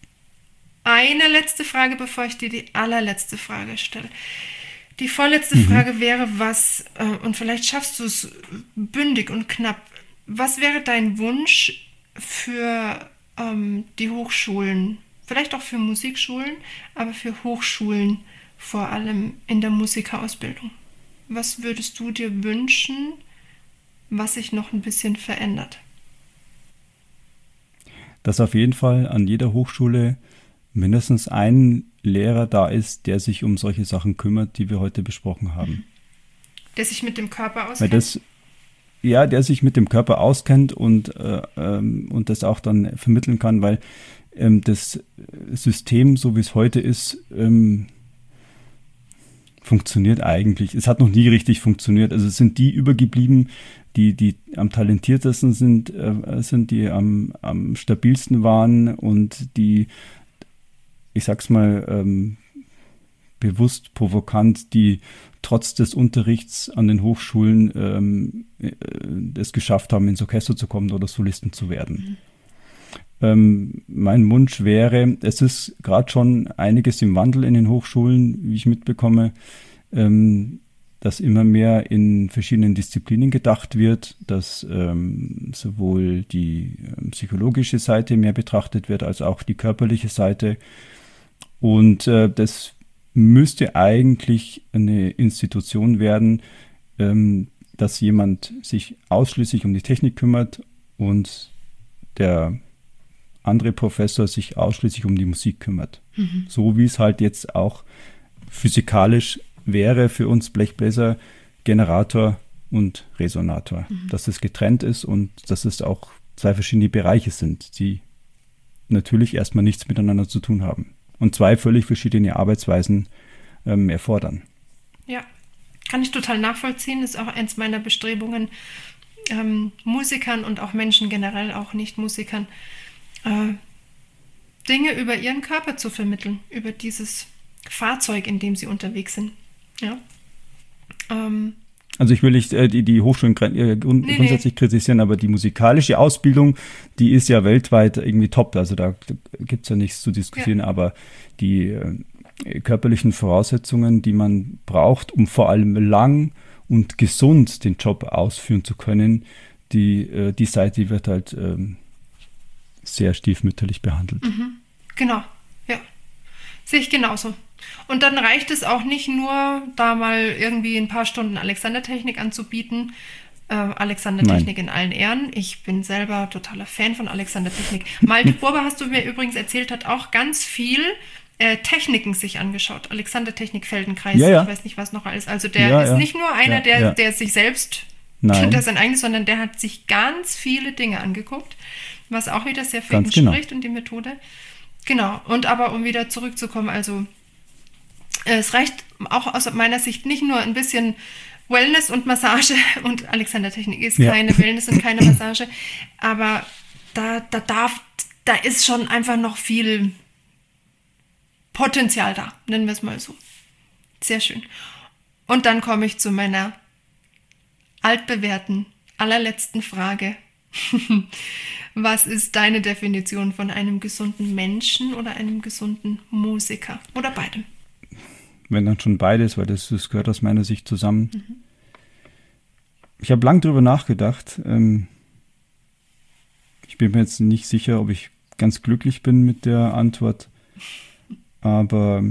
eine letzte Frage, bevor ich dir die allerletzte Frage stelle. Die vorletzte mhm. Frage wäre, was, äh, und vielleicht schaffst du es bündig und knapp, was wäre dein Wunsch für ähm, die Hochschulen, vielleicht auch für Musikschulen, aber für Hochschulen vor allem in der Musikerausbildung? was würdest du dir wünschen, was sich noch ein bisschen verändert? Dass auf jeden Fall an jeder Hochschule mindestens ein Lehrer da ist, der sich um solche Sachen kümmert, die wir heute besprochen haben. Der sich mit dem Körper auskennt? Weil das, ja, der sich mit dem Körper auskennt und, äh, ähm, und das auch dann vermitteln kann, weil ähm, das System, so wie es heute ist, ähm, funktioniert eigentlich. Es hat noch nie richtig funktioniert. Also es sind die übergeblieben, die, die am talentiertesten sind, äh, sind die am, am stabilsten waren und die, ich sag's mal, ähm, bewusst provokant, die trotz des Unterrichts an den Hochschulen ähm, äh, es geschafft haben, ins Orchester zu kommen oder Solisten zu werden. Mhm. Ähm, mein Wunsch wäre, es ist gerade schon einiges im Wandel in den Hochschulen, wie ich mitbekomme, ähm, dass immer mehr in verschiedenen Disziplinen gedacht wird, dass ähm, sowohl die äh, psychologische Seite mehr betrachtet wird, als auch die körperliche Seite. Und äh, das müsste eigentlich eine Institution werden, ähm, dass jemand sich ausschließlich um die Technik kümmert und der andere Professor sich ausschließlich um die Musik kümmert. Mhm. So wie es halt jetzt auch physikalisch wäre für uns Blechbläser, Generator und Resonator. Mhm. Dass es getrennt ist und dass es auch zwei verschiedene Bereiche sind, die natürlich erstmal nichts miteinander zu tun haben. Und zwei völlig verschiedene Arbeitsweisen ähm, erfordern. Ja, kann ich total nachvollziehen. Das ist auch eins meiner Bestrebungen, ähm, Musikern und auch Menschen generell, auch Nicht-Musikern, äh, Dinge über ihren Körper zu vermitteln, über dieses Fahrzeug, in dem sie unterwegs sind. Ja. Ähm, Also ich will nicht äh, die, die Hochschulen äh, grund- nee, grundsätzlich nee. kritisieren, aber die musikalische Ausbildung, die ist ja weltweit irgendwie top. Also da, da gibt es ja nichts zu diskutieren, ja. Aber die äh, körperlichen Voraussetzungen, die man braucht, um vor allem lang und gesund den Job ausführen zu können, die, äh, die Seite wird halt ähm, sehr stiefmütterlich behandelt. Mhm. Genau, ja. Sehe ich genauso. Und dann reicht es auch nicht nur, da mal irgendwie ein paar Stunden Alexander-Technik anzubieten. Äh, Alexander-Technik in allen Ehren. Ich bin selber totaler Fan von Alexander-Technik. Malte Burber, hast du mir übrigens erzählt, hat auch ganz viel äh, Techniken sich angeschaut. Alexander-Technik, Feldenkreis, ja, ja. Ich weiß nicht, was noch alles. Also der ja, ist ja. nicht nur einer, ja, der, ja. der sich selbst, Nein. der sein eigenes, sondern der hat sich ganz viele Dinge angeguckt, was auch wieder sehr für ganz ihn genau. spricht und die Methode. Genau. Und aber um wieder zurückzukommen, also es reicht auch aus meiner Sicht nicht nur ein bisschen Wellness und Massage, und Alexander-Technik ist ja. keine Wellness und keine Massage, aber da, da darf, da ist schon einfach noch viel Potenzial da, nennen wir es mal so. Sehr schön. Und dann komme ich zu meiner altbewährten, allerletzten Frage. Was ist deine Definition von einem gesunden Menschen oder einem gesunden Musiker? Oder beidem? Wenn dann schon beides, weil das, das gehört aus meiner Sicht zusammen. Mhm. Ich habe lang drüber nachgedacht. Ähm, ich bin mir jetzt nicht sicher, ob ich ganz glücklich bin mit der Antwort. Aber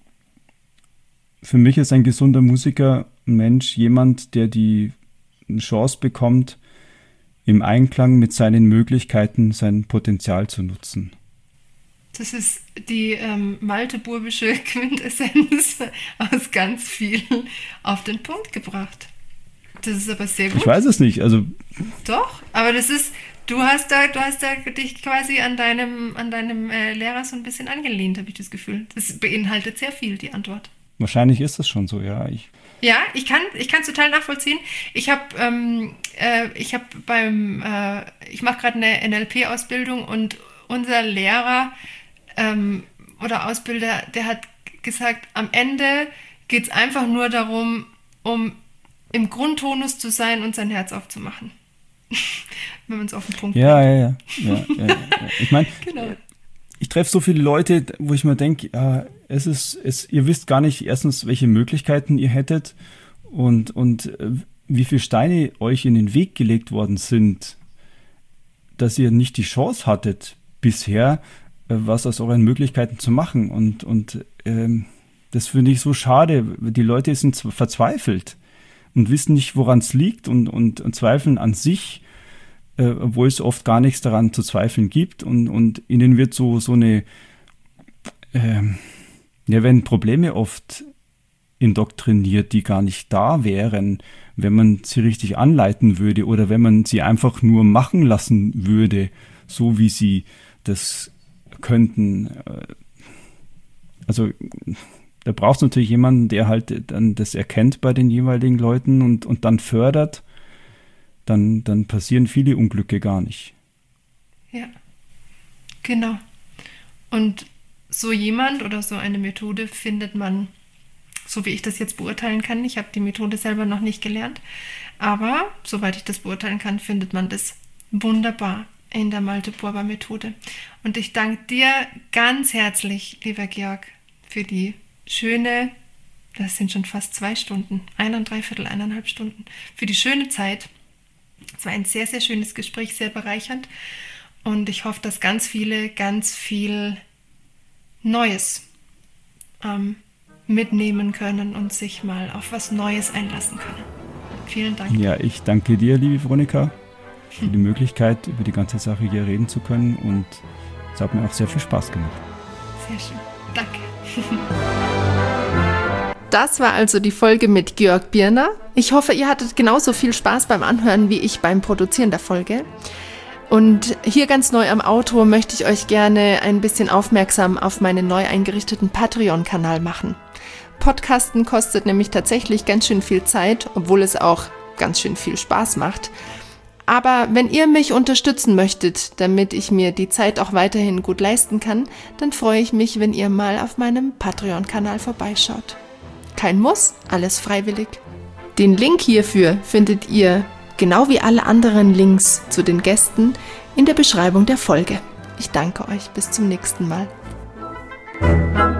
für mich ist ein gesunder Musiker ein Mensch, jemand, der die Chance bekommt, im Einklang mit seinen Möglichkeiten sein Potenzial zu nutzen. Das ist die ähm, malte-burbische Quintessenz aus ganz vielen auf den Punkt gebracht. Das ist aber sehr gut. Ich weiß es nicht, also... Doch, aber das ist, du hast da, du hast da dich quasi an deinem, an deinem äh, Lehrer so ein bisschen angelehnt, habe ich das Gefühl. Das beinhaltet sehr viel, die Antwort. Wahrscheinlich ist das schon so, ja. Ich Ja, ich kann ich kann es total nachvollziehen. Ich habe ähm, äh, ich habe beim äh, ich mache gerade eine N L P-Ausbildung und unser Lehrer ähm, oder Ausbilder, der hat gesagt, am Ende geht es einfach nur darum, um im Grundtonus zu sein und sein Herz aufzumachen. Wenn man es auf den Punkt ja, bringt. Ja, ja, ja, ja, ja. Ich meine, genau. Ich treffe so viele Leute, wo ich mir denke, ja, es ist, es, ihr wisst gar nicht erstens, welche Möglichkeiten ihr hättet und, und äh, wie viele Steine euch in den Weg gelegt worden sind, dass ihr nicht die Chance hattet, bisher äh, was aus euren Möglichkeiten zu machen. Und, und ähm, das finde ich so schade. Die Leute sind verzweifelt. und wissen nicht, woran es liegt und, und, und zweifeln an sich, äh, obwohl es oft gar nichts daran zu zweifeln gibt und, und ihnen wird so, so eine, äh, ja, werden Probleme oft indoktriniert, die gar nicht da wären, wenn man sie richtig anleiten würde oder wenn man sie einfach nur machen lassen würde, so wie sie das könnten. Also da braucht es natürlich jemanden, der halt dann das erkennt bei den jeweiligen Leuten und, und dann fördert, dann, dann passieren viele Unglücke gar nicht. Ja, genau. Und so jemand oder so eine Methode findet man, so wie ich das jetzt beurteilen kann, ich habe die Methode selber noch nicht gelernt, aber soweit ich das beurteilen kann, findet man das wunderbar in der Malte-Burber-Methode. Und ich danke dir ganz herzlich, lieber Georg, für die schöne, das sind schon fast zwei Stunden, ein und dreiviertel, eineinhalb Stunden, für die schöne Zeit. Es war ein sehr, sehr schönes Gespräch, sehr bereichernd und ich hoffe, dass ganz viele ganz viel Neues ähm, mitnehmen können und sich mal auf was Neues einlassen können. Vielen Dank. Ja, ich danke dir, liebe Veronika, für die Möglichkeit, über die ganze Sache hier reden zu können und es hat mir auch sehr viel Spaß gemacht. Sehr schön. Danke. Das war also die Folge mit Georg Birner. Ich hoffe, ihr hattet genauso viel Spaß beim Anhören wie ich beim Produzieren der Folge. Und hier ganz neu am Auto möchte ich euch gerne ein bisschen aufmerksam auf meinen neu eingerichteten Patreon-Kanal machen. Podcasten kostet nämlich tatsächlich ganz schön viel Zeit, obwohl es auch ganz schön viel Spaß macht. Aber wenn ihr mich unterstützen möchtet, damit ich mir die Zeit auch weiterhin gut leisten kann, dann freue ich mich, wenn ihr mal auf meinem Patreon-Kanal vorbeischaut. Kein Muss, alles freiwillig. Den Link hierfür findet ihr, genau wie alle anderen Links zu den Gästen, in der Beschreibung der Folge. Ich danke euch, bis zum nächsten Mal.